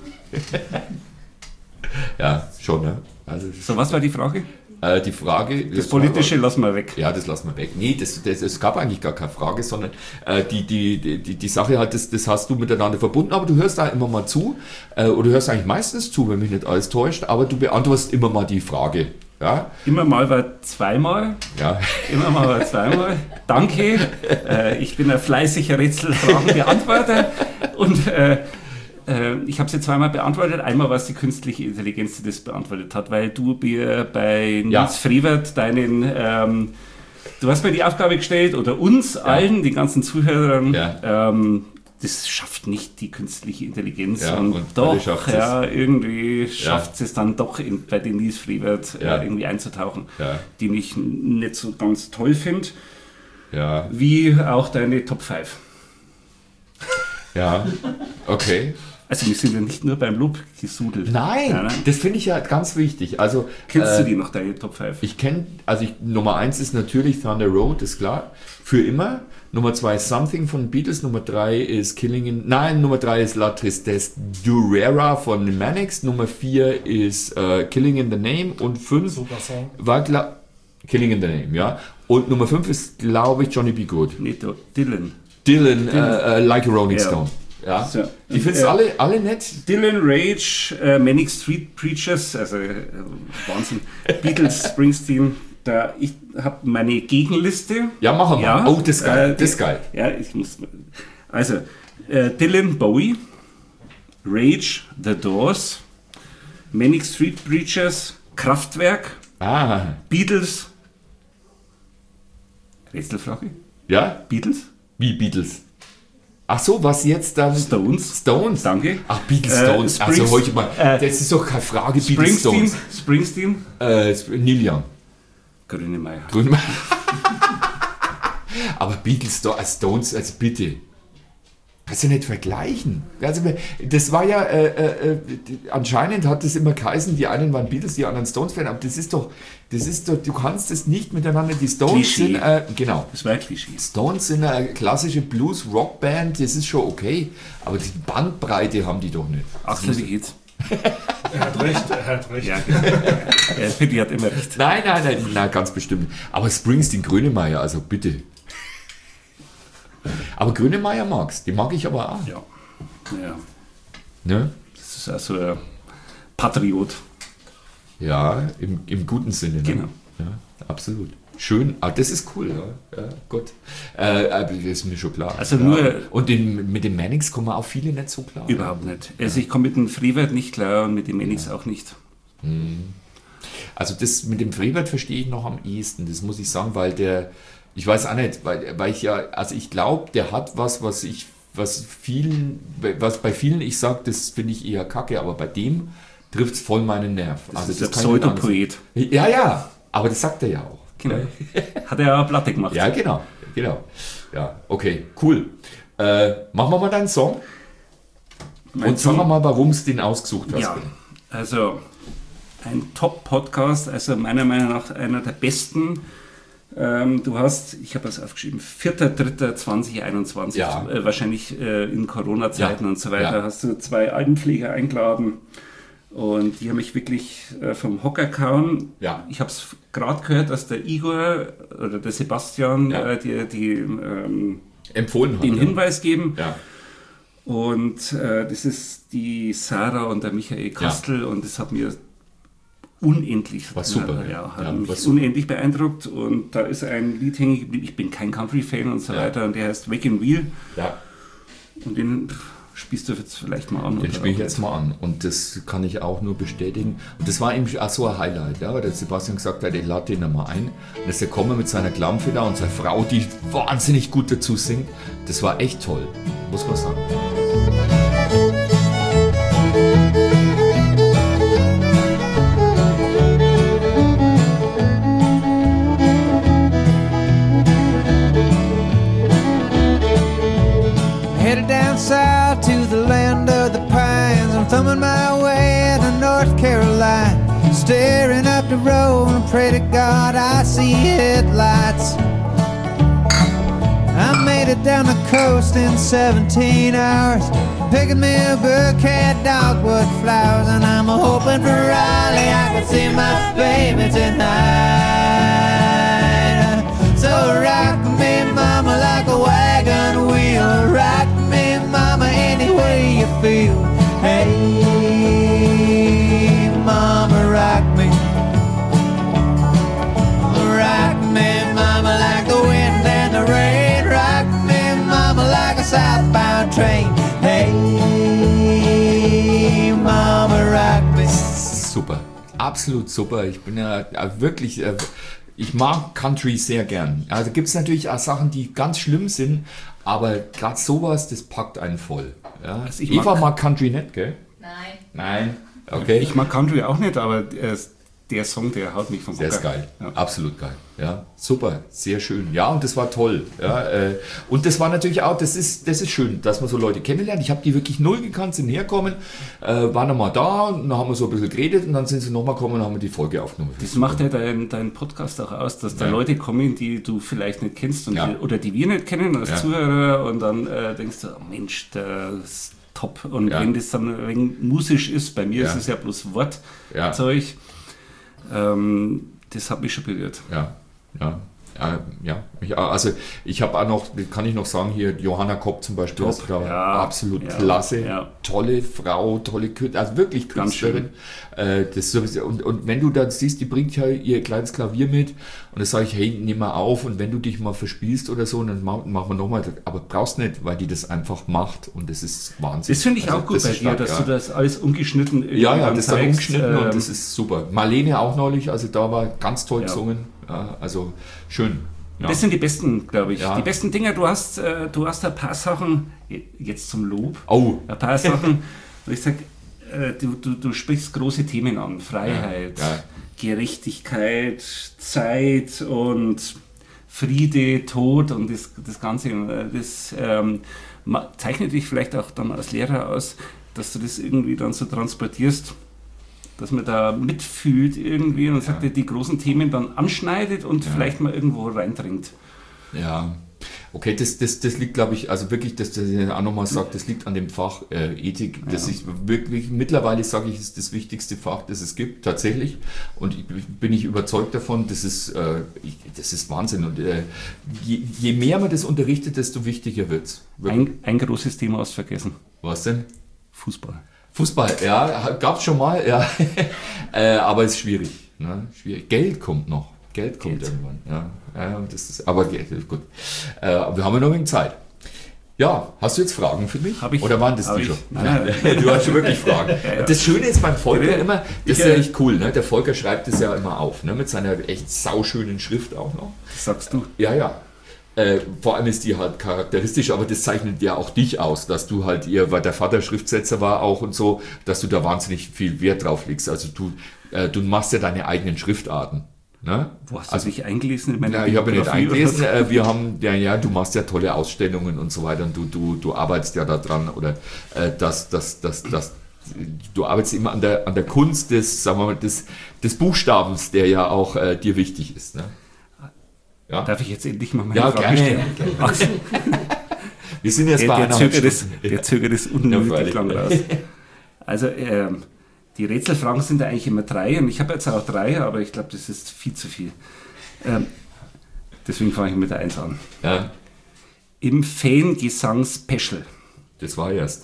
Speaker 1: Ja, schon. Ne? Also,
Speaker 17: so, was war die Frage?
Speaker 1: Äh, die Frage...
Speaker 17: Das Politische lassen wir weg.
Speaker 1: Ja, das lassen wir weg. Nee, das, das, es gab eigentlich gar keine Frage, sondern äh, die, die, die, die Sache halt, das, das hast du miteinander verbunden, aber du hörst da immer mal zu, äh, oder du hörst eigentlich meistens zu, wenn mich nicht alles täuscht, aber du beantwortest immer mal die Frage. Ja?
Speaker 17: Immer mal war zweimal.
Speaker 1: Ja.
Speaker 17: Immer mal war zweimal. Danke. Äh, ich bin ein fleißiger Rätselfragenbeantworter und äh, äh, ich habe sie zweimal beantwortet. Einmal war es die künstliche Intelligenz, die das beantwortet hat, weil du mir bei Nils
Speaker 1: Ja.
Speaker 17: Frevert deinen, ähm, du hast mir die Aufgabe gestellt oder uns allen, den ganzen Zuhörern, ähm, das schafft nicht die künstliche Intelligenz.
Speaker 1: Ja,
Speaker 17: und,
Speaker 1: und
Speaker 17: doch,
Speaker 1: alle schafft's.
Speaker 17: ja, irgendwie
Speaker 1: Ja.
Speaker 17: schafft es dann doch in, bei den Nils Frevert
Speaker 1: Ja.
Speaker 17: äh, irgendwie einzutauchen,
Speaker 1: Ja.
Speaker 17: den ich n- nicht so ganz toll finde.
Speaker 1: Ja.
Speaker 17: Wie auch deine Top fünf.
Speaker 1: Ja, okay.
Speaker 17: Also wir sind ja nicht nur beim Lob gesudelt.
Speaker 1: Nein,
Speaker 17: Ja, ne?
Speaker 1: das finde ich ja ganz wichtig. Also,
Speaker 17: Kennst
Speaker 1: äh,
Speaker 17: du die noch, deine Top fünf?
Speaker 1: Ich kenne, also ich, Nummer eins ist natürlich Thunder Road, ist klar, für immer. Nummer zwei ist Something von Beatles, Nummer drei ist Killing in, nein, Nummer drei ist La Tristesse Durera von den Manics, Nummer vier ist äh, Killing in the Name und fünf
Speaker 6: Super Song.
Speaker 1: war klar, Killing in the Name, ja. Und Nummer fünf ist, glaube ich, Johnny B. Good.
Speaker 17: Nee, do- Dylan.
Speaker 1: Dylan,
Speaker 17: Dylan.
Speaker 1: Äh, äh, Like a Rolling
Speaker 17: Ja.
Speaker 1: Stone. Ja.
Speaker 17: So.
Speaker 1: Die findest du
Speaker 17: Äh,
Speaker 1: alle, alle nett?
Speaker 17: Dylan, Rage, äh, Manic Street Preachers, also äh, Wahnsinn. Beatles, Springsteen. Da, ich habe meine Gegenliste.
Speaker 1: Ja, machen wir. Oh, das ist geil,
Speaker 17: äh,
Speaker 1: das ist geil.
Speaker 17: Ja, ich muss. Also, äh, Dylan, Bowie, Rage, The Doors, Manic Street Preachers, Kraftwerk,
Speaker 1: Ah.
Speaker 17: Beatles. Rätselfrage?
Speaker 1: Ja?
Speaker 17: Beatles?
Speaker 1: Wie Beatles? Ach so, was jetzt dann?
Speaker 17: Stones.
Speaker 1: Stones?
Speaker 17: Danke.
Speaker 1: Ach, Beatles,
Speaker 17: Äh,
Speaker 1: Stones. also
Speaker 17: Springs-
Speaker 1: heute mal,
Speaker 17: äh,
Speaker 1: das ist doch keine Frage, Beatles,
Speaker 17: Springsteen.
Speaker 1: Stones.
Speaker 17: Springsteen.
Speaker 1: Äh, Sp- Neil Young.
Speaker 17: Grönemeyer.
Speaker 1: Grönemeyer. Aber Beatles, Sto- äh, Stones, also bitte. Kannst du nicht vergleichen. Also, das war ja, äh, äh, anscheinend hat das immer geheißen, die einen waren Beatles, die anderen Stones-Fan, aber das ist doch, das ist doch, du kannst das nicht miteinander, die Stones
Speaker 17: Klischee.
Speaker 1: sind, äh, genau.
Speaker 17: Das war ein Klischee.
Speaker 1: Stones sind eine klassische Blues-Rock-Band, das ist schon okay, aber die Bandbreite haben die doch nicht.
Speaker 17: Axel, wie geht's?
Speaker 6: Er hat recht, er hat recht.
Speaker 17: Ja, ja, Pitti hat immer recht.
Speaker 1: Nein, nein, nein, nein, ganz bestimmt. Aber Springsteen, Grönemeyer, also bitte. Aber Grönemeyer magst, die mag ich aber auch.
Speaker 17: Ja. Ja.
Speaker 1: Ne?
Speaker 17: Das ist also ein Patriot.
Speaker 1: Ja, im, im guten Sinne. Ne?
Speaker 17: Genau.
Speaker 1: Ja, absolut. Schön, ah, das ist cool, ja, ja Gott. Äh, aber das ist mir schon klar.
Speaker 17: Also
Speaker 1: ja.
Speaker 17: nur-
Speaker 1: Und den, mit dem Mannix kommen auch viele nicht so klar.
Speaker 17: Überhaupt nicht. Also ich komme mit dem Freewert nicht klar und mit dem Mannix auch nicht.
Speaker 1: Mhm. Also das mit dem Freewert verstehe ich noch am ehesten, das muss ich sagen, weil der, ich weiß auch nicht, weil, weil ich ja, also ich glaube, der hat was, was ich, was vielen, was bei vielen ich sage, das finde ich eher kacke, aber bei dem trifft es voll meinen Nerv.
Speaker 17: Das
Speaker 1: also
Speaker 17: ist der
Speaker 1: kann ich nicht anders
Speaker 17: Pseudopoet.
Speaker 1: sagen. Ja, ja, aber das sagt er ja auch.
Speaker 17: Genau. Hat er ja eine Platte gemacht.
Speaker 1: Ja, genau, genau. Ja, okay, cool. Äh, machen wir mal deinen Song.
Speaker 17: Mein
Speaker 1: Und sagen wir
Speaker 17: Song-
Speaker 1: mal, warum du den ausgesucht hast.
Speaker 17: Ja,
Speaker 1: bitte.
Speaker 17: also ein Top-Podcast, also meiner Meinung nach einer der besten. Ähm, du hast, ich habe das aufgeschrieben, vierter dritter zweitausendeinundzwanzig,
Speaker 1: Ja.
Speaker 17: äh, wahrscheinlich äh, in Corona-Zeiten
Speaker 1: Ja.
Speaker 17: und so weiter,
Speaker 1: Ja.
Speaker 17: hast du zwei Altenpfleger eingeladen und die haben mich wirklich äh, vom Hocker gehauen.
Speaker 1: Ja.
Speaker 17: Ich habe es gerade gehört, dass der Igor oder der Sebastian
Speaker 1: Ja.
Speaker 17: äh, die, die ähm,
Speaker 1: empfohlen hat,
Speaker 17: den
Speaker 1: ja.
Speaker 17: Hinweis geben.
Speaker 1: Ja.
Speaker 17: Und äh, das ist die Sarah und der Michael Kastel und das hat mir unendlich,
Speaker 1: War super,
Speaker 17: ja,
Speaker 1: ja.
Speaker 17: hat
Speaker 1: Ja,
Speaker 17: mich
Speaker 1: war super.
Speaker 17: unendlich beeindruckt und da ist ein Lied hängen geblieben. Ich bin kein Country-Fan und so
Speaker 1: Ja.
Speaker 17: weiter und der heißt Wake and Wheel.
Speaker 1: Ja.
Speaker 17: Und den pff, spielst du jetzt vielleicht mal an.
Speaker 1: Den
Speaker 17: oder
Speaker 1: spiele ich
Speaker 17: auch
Speaker 1: jetzt
Speaker 17: nicht.
Speaker 1: mal an und das kann ich auch nur bestätigen. Und das war eben auch so ein Highlight, ja, weil der Sebastian gesagt hat, ich lade den einmal ein. Und ist er gekommen mit seiner Klampfe da und seiner Frau, die wahnsinnig gut dazu singt. Das war echt toll, muss man sagen.
Speaker 19: Headed down south to the land of the pines. I'm thumbing my way to North Carolina. Staring up the road and pray to God I see headlights. I made it down the coast in seventeen hours. Picking me a bouquet of dogwood flowers. And I'm hoping for Raleigh I can see my baby tonight. So rock me, mama, like a wagon wheel. Rock me, mama, any way you feel. Hey, mama, rock me. Rock me, mama, like the wind and the rain. Rock me, mama, like a southbound train. Hey, mama, rock me.
Speaker 1: Super, absolut super. Ich bin ja äh, wirklich, äh, ich mag Country sehr gern. Also gibt es natürlich auch Sachen, die ganz schlimm sind, aber gerade sowas, das packt einen voll. Ja?
Speaker 17: Also ich
Speaker 1: Eva
Speaker 17: mag-
Speaker 1: mag Country nicht, gell?
Speaker 8: Nein.
Speaker 1: Nein, okay.
Speaker 17: Ich mag Country auch nicht, aber äh, der Song, der haut mich vom
Speaker 1: Der ist
Speaker 17: Hocker.
Speaker 1: geil, absolut geil. Ja, super, sehr schön. Ja, und das war toll. Ja, äh, und das war natürlich auch, das ist, das ist schön, dass man so Leute kennenlernt. Ich habe die wirklich null gekannt, sind hergekommen, äh, waren nochmal da und dann haben wir so ein bisschen geredet und dann sind sie nochmal gekommen und haben wir die Folge aufgenommen.
Speaker 17: Das macht ja dein, dein Podcast auch aus, dass da
Speaker 1: Ja.
Speaker 17: Leute kommen, die du vielleicht nicht kennst und
Speaker 1: Ja.
Speaker 17: die, oder die wir nicht kennen als
Speaker 1: Ja.
Speaker 17: Zuhörer und dann äh, denkst du, oh Mensch, das ist top. Und
Speaker 1: Ja.
Speaker 17: wenn das dann ein wenig musisch ist, bei mir
Speaker 1: Ja.
Speaker 17: ist es ja bloß
Speaker 1: Ja.
Speaker 17: Wortzeug, ähm, das hat mich schon berührt.
Speaker 1: Ja, ja. Ja, ja. Ich, also ich habe auch noch, kann ich noch sagen, hier Johanna Kopp zum Beispiel,
Speaker 17: Top,
Speaker 1: also da
Speaker 17: ja,
Speaker 1: absolut
Speaker 17: ja,
Speaker 1: klasse,
Speaker 17: ja.
Speaker 1: tolle Frau, tolle Künstlerin, also wirklich
Speaker 17: Ganz
Speaker 1: Künstlerin. Äh, das sowieso, und, und wenn du dann siehst, die bringt ja ihr kleines Klavier mit und dann sage ich, hey, nimm mal auf und wenn du dich mal verspielst oder so, dann machen mach wir nochmal, aber brauchst nicht, weil die das einfach macht und das ist Wahnsinn.
Speaker 17: Das finde ich
Speaker 1: Also
Speaker 17: auch gut
Speaker 1: das
Speaker 17: bei
Speaker 1: ist
Speaker 17: dir,
Speaker 1: stark,
Speaker 17: dass
Speaker 1: ja.
Speaker 17: du das alles ungeschnitten irgendwie
Speaker 1: Ja, ja,
Speaker 17: dann
Speaker 1: das ist dann
Speaker 17: zeigst.
Speaker 1: umgeschnitten
Speaker 17: Ähm,
Speaker 1: und das ist super. Marlene auch neulich, also da war ganz toll
Speaker 17: Ja.
Speaker 1: gesungen. Ja, also schön. Ja.
Speaker 17: Das sind die besten, glaube ich.
Speaker 1: Ja.
Speaker 17: Die besten Dinger, du hast, äh, du hast ein paar Sachen, jetzt zum Lob,
Speaker 1: Oh.
Speaker 17: ein paar Sachen, wo ich sage, äh, du, du, du sprichst große Themen an. Freiheit,
Speaker 1: Ja, ja.
Speaker 17: Gerechtigkeit, Zeit und Friede, Tod und das, das Ganze. äh, Das ähm, ma- zeichnet dich vielleicht auch dann als Lehrer aus, dass du das irgendwie dann so transportierst, dass man da mitfühlt irgendwie und sagt, die großen Themen dann anschneidet und
Speaker 1: Ja.
Speaker 17: vielleicht mal irgendwo reindringt.
Speaker 1: Ja, Okay, das, das, das liegt, glaube ich, also wirklich, dass ich auch nochmal sage, das liegt an dem Fach äh, Ethik. Das
Speaker 17: Ja.
Speaker 1: ist wirklich, mittlerweile sage ich, ist das wichtigste Fach, das es gibt, tatsächlich. Und ich, bin ich überzeugt davon, das ist, äh, ich, das ist Wahnsinn. Und äh, je, je mehr man das unterrichtet, desto wichtiger wird es.
Speaker 17: Ein, ein großes Thema hast du vergessen.
Speaker 1: Was denn?
Speaker 17: Fußball.
Speaker 1: Fußball, ja, gab es schon mal, ja. äh, aber ist schwierig, ne? Schwierig. Geld kommt noch. Geld kommt Geld. irgendwann. Ja, ja, das ist, aber Geld ist gut. Äh, wir haben ja noch ein wenig Zeit. Ja, hast du jetzt Fragen für mich?
Speaker 17: Hab ich.
Speaker 1: Oder waren das
Speaker 17: Hab
Speaker 1: die
Speaker 17: ich.
Speaker 1: schon?
Speaker 17: Nein,
Speaker 1: Nein. Du hast schon wirklich Fragen.
Speaker 17: Ja, ja.
Speaker 1: Das Schöne ist beim Volker
Speaker 17: Ja.
Speaker 1: immer, das ist
Speaker 17: Ja.
Speaker 1: ja echt cool, ne? Der Volker schreibt es ja immer auf, ne? Mit seiner echt sauschönen Schrift auch noch.
Speaker 17: Das sagst du.
Speaker 1: Ja, ja. Äh, vor allem ist die halt charakteristisch, aber das zeichnet ja auch dich aus, dass du halt, ihr, weil der Vater Schriftsetzer war auch und so, dass du da wahnsinnig viel Wert drauf legst. Also du, äh, du machst ja deine eigenen Schriftarten. Ne?
Speaker 17: Wo hast du
Speaker 1: also,
Speaker 17: dich eingelesen in meine
Speaker 1: ja, ich habe nicht
Speaker 17: Biografie oder
Speaker 1: eingelesen.
Speaker 17: so?
Speaker 1: Äh, wir haben, ja, ja, du machst ja tolle Ausstellungen und so weiter und du, du, du arbeitest ja daran oder äh, dass, dass, dass, dass du arbeitest immer an der, an der Kunst des, sagen wir mal, des, des Buchstabens, der ja auch äh, dir wichtig ist. Ne? Ja?
Speaker 17: Darf ich jetzt endlich mal meine
Speaker 1: ja,
Speaker 17: Frage
Speaker 1: gerne.
Speaker 17: stellen?
Speaker 1: Wir sind jetzt
Speaker 17: der,
Speaker 1: bei
Speaker 17: der
Speaker 1: einer
Speaker 17: zögert es,
Speaker 1: Stunde.
Speaker 17: der zögert es unnötig
Speaker 1: Ja,
Speaker 17: lang raus. Also, ähm, die Rätselfragen sind ja eigentlich immer drei und ich habe jetzt auch drei, aber ich glaube, das ist viel zu viel. Ähm, deswegen fange ich mit der eins an.
Speaker 1: Ja.
Speaker 17: Im Fangesang-Special.
Speaker 1: Das war erst.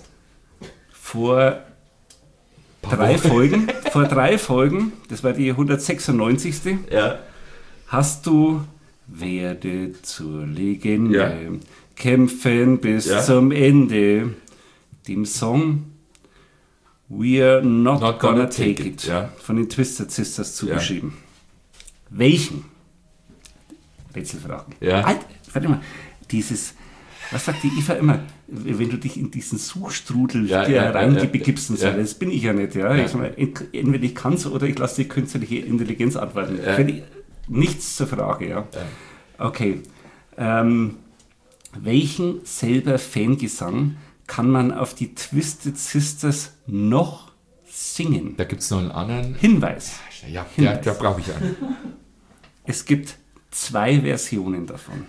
Speaker 17: Vor drei Folgen, vor drei Folgen, das war die hundertsechsundneunzigste
Speaker 1: Ja.
Speaker 17: hast du Werde zur Legende,
Speaker 1: Ja.
Speaker 17: kämpfen bis
Speaker 1: Ja.
Speaker 17: zum Ende, dem Song We're Not,
Speaker 1: Not
Speaker 17: Gonna,
Speaker 1: Gonna
Speaker 17: Take,
Speaker 1: Take
Speaker 17: It,
Speaker 1: It, ja.
Speaker 17: von den Twisted Sisters zugeschrieben. Welchen? Rätselfragen.
Speaker 1: Ja.
Speaker 17: Halt, warte mal, dieses, was sagt die Eva immer, wenn du dich in diesen Suchstrudel
Speaker 1: Ja,
Speaker 17: dir
Speaker 1: ja, ja,
Speaker 17: reinbegibst und so,
Speaker 1: ja.
Speaker 17: das bin ich ja nicht. Ja?
Speaker 1: Ja.
Speaker 17: Ich meine, ent- entweder ich kann es oder ich lasse die künstliche Intelligenz antworten.
Speaker 1: Ja.
Speaker 17: Finde ich nichts zur Frage. Ja? Okay. Ähm, welchen selber Fangesang kann man auf die Twisted Sisters noch singen?
Speaker 1: Da gibt es noch einen anderen.
Speaker 17: Hinweis.
Speaker 1: Ja,
Speaker 17: Hinweis.
Speaker 1: da, da brauche ich einen.
Speaker 17: Es gibt zwei Versionen davon.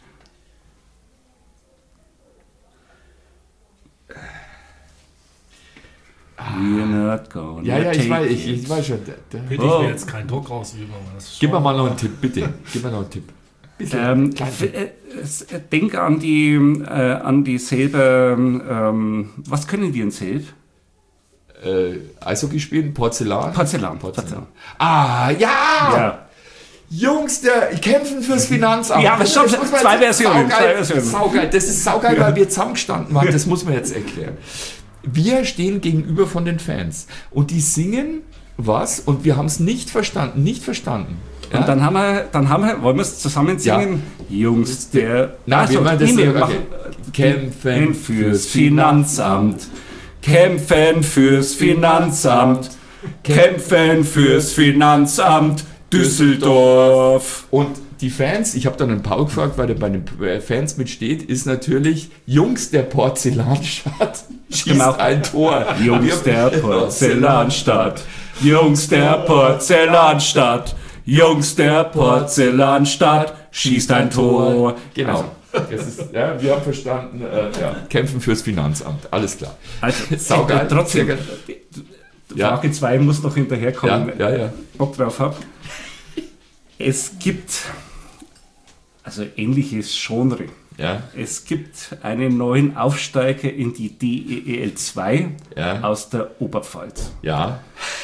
Speaker 17: We're not gonna
Speaker 1: Ja, ja, ich
Speaker 17: take
Speaker 1: weiß, ich,
Speaker 17: it.
Speaker 1: ich weiß schon. Da, da.
Speaker 6: Bitte, ich will jetzt keinen Druck rausüben. aber das ist
Speaker 1: Gib mir
Speaker 6: schon-
Speaker 1: mal noch einen Tipp, bitte. Gib mir noch einen Tipp. Bisschen
Speaker 17: Ähm,
Speaker 1: kleinen
Speaker 17: f-
Speaker 1: Tipp.
Speaker 17: äh, s- äh, denk an die, äh, an die selber, ähm, was können wir in Selb?
Speaker 1: Äh, Eishockey spielen, Porzellan.
Speaker 17: Porzellan.
Speaker 1: Porzellan. Ah, ja!
Speaker 17: Ja.
Speaker 1: Jungs, der kämpfen fürs Finanzamt.
Speaker 17: Ja, aber stopp,
Speaker 1: Das muss man
Speaker 17: zwei
Speaker 1: jetzt-
Speaker 17: Versionen,
Speaker 1: Saugeil,
Speaker 17: zwei Versionen.
Speaker 1: saugeil. Das ist saugeil,
Speaker 17: Ja.
Speaker 1: weil wir zusammengestanden waren. Das muss man jetzt erklären. Wir stehen gegenüber von den Fans und die singen was und wir haben es nicht verstanden, nicht verstanden. Ja?
Speaker 17: Und dann haben wir, dann haben wir, wollen wir es zusammen singen? Jungs, der...
Speaker 1: Nein,
Speaker 17: Ach so,
Speaker 1: wir machen das
Speaker 17: nee, wir
Speaker 1: so,
Speaker 17: machen-
Speaker 1: okay. Kämpfen
Speaker 17: fürs Finanzamt. Kämpfen fürs Finanzamt. Kämpfen fürs Finanzamt. Düsseldorf.
Speaker 1: Und die Fans, ich habe dann einen Paul gefragt, weil der bei den Fans mitsteht, ist natürlich Jungs der Porzellanstadt schießt
Speaker 17: Genau.
Speaker 1: ein Tor.
Speaker 17: Jungs der Porzellanstadt. Jungs der Porzellanstadt. Jungs der Porzellanstadt. Schießt ein Tor.
Speaker 1: Genau. Das ist, ja, wir haben verstanden, äh, ja, kämpfen fürs Finanzamt. Alles klar.
Speaker 17: Also,
Speaker 1: Saugeil.
Speaker 17: äh, trotzdem,
Speaker 1: Sehr geil. Ja.
Speaker 17: Frage zwei muss noch hinterherkommen.
Speaker 1: Ja, ja, ja.
Speaker 17: Bock drauf hab. Es gibt, also ähnliches Genre.
Speaker 1: Ja.
Speaker 17: Es gibt einen neuen Aufsteiger in die D E E L zwei
Speaker 1: Ja.
Speaker 17: aus der Oberpfalz.
Speaker 1: Ja.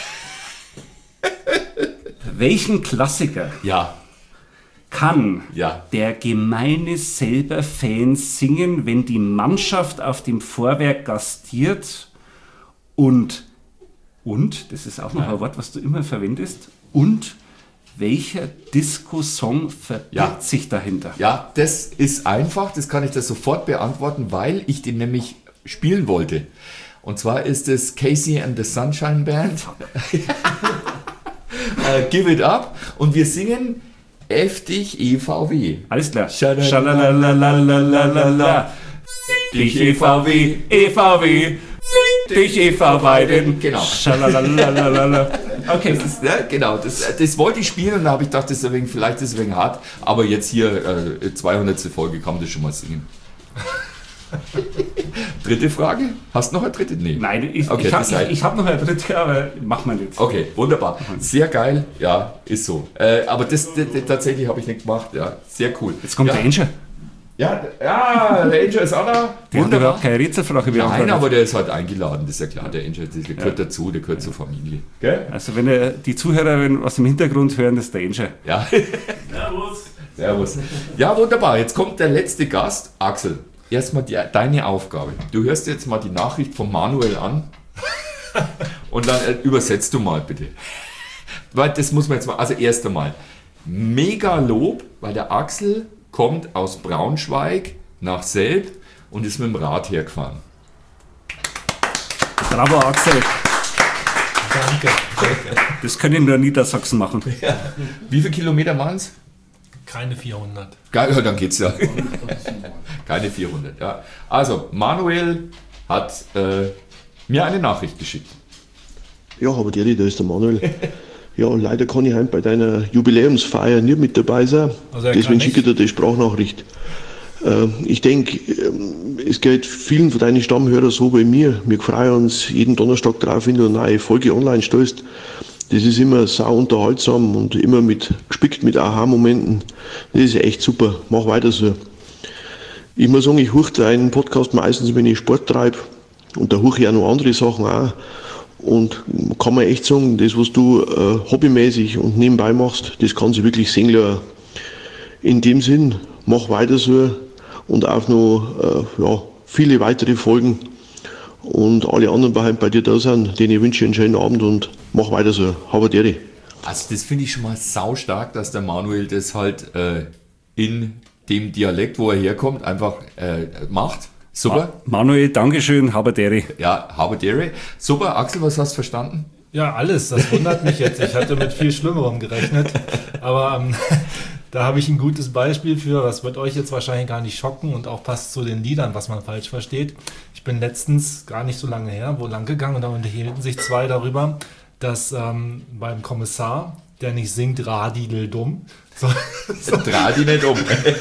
Speaker 17: Welchen Klassiker
Speaker 1: Ja.
Speaker 17: kann
Speaker 1: Ja.
Speaker 17: der gemeine selber Fan singen, wenn die Mannschaft auf dem Vorwerk gastiert und, und, das ist auch noch
Speaker 1: Ja.
Speaker 17: ein Wort, was du immer verwendest, und welcher Disco-Song verbirgt
Speaker 1: Ja.
Speaker 17: sich dahinter?
Speaker 1: Ja, das ist einfach, das kann ich das sofort beantworten, weil ich den nämlich spielen wollte. Und zwar ist es Casey and the Sunshine Band. äh, Give It Up. Und wir singen heftig E V W.
Speaker 17: Alles klar.
Speaker 1: Schalalalalalala.
Speaker 17: Dich E V W, E V W, dich E V Weiden.
Speaker 1: Genau.
Speaker 17: Schalalalala. Okay.
Speaker 1: Das ist, ja, genau, das, das wollte ich spielen und da habe ich gedacht, das ist ein wenig, vielleicht ist es ein wenig hart, aber jetzt hier äh, zweihundertste Folge kann man das schon mal singen. Dritte Frage? Hast du noch eine dritte? Nee.
Speaker 17: Nein, ich,
Speaker 1: okay,
Speaker 17: ich habe ich hab noch eine dritte, aber machen wir jetzt.
Speaker 1: Okay, wunderbar. Sehr geil. Ja, ist so. Äh, aber das, das, das tatsächlich habe ich nicht gemacht. Ja, sehr cool.
Speaker 17: Jetzt kommt
Speaker 1: ja.
Speaker 17: der Angel.
Speaker 1: Ja, ja, der Angel ist auch da.
Speaker 17: Der hat überhaupt keine Rätselfrage beantwortet.
Speaker 1: Nein, aber der ist halt eingeladen, das ist ja klar. Der Angel, der gehört ja. dazu, der gehört zur Familie. Gell?
Speaker 17: Also wenn ihr die Zuhörer aus dem Hintergrund hören, das ist der Angel.
Speaker 1: Ja. Servus. Servus. Ja, wunderbar. Jetzt kommt der letzte Gast, Axel. Erstmal die, deine Aufgabe. Du hörst jetzt mal die Nachricht von Manuel an und dann äh, übersetzt du mal bitte. Weil das muss man jetzt mal, also erst einmal, mega Lob, weil der Axel kommt aus Braunschweig nach Selb und ist mit dem Rad hergefahren.
Speaker 17: Bravo Axel.
Speaker 6: Danke.
Speaker 17: Das können nur Niedersachsen machen.
Speaker 1: Ja. Wie viele Kilometer waren es?
Speaker 6: Keine vierhundert.
Speaker 1: Ja, dann geht's ja. Keine vierhundert, ja. Also, Manuel hat äh, mir eine Nachricht geschickt.
Speaker 20: Ja, aber Deri, da ist der Manuel. Ja, leider kann ich heute bei deiner Jubiläumsfeier nicht mit dabei sein.
Speaker 6: Also
Speaker 20: Deswegen schicke ich dir die Sprachnachricht. Äh, ich denke, es geht vielen von deinen Stammhörern so wie mir. Wir freuen uns jeden Donnerstag drauf, wenn du eine neue Folge online stößt. Das ist immer sau unterhaltsam und immer mit gespickt mit Aha-Momenten. Das ist echt super. Mach weiter so. Ich muss sagen, ich höre deinen Podcast meistens, wenn ich Sport treibe. Und da höre ich auch noch andere Sachen auch. Und kann man echt sagen, das, was du äh, hobbymäßig und nebenbei machst, das kann sich wirklich sehen lassen. In dem Sinn, mach weiter so und auch noch äh, ja, viele weitere Folgen. Und alle anderen, die bei dir da sind, denen wünsche ich einen schönen Abend und mach weiter so. Habe Deri.
Speaker 1: Also das finde ich schon mal saustark, dass der Manuel das halt äh, in dem Dialekt, wo er herkommt, einfach äh, macht. Super.
Speaker 17: Ma- Manuel, Dankeschön, Haberdere.
Speaker 1: Ja, Haberdere. Super. Axel, was hast du verstanden?
Speaker 6: Ja, alles. Das wundert mich jetzt. Ich hatte mit viel Schlimmerem gerechnet. Aber ähm, da habe ich ein gutes Beispiel für. Das wird euch jetzt wahrscheinlich gar nicht schocken und auch passt zu den Liedern, was man falsch versteht. Ich bin letztens, gar nicht so lange her, wo lang gegangen und da unterhielten sich zwei darüber, dass ähm, beim Kommissar, der nicht singt Radidel dumm, so, so.
Speaker 1: Radidel dumm.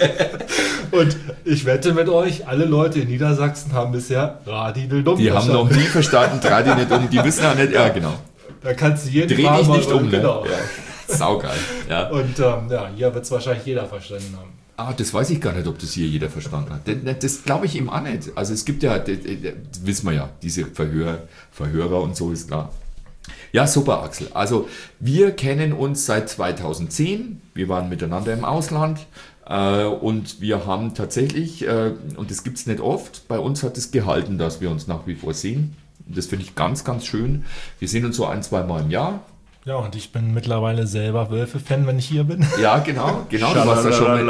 Speaker 6: Und ich wette mit euch, alle Leute in Niedersachsen haben bisher Radidel dumm
Speaker 1: Die verstanden. Haben noch nie verstanden, Radidel dumm. Die wissen auch nicht, ja genau.
Speaker 6: Da kannst du jeden
Speaker 1: Dreh dich nicht um, ne?
Speaker 6: Genau.
Speaker 1: Ja. Saugeil. Ja.
Speaker 6: Und ähm, ja, hier wird es wahrscheinlich jeder verstanden haben.
Speaker 1: Ah, das weiß ich gar nicht, ob das hier jeder verstanden hat. Das, das glaube ich ihm auch nicht. Also es gibt ja, das, das wissen wir ja, diese Verhör, Verhörer und so ist klar. Ja, super, Axel. Also wir kennen uns seit zweitausendzehn. Wir waren miteinander im Ausland. Äh, und wir haben tatsächlich, äh, und das gibt es nicht oft, bei uns hat es gehalten, dass wir uns nach wie vor sehen. Das finde ich ganz, ganz schön. Wir sehen uns so ein, zwei Mal im Jahr.
Speaker 6: Ja, und ich bin mittlerweile selber Wölfe-Fan, wenn ich hier bin.
Speaker 1: Ja, genau, genau. Du warst da schon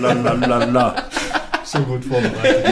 Speaker 1: mit.
Speaker 6: So gut vorbereitet,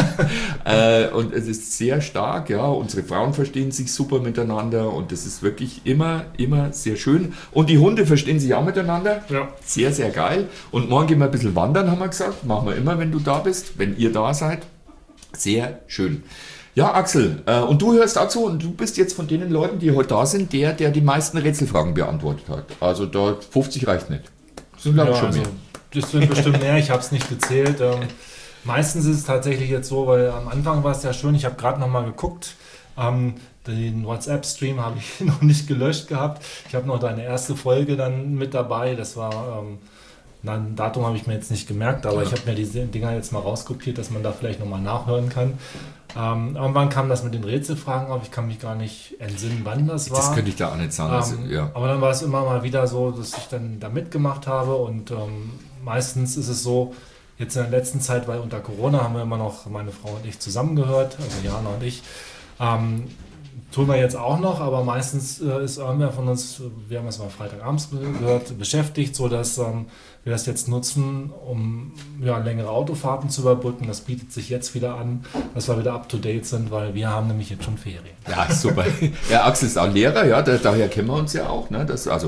Speaker 1: ja. äh, und es ist sehr stark, ja. Unsere Frauen verstehen sich super miteinander und das ist wirklich immer, immer sehr schön. Und die Hunde verstehen sich auch miteinander.
Speaker 6: Ja.
Speaker 1: Sehr, sehr geil. Und morgen gehen wir ein bisschen wandern, haben wir gesagt. Machen wir immer, wenn du da bist, wenn ihr da seid. Sehr schön. Ja, Axel, äh, und du hörst dazu und du bist jetzt von den Leuten, die heute da sind, der, der die meisten Rätselfragen beantwortet hat. Also da fünfzig reicht nicht.
Speaker 6: Das sind glaube ich ja, schon also, mehr. Das sind bestimmt mehr, ich habe es nicht gezählt. Ähm, meistens ist es tatsächlich jetzt so, weil am Anfang war es ja schön, ich habe gerade noch mal geguckt, ähm, den WhatsApp-Stream habe ich noch nicht gelöscht gehabt. Ich habe noch deine erste Folge dann mit dabei, das war... Ähm, ein Datum habe ich mir jetzt nicht gemerkt, aber ja. Ich habe mir diese Dinger jetzt mal rauskopiert, dass man da vielleicht nochmal nachhören kann. Ähm, irgendwann kam das mit den Rätselfragen auf, ich kann mich gar nicht entsinnen, wann das war.
Speaker 1: Das könnte ich da auch nicht sagen. Also,
Speaker 6: ähm,
Speaker 1: ja.
Speaker 6: Aber dann war es immer mal wieder so, dass ich dann da mitgemacht habe und ähm, meistens ist es so, jetzt in der letzten Zeit, weil unter Corona haben wir immer noch, meine Frau und ich zusammengehört, also Jana und ich, ähm, tun wir jetzt auch noch, aber meistens äh, ist irgendwer von uns, wir haben es mal Freitagabends gehört, beschäftigt, sodass ähm, wir das jetzt nutzen, um ja, längere Autofahrten zu überbrücken. Das bietet sich jetzt wieder an, dass wir wieder up-to-date sind, weil wir haben nämlich jetzt schon Ferien.
Speaker 1: Ja, super. Ja, Axel ist auch Lehrer, ja, da, daher kennen wir uns ja auch. Ne? Das, also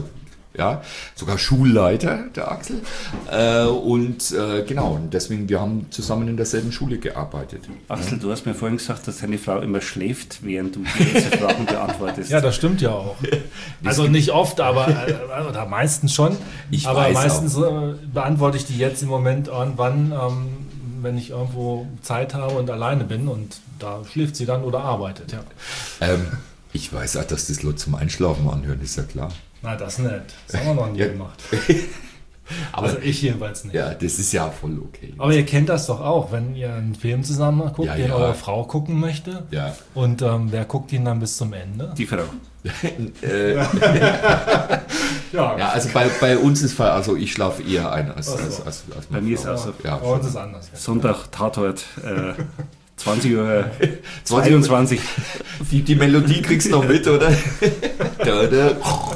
Speaker 1: Ja, sogar Schulleiter, der Axel. Äh, und äh, genau, und deswegen, wir haben zusammen in derselben Schule gearbeitet.
Speaker 17: Axel, du hast mir vorhin gesagt, dass deine Frau immer schläft, während du die Fragen beantwortest.
Speaker 6: Ja, das stimmt ja auch. Also nicht oft, aber äh, oder meistens schon.
Speaker 1: Ich
Speaker 6: aber
Speaker 1: weiß
Speaker 6: meistens äh, beantworte ich die jetzt im Moment irgendwann, ähm, wenn ich irgendwo Zeit habe und alleine bin, und da schläft sie dann oder arbeitet. Ja.
Speaker 1: Ähm, ich weiß auch, dass das Leute zum Einschlafen anhören, ist ja klar.
Speaker 6: Na, das nicht. Das haben wir noch nie
Speaker 1: Ja.
Speaker 6: gemacht.
Speaker 1: Aber,
Speaker 6: also ich jedenfalls nicht.
Speaker 1: Ja, das ist ja voll okay.
Speaker 6: Aber ihr kennt das doch auch, wenn ihr einen Film zusammen guckt,
Speaker 1: Ja,
Speaker 6: den
Speaker 1: ja.
Speaker 6: eure Frau gucken möchte.
Speaker 1: Ja.
Speaker 6: Und ähm, wer guckt ihn dann bis zum Ende?
Speaker 17: Die Frau.
Speaker 1: äh,
Speaker 6: Ja.
Speaker 1: ja, also bei, bei uns ist Fall, also ich schlafe eher ein als,
Speaker 17: Ach so.
Speaker 1: als, als, als
Speaker 17: Bei mir ist es auch so.
Speaker 1: Ja,
Speaker 6: Bei uns ist es anders. Ja.
Speaker 17: Sonntag, Tatort, äh, zwanzig Uhr zweiundzwanzig.
Speaker 1: Die, die Melodie kriegst du noch mit, oder? da, da.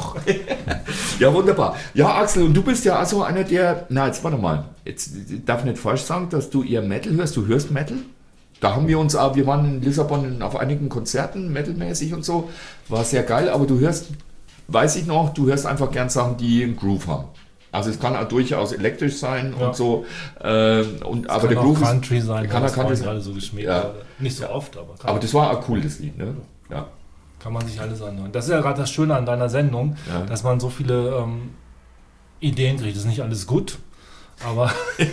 Speaker 1: Ja, wunderbar. Ja, Axel, und du bist ja also einer der, na, jetzt warte mal, jetzt ich darf nicht falsch sagen, dass du eher Metal hörst. Du hörst Metal? Da haben wir uns, auch, wir waren in Lissabon auf einigen Konzerten, metalmäßig und so, war sehr geil, aber du hörst, weiß ich noch, du hörst einfach gern Sachen, die einen Groove haben. Also es kann auch durchaus elektrisch sein
Speaker 6: Ja.
Speaker 1: und so, äh, und, aber
Speaker 6: kann
Speaker 1: der
Speaker 6: auch
Speaker 1: Groove
Speaker 6: Country
Speaker 1: ist,
Speaker 6: sein,
Speaker 1: kann
Speaker 6: was
Speaker 1: auch Country
Speaker 6: vorhin
Speaker 1: sein.
Speaker 6: gerade so geschmäht
Speaker 1: Ja.
Speaker 6: wurde. Nicht so oft, aber kann
Speaker 1: Aber das war ein cooles Lied, ne? Ja.
Speaker 6: Kann man sich alles anhören. Das ist ja gerade das Schöne an deiner Sendung,
Speaker 1: Ja.
Speaker 6: dass man so viele ähm, Ideen kriegt. Das ist nicht alles gut, aber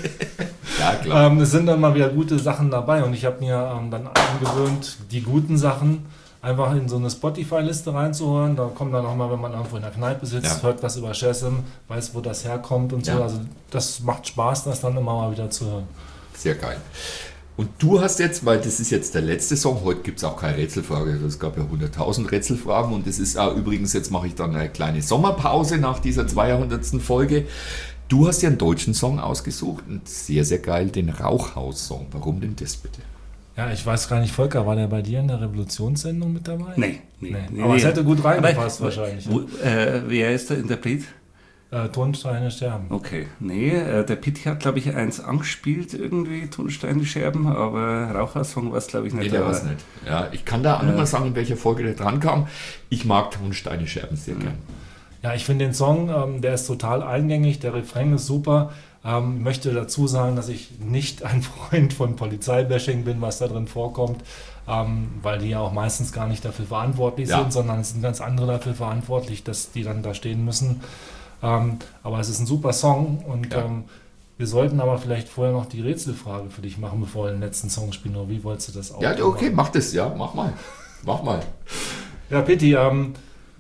Speaker 1: Ja, klar.
Speaker 6: ähm, es sind dann mal wieder gute Sachen dabei. Und ich habe mir ähm, dann angewöhnt, die guten Sachen einfach in so eine Spotify-Liste reinzuhören. Da kommt dann auch mal, wenn man irgendwo in der Kneipe sitzt,
Speaker 1: Ja.
Speaker 6: hört was über Shazam, weiß, wo das herkommt und so.
Speaker 1: Ja.
Speaker 6: Also das macht Spaß, das dann immer mal wieder zu hören.
Speaker 1: Sehr geil. Und du hast jetzt, weil das ist jetzt der letzte Song, heute gibt es auch keine Rätselfrage, also es gab ja hunderttausend Rätselfragen und das ist auch übrigens, jetzt mache ich dann eine kleine Sommerpause nach dieser zweihundertsten Folge. Du hast ja einen deutschen Song ausgesucht und sehr, sehr geil, den Rauchhaus-Song. Warum denn das bitte?
Speaker 6: Ja, ich weiß gar nicht, Volker, war der bei dir in der Revolutionssendung mit dabei?
Speaker 17: Nee, nee. nee
Speaker 6: Aber
Speaker 17: nee.
Speaker 6: es hätte gut reingepasst
Speaker 17: Aber,
Speaker 6: wahrscheinlich.
Speaker 17: Wo, äh, wer ist der Interpret?
Speaker 6: Äh, Tonsteine Scherben.
Speaker 17: Okay, nee, äh, der Pitti hat, glaube ich, eins angespielt, irgendwie, Tonsteine Scherben, aber Rauchersong war es, glaube ich, nicht.
Speaker 1: Nee, der
Speaker 17: aber-
Speaker 1: war es nicht. Ja, ich kann da auch nicht
Speaker 17: Äh.
Speaker 1: mal sagen, in welcher Folge der dran kam. Ich mag Tonsteine Scherben sehr gern.
Speaker 6: Ja, ich finde den Song, ähm, der ist total eingängig, der Refrain ist super. Ähm, möchte dazu sagen, dass ich nicht ein Freund von Polizeibashing bin, was da drin vorkommt, ähm, weil die ja auch meistens gar nicht dafür verantwortlich
Speaker 1: Ja.
Speaker 6: sind, sondern es sind ganz andere dafür verantwortlich, dass die dann da stehen müssen. Ähm, aber es ist ein super Song und
Speaker 1: Ja.
Speaker 6: ähm, wir sollten aber vielleicht vorher noch die Rätselfrage für dich machen, bevor wir den letzten Song spielen. Oder wie wolltest du das auch
Speaker 1: Ja, okay,
Speaker 6: machen?
Speaker 1: mach das, ja, mach mal. Mach mal.
Speaker 6: Ja, Pitti, ähm,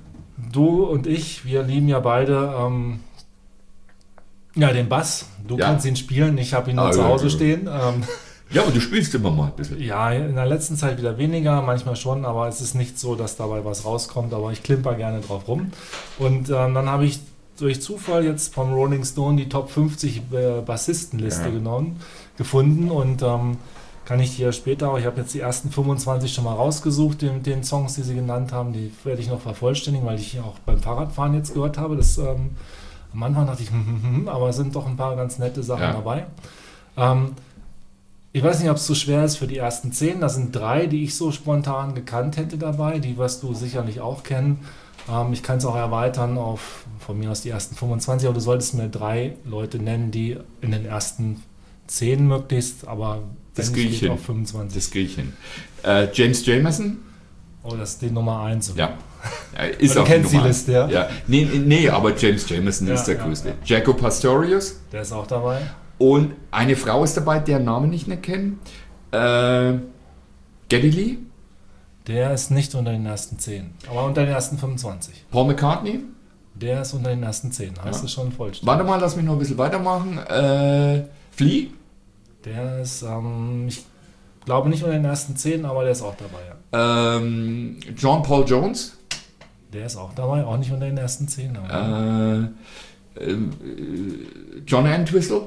Speaker 6: du und ich, wir lieben ja beide ähm, ja, den Bass. Du
Speaker 1: Ja.
Speaker 6: kannst ihn spielen, ich habe ihn nur
Speaker 1: Ah,
Speaker 6: zu
Speaker 1: ja,
Speaker 6: Hause
Speaker 1: ja.
Speaker 6: stehen. Ähm,
Speaker 1: Ja, aber du spielst immer mal ein bisschen.
Speaker 6: ja, in der letzten Zeit wieder weniger, manchmal schon, aber es ist nicht so, dass dabei was rauskommt, aber ich klimper gerne drauf rum. Und ähm, dann habe ich durch Zufall jetzt vom Rolling Stone die Top fünfzig äh, Bassistenliste
Speaker 1: Ja.
Speaker 6: genommen, gefunden und ähm, kann ich dir später auch, ich habe jetzt die ersten fünfundzwanzig schon mal rausgesucht, den, den Songs, die sie genannt haben, die werde ich noch vervollständigen, weil ich auch beim Fahrradfahren jetzt gehört habe. Das, ähm, am Anfang dachte ich, hm, hm, hm, aber es sind doch ein paar ganz nette Sachen
Speaker 1: Ja.
Speaker 6: dabei. Ähm, ich weiß nicht, ob es zu schwer ist für die ersten zehn. Da sind drei, die ich so spontan gekannt hätte dabei. Die wirst du sicherlich auch kennen. Ähm, ich kann es auch erweitern auf von mir aus die ersten fünfundzwanzig, aber du solltest mir drei Leute nennen, die in den ersten zehn möglichst, aber
Speaker 1: Das
Speaker 6: wenn
Speaker 1: kriege
Speaker 6: nicht
Speaker 1: ich
Speaker 6: geht,
Speaker 1: hin.
Speaker 6: auf fünfundzwanzig.
Speaker 1: Das kriege ich hin. Äh, James Jamerson?
Speaker 6: Oh, das ist die Nummer eins.
Speaker 1: Ja. Ja, ist
Speaker 6: Du
Speaker 1: auch
Speaker 6: kennst die
Speaker 1: Nummer
Speaker 6: Liste,
Speaker 1: eins.
Speaker 6: ja?
Speaker 1: ja. Nee, nee, aber James Jamerson
Speaker 6: Ja,
Speaker 1: ist der
Speaker 6: ja,
Speaker 1: größte.
Speaker 6: ja.
Speaker 1: Jaco Pastorius.
Speaker 6: Der ist auch dabei.
Speaker 1: Und eine Frau ist dabei, deren Namen ich nicht kenne. Äh, Geddy Lee.
Speaker 6: Der ist nicht unter den ersten zehn, aber unter den ersten fünfundzwanzig.
Speaker 1: Paul McCartney.
Speaker 6: Der ist unter den ersten zehn. Heißt
Speaker 1: Ja.
Speaker 6: es schon vollständig.
Speaker 1: Warte mal, lass mich noch ein bisschen weitermachen. Äh, Flea.
Speaker 6: Der ist, ähm, ich glaube nicht unter den ersten zehn, aber der ist auch dabei. Ja.
Speaker 1: Ähm, John Paul Jones.
Speaker 6: Der ist auch dabei, auch nicht unter den ersten zehn. Aber
Speaker 1: Äh, ähm, äh, John Entwistle.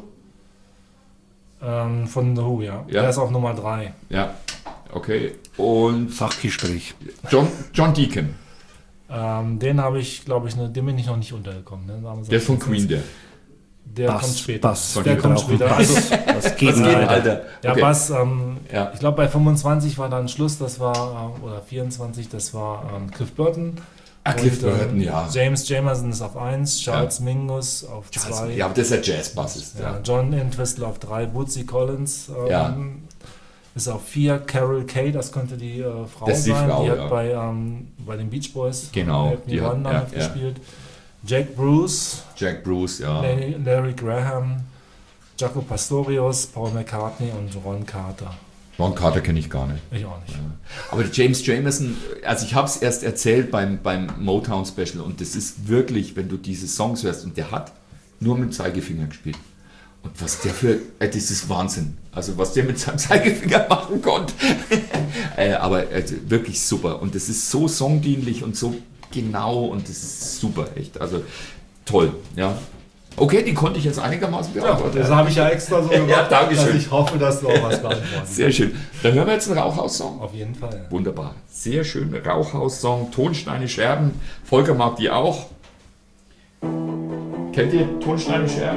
Speaker 6: ähm, von The Who, ja.
Speaker 1: Ja.
Speaker 6: Der ist auch Nummer drei.
Speaker 1: Ja, okay. Und
Speaker 17: Fachgespräch.
Speaker 1: John, John Deacon.
Speaker 6: Ähm, den habe ich, glaube ich, ne, dem bin ich noch nicht untergekommen. Ne? Da
Speaker 1: Der ist von Queen, der.
Speaker 6: Der
Speaker 17: Bass,
Speaker 6: kommt später.
Speaker 17: Bass.
Speaker 6: Der
Speaker 17: Wir
Speaker 6: kommt
Speaker 17: brauchen
Speaker 6: später.
Speaker 17: Bass.
Speaker 6: Also,
Speaker 17: Was geht
Speaker 6: das
Speaker 17: denn, Alter?
Speaker 1: Alter?
Speaker 6: Ja,
Speaker 1: Okay.
Speaker 6: Bass, ähm,
Speaker 1: Ja.
Speaker 6: ich glaube bei fünfundzwanzig war dann Schluss, das war, äh, oder vierundzwanzig, das war ähm, Cliff Burton.
Speaker 1: Ah, Cliff
Speaker 6: Und, ähm,
Speaker 1: Burton, ja.
Speaker 6: James Jamerson ist auf eins, Charles
Speaker 1: Ja.
Speaker 6: Mingus auf zwei.
Speaker 1: Ja, aber das ist der Jazzbassist.
Speaker 6: Ja,
Speaker 1: Ja.
Speaker 6: John Entwistle auf drei, Bootsy Collins ähm,
Speaker 1: Ja.
Speaker 6: ist auf vier, Carol Kay, das könnte die äh, Frau
Speaker 1: Das ist die
Speaker 6: sein,
Speaker 1: Frau,
Speaker 6: die hat
Speaker 1: ja.
Speaker 6: bei, ähm, bei den Beach Boys
Speaker 1: Genau,
Speaker 6: Help Me
Speaker 1: die hat-
Speaker 6: Run
Speaker 1: ja,
Speaker 6: damit
Speaker 1: ja.
Speaker 6: gespielt. Jack Bruce,
Speaker 1: Jack Bruce, ja.
Speaker 6: Larry, Larry Graham, Jaco Pastorius, Paul McCartney und Ron Carter.
Speaker 1: Ron Carter kenne ich gar nicht.
Speaker 6: Ich auch nicht.
Speaker 1: Ja. Aber der James Jamerson, also ich habe es erst erzählt beim, beim Motown Special und das ist wirklich, wenn du diese Songs hörst und der hat nur mit dem Zeigefinger gespielt. Und was der für, äh, das ist Wahnsinn. Also was der mit seinem Zeigefinger machen konnte. äh, aber äh, wirklich super. Und das ist so songdienlich und so genau und das ist super, echt. Also toll, ja. Okay, die konnte ich jetzt einigermaßen beantworten.
Speaker 6: Ja, das habe ich ja extra so gemacht.
Speaker 1: Ja, danke schön.
Speaker 6: Also ich hoffe, dass du auch was beantwortest.
Speaker 1: Sehr schön. Dann hören wir jetzt einen Rauchhaus-Song.
Speaker 6: Auf jeden Fall.
Speaker 1: Wunderbar. Sehr schön. Rauchhaus-Song. Tonsteine Scherben. Volker mag die auch. Kennt ihr Tonsteine Scherben?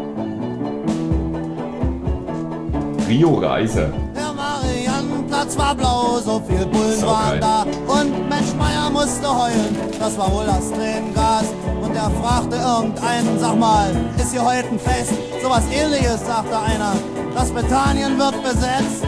Speaker 1: Rio Reiser.
Speaker 21: Der Mariannenplatz war blau, so viel Bullen
Speaker 1: So
Speaker 21: waren
Speaker 1: geil.
Speaker 21: da. Und Mensch Meier musste heulen, das war wohl das Tränengas. Und er fragte irgendeinen, sag mal, ist hier heute ein Fest? Sowas ähnliches, sagte einer. Das Bethanien wird besetzt.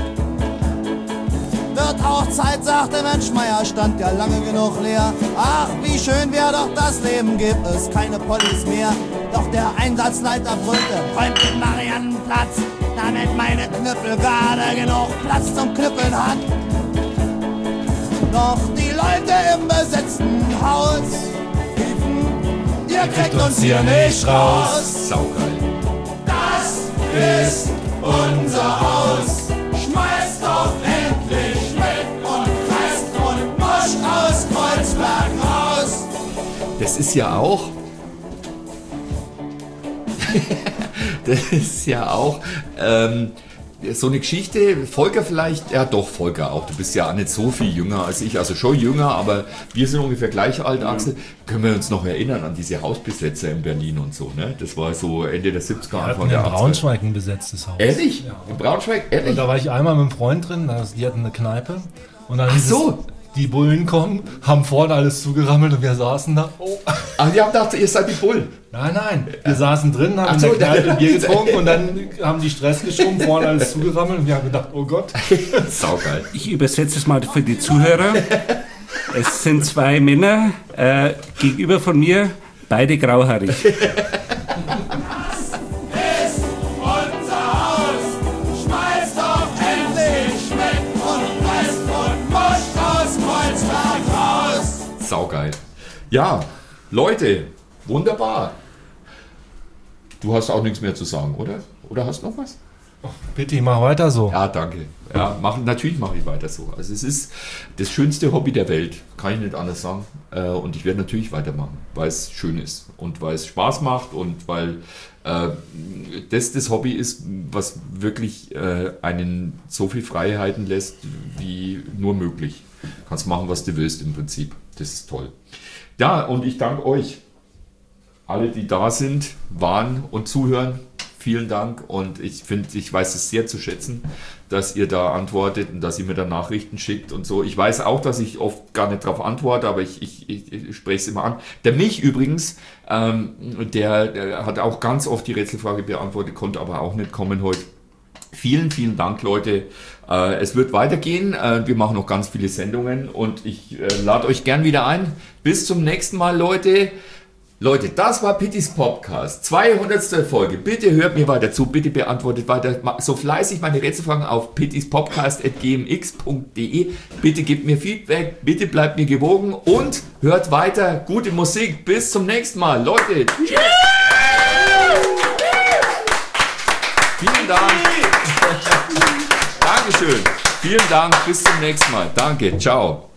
Speaker 21: Wird auch Zeit, sagte Mensch Meier, stand ja lange genug leer. Ach, wie schön wär doch das Leben, gibt es keine Pollis mehr. Doch der Einsatzleiter brüllte, räumt den Mariannenplatz, damit meine Knüppelgarde genug Platz zum Knüppeln hat. Doch die Leute im besetzten Haus riefen, ihr kriegt uns hier nicht raus.
Speaker 1: Saugeil.
Speaker 21: Das ist unser Haus. Schmeißt doch endlich mit und reißt und Mosch aus Kreuzberg raus.
Speaker 1: Das ist ja auch. Das ist ja auch ähm, so eine Geschichte. Volker vielleicht, ja doch, Volker auch. Du bist ja auch nicht so viel jünger als ich, also schon jünger, aber wir sind ungefähr gleich alt, Axel. Können wir uns noch erinnern an diese Hausbesetzer in Berlin und so, ne? Das war so Ende der siebziger,
Speaker 6: Wir
Speaker 1: Anfang
Speaker 6: hatten
Speaker 1: der
Speaker 6: in
Speaker 1: achtziger.
Speaker 6: Braunschweig ein besetztes Haus.
Speaker 1: Ehrlich?
Speaker 6: Ja.
Speaker 1: In Braunschweig? Ehrlich?
Speaker 6: Und da war ich einmal mit einem Freund drin, das- die hatten eine Kneipe. Und dann
Speaker 1: Ach
Speaker 6: hieß
Speaker 1: so.
Speaker 6: es, die Bullen kommen, haben vorne alles zugerammelt und wir saßen da. Oh.
Speaker 1: Ach, die haben gedacht, ihr seid die Bullen.
Speaker 6: Nein, nein. Wir saßen drin, haben
Speaker 1: Ach
Speaker 6: in
Speaker 1: so,
Speaker 6: der Kneipe
Speaker 1: da-
Speaker 6: Bier getrunken und dann haben die Stress geschoben, vorne alles zugerammelt und wir haben gedacht, oh Gott.
Speaker 1: Saugeil.
Speaker 17: Ich übersetze es mal für die Zuhörer. Es sind zwei Männer äh, gegenüber von mir, beide grauhaarig.
Speaker 21: Unser Haus. Schmeißt doch endlich mit und reißt und Mosch aus Kreuzberg raus.
Speaker 1: Saugeil. Ja, Leute, wunderbar. Du hast auch nichts mehr zu sagen, oder? Oder hast du noch was?
Speaker 6: Bitte, mach weiter so.
Speaker 1: Ja, danke. Ja, mach, natürlich mache ich weiter so. Also es ist das schönste Hobby der Welt, kann ich nicht anders sagen. Äh, Und ich werde natürlich weitermachen, weil es schön ist und weil es Spaß macht und weil äh, das das Hobby ist, was wirklich äh, einen so viel Freiheiten lässt, wie nur möglich. Kannst machen, was du willst im Prinzip. Das ist toll. Ja, und ich danke euch. Alle, die da sind, waren und zuhören. Vielen Dank und ich finde, ich weiß es sehr zu schätzen, dass ihr da antwortet und dass ihr mir da Nachrichten schickt und so. Ich weiß auch, dass ich oft gar nicht darauf antworte, aber ich, ich, ich, ich spreche es immer an. Der Mich übrigens, ähm, der, der hat auch ganz oft die Rätselfrage beantwortet, konnte aber auch nicht kommen heute. Vielen, vielen Dank, Leute. Äh, es wird weitergehen. Äh, wir machen noch ganz viele Sendungen und ich äh, lade euch gern wieder ein. Bis zum nächsten Mal, Leute. Leute, das war Pittys Podcast, zweihundertste Folge. Bitte hört mir weiter zu, bitte beantwortet weiter so fleißig meine Rätselfragen auf pittyspodcast at g m x punkt d e. Bitte gebt mir Feedback, bitte bleibt mir gewogen und hört weiter gute Musik. Bis zum nächsten Mal, Leute. Tschüss. Vielen Dank. Dankeschön. Vielen Dank. Bis zum nächsten Mal. Danke. Ciao.